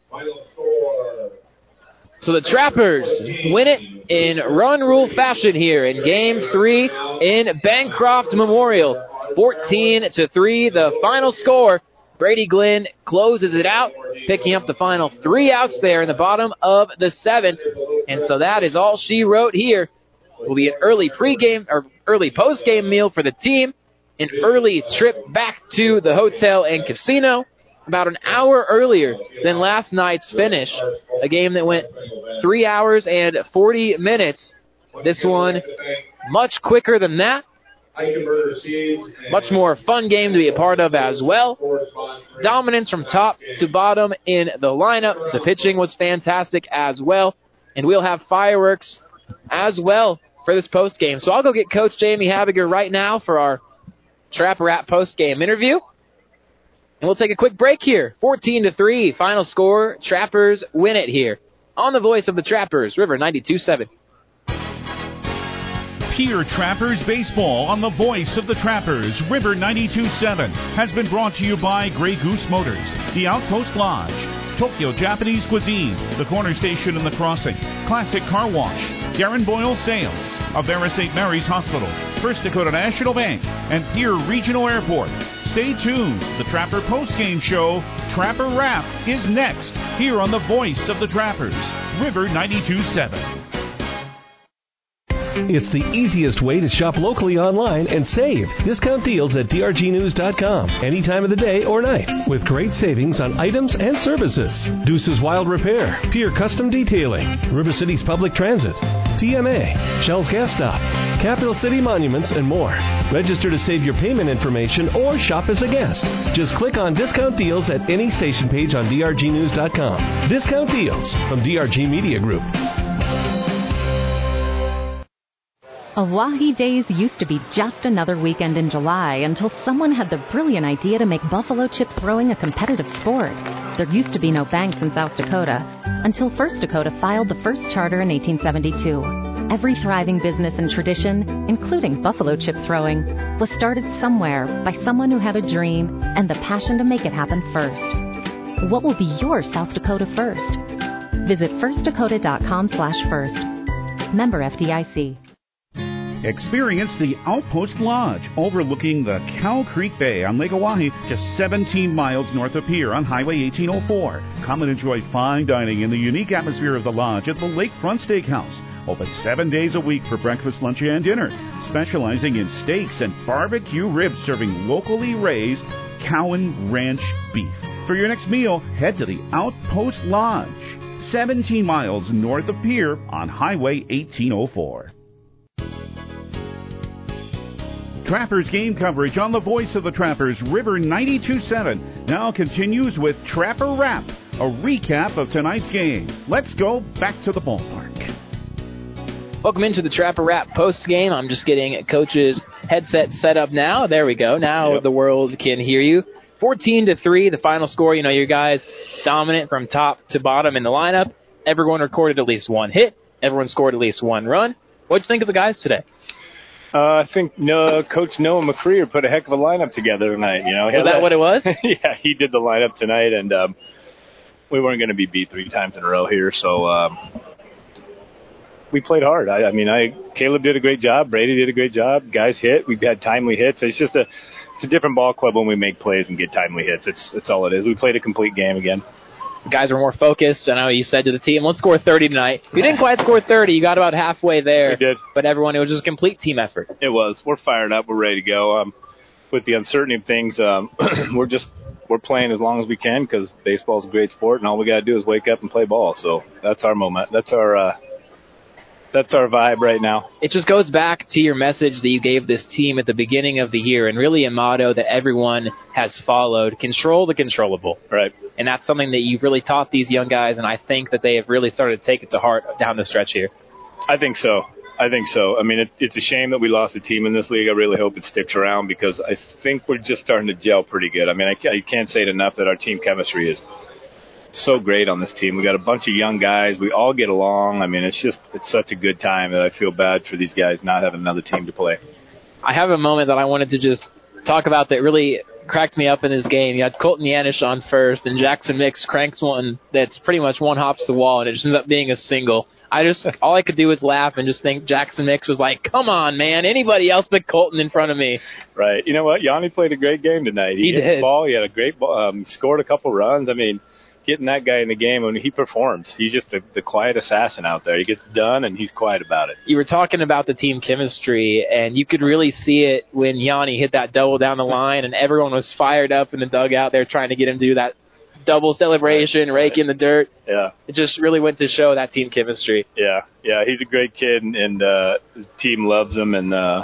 So the Trappers win it in run rule fashion here in game three in Bancroft Memorial. fourteen to three, the final score. Brady Glenn closes it out, picking up the final three outs there in the bottom of the seventh. And so that is all she wrote here. Will be an early pregame or early postgame meal for the team, an early trip back to the hotel and casino, about an hour earlier than last night's finish, a game that went three hours and forty minutes. This one much quicker than that. Much more fun game to be a part of as well. Dominance from top to bottom in the lineup. The pitching was fantastic as well. And we'll have fireworks as well for this postgame. So I'll go get Coach Jamie Habiger right now for our Trapper Rap postgame interview. And we'll take a quick break here. fourteen to three, final score. Trappers win it here on the voice of the Trappers, River ninety-two point seven. Pier Trappers Baseball on the voice of the Trappers, River ninety-two point seven, has been brought to you by Grey Goose Motors, the Outpost Lodge, Tokyo Japanese Cuisine, the Corner Station in the Crossing, Classic Car Wash, Darren Boyle Sales, Avera Saint Mary's Hospital, First Dakota National Bank, and Pier Regional Airport. Stay tuned. The Trapper Postgame Show, Trapper Rap, is next here on the voice of the Trappers, River ninety-two point seven. It's the easiest way to shop locally online and save. Discount deals at D R G news dot com any time of the day or night with great savings on items and services. Deuce's Wild Repair, Pier Custom Detailing, River City's Public Transit, T M A, Shell's Gas Stop, Capital City Monuments, and more. Register to save your payment information or shop as a guest. Just click on Discount Deals at any station page on D R G news dot com. Discount Deals from D R G Media Group. Oahe Days used to be just another weekend in July until someone had the brilliant idea to make buffalo chip throwing a competitive sport. There used to be no banks in South Dakota until First Dakota filed the first charter in eighteen seventy-two. Every thriving business and tradition, including buffalo chip throwing, was started somewhere by someone who had a dream and the passion to make it happen first. What will be your South Dakota first? Visit first dakota dot com slash first. Member F D I C. Experience the Outpost Lodge overlooking the Cow Creek Bay on Lake Oahe, just seventeen miles north of Pier on Highway eighteen oh four. Come and enjoy fine dining in the unique atmosphere of the lodge at the Lakefront Steakhouse. Open seven days a week for breakfast, lunch, and dinner. Specializing in steaks and barbecue ribs, serving locally raised Cowan Ranch beef. For your next meal, head to the Outpost Lodge, seventeen miles north of Pier on Highway eighteen oh four. Trappers game coverage on the voice of the Trappers, River ninety-two point seven, now continues with Trapper Rap, a recap of tonight's game. Let's go back to the ballpark. Welcome into the Trapper Rap post game. I'm just getting Coach's headset set up now. There we go. Now yep. The world can hear you. fourteen to three, the final score. You know, your guys dominant from top to bottom in the lineup. Everyone recorded at least one hit. Everyone scored at least one run. What'd you think of the guys today? Uh, I think uh, Coach Noah McCreer put a heck of a lineup together tonight. You know, was that, that what it was? Yeah, he did the lineup tonight, and um, we weren't going to be beat three times in a row here, so um, we played hard. I, I mean, I Caleb did a great job. Brady did a great job. Guys hit. We had timely hits. It's just a it's a different ball club when we make plays and get timely hits. It's it's all it is. We played a complete game again. Guys were more focused. I know you said to the team, let's score thirty tonight. We didn't quite score thirty. You got about halfway there. We did. But everyone, it was just a complete team effort. It was. We're fired up. We're ready to go. Um, with the uncertainty of things, um, we're just we're playing as long as we can because baseball's a great sport, and all we got to do is wake up and play ball. So that's our moment. That's our uh, that's our vibe right now. It just goes back to your message that you gave this team at the beginning of the year, and really a motto that everyone has followed: control the controllable. Right. And that's something that you've really taught these young guys, and I think that they have really started to take it to heart down the stretch here. I think so. I think so. I mean, it, it's a shame that we lost a team in this league. I really hope it sticks around because I think we're just starting to gel pretty good. I mean, I, I can't say it enough that our team chemistry is so great on this team. We got a bunch of young guys. We all get along. I mean, it's just it's such a good time that I feel bad for these guys not having another team to play. I have a moment that I wanted to just talk about that really cracked me up in this game. You had Colton Yanish on first, and Jackson Mix cranks one that's pretty much one hops the wall, and it just ends up being a single. I just, all I could do was laugh and just think Jackson Mix was like, come on, man, anybody else but Colton in front of me. Right. You know what? Yanni played a great game tonight. He, He hit did. the ball. He had a great ball. Um, scored a couple runs. I mean, getting that guy in the game, when he performs, he's just a, the quiet assassin out there. He gets done, and he's quiet about it. You were talking about the team chemistry, and you could really see it when Yanni hit that double down the line, and everyone was fired up in the dugout there trying to get him to do that double celebration, rake in the dirt. Yeah. It just really went to show that team chemistry. Yeah, yeah, he's a great kid, and, and uh, the team loves him, and uh,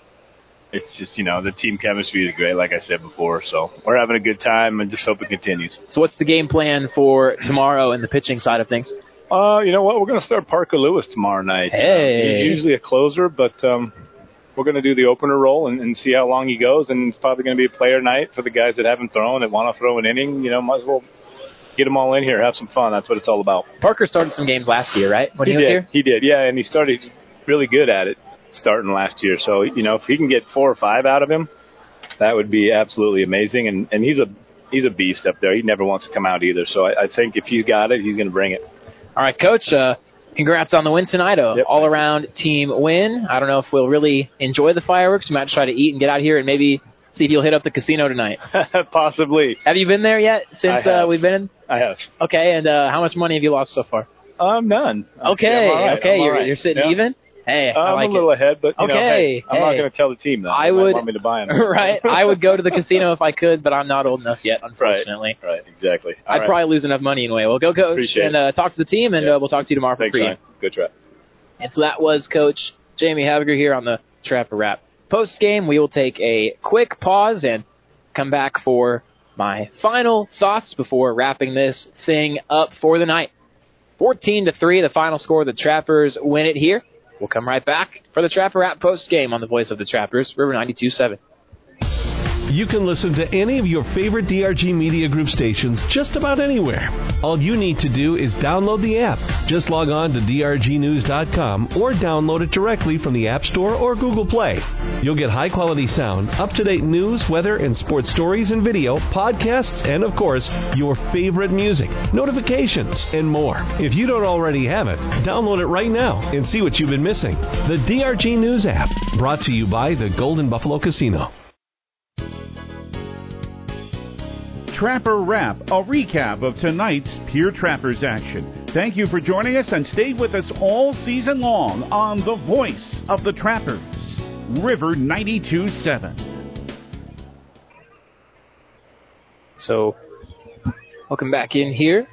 it's just, you know, the team chemistry is great, like I said before. So we're having a good time, and just hope it continues. So what's the game plan for tomorrow in the pitching side of things? Uh, you know what? We're going to start Parker Lewis tomorrow night. Hey. Uh, he's usually a closer, but um, we're going to do the opener role and, and see how long he goes, and it's probably going to be a player night for the guys that haven't thrown, that want to throw an inning. You know, might as well get them all in here, have some fun. That's what it's all about. Parker started some games last year, right? When he, he was did. here? He did, yeah, and he started really good at it starting last year. So, you know, if he can get four or five out of him, that would be absolutely amazing. And, and he's a he's a beast up there. He never wants to come out either. So I, I think if he's got it, he's going to bring it. All right, Coach, uh, congrats on the win tonight. A Yep. all-around team win. I don't know if we'll really enjoy the fireworks. We might try to eat and get out here and maybe see if you'll hit up the casino tonight. Possibly. Have you been there yet since I have. uh, we've been in? I have. Okay, and uh, how much money have you lost so far? Um, none. Okay, I'm all right. okay, I'm all you're, right. you're sitting Yeah. even? Hey, I I'm like a little it. ahead, but, you know, Okay, hey, I'm not hey. going to tell the team that. I They might would- want me to buy them. right, I would go to the casino if I could, but I'm not old enough yet, unfortunately. Right, right, exactly. All I'd right. probably lose enough money anyway. Well, go, Coach, Appreciate and uh, talk to the team, and Yeah. uh, we'll talk to you tomorrow for Thanks, pregame. Ryan. Good try. And so that was Coach Jamie Haviger here on the Trapper Wrap. Post game, we will take a quick pause and come back for my final thoughts before wrapping this thing up for the night. fourteen to three, the final score. The Trappers win it here. We'll come right back for the Trapper Wrap post game on the voice of the Trappers, River ninety-two point seven. You can listen to any of your favorite D R G Media Group stations just about anywhere. All you need to do is download the app. Just log on to D R G news dot com or download it directly from the App Store or Google Play. You'll get high-quality sound, up-to-date news, weather, and sports stories and video, podcasts, and, of course, your favorite music, notifications, and more. If you don't already have it, download it right now and see what you've been missing. The D R G News app, brought to you by the Golden Buffalo Casino. Trapper Wrap, a recap of tonight's Pure Trappers action. Thank you for joining us and stay with us all season long on the voice of the Trappers, River ninety-two point seven. So, welcome back in here.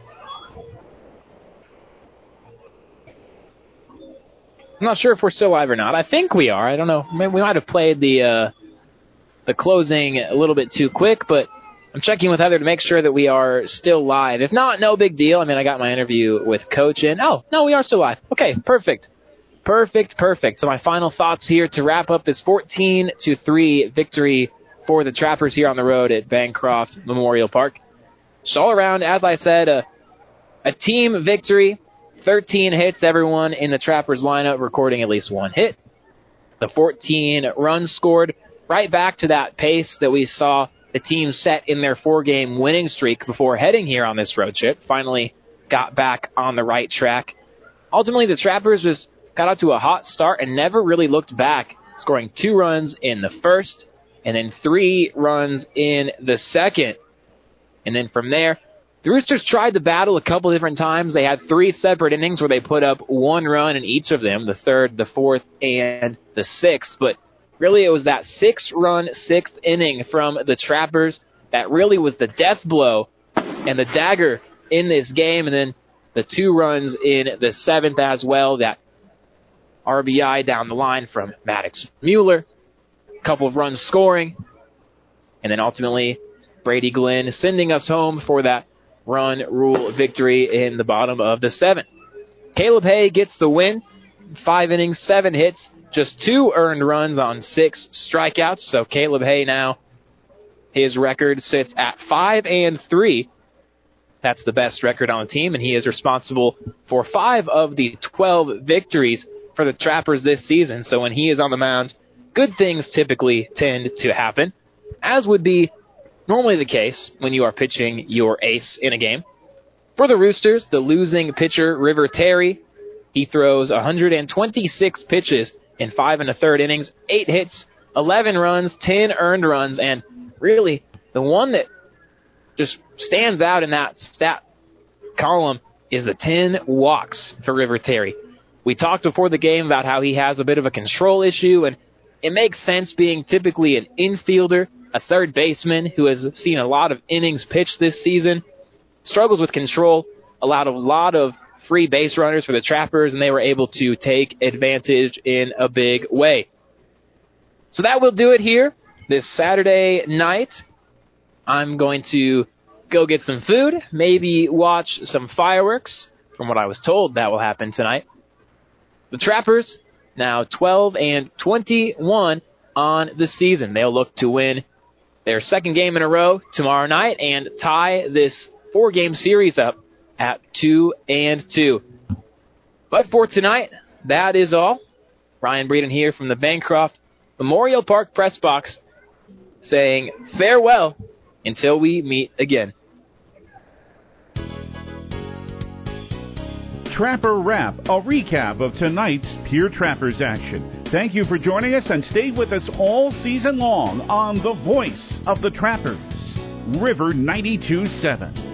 I'm not sure if we're still live or not. I think we are. I don't know. Maybe we might have played the uh, the closing a little bit too quick, but I'm checking with Heather to make sure that we are still live. If not, no big deal. I mean, I got my interview with Coach in. Oh, no, we are still live. Okay, perfect. Perfect, perfect. So my final thoughts here to wrap up this fourteen to three victory for the Trappers here on the road at Bancroft Memorial Park. So all around, as I said, a, a team victory. thirteen hits, everyone in the Trappers lineup recording at least one hit. The fourteen runs scored, right back to that pace that we saw the team set in their four-game winning streak before heading here on this road trip. Finally got back on the right track. Ultimately, the Trappers just got out to a hot start and never really looked back, scoring two runs in the first and then three runs in the second. And then from there, the Roosters tried to battle a couple different times. They had three separate innings where they put up one run in each of them, the third, the fourth, and the sixth. But really, it was that six-run sixth inning from the Trappers that really was the death blow and the dagger in this game. And then the two runs in the seventh as well, that R B I down the line from Maddox Mueller, a couple of runs scoring, and then ultimately Brady Glenn sending us home for that run rule victory in the bottom of the seventh. Caleb Hay gets the win, five innings, seven hits, just two earned runs on six strikeouts. So Caleb Hay now, his record sits at five and three. That's the best record on the team, and he is responsible for five of the twelve victories for the Trappers this season. So when he is on the mound, good things typically tend to happen, as would be normally the case when you are pitching your ace in a game. For the Roosters, the losing pitcher, River Terry, he throws one hundred twenty-six pitches in five and a third innings, eight hits, eleven runs, ten earned runs, and really the one that just stands out in that stat column is the ten walks for River Terry. We talked before the game about how he has a bit of a control issue, and it makes sense being typically an infielder, a third baseman who has seen a lot of innings pitched this season, struggles with control, allowed a lot of free base runners for the Trappers, and they were able to take advantage in a big way. So that will do it here this Saturday night. I'm going to go get some food, maybe watch some fireworks. From what I was told, that will happen tonight. The Trappers now twelve and twenty-one on the season. They'll look to win their second game in a row tomorrow night and tie this four-game series up at two and two. But for tonight, that is all. Ryan Breeden here from the Bancroft Memorial Park Press Box saying farewell until we meet again. Trapper Wrap, a recap of tonight's Pierre Trappers action. Thank you for joining us and stay with us all season long on the voice of the Trappers, River ninety-two point seven.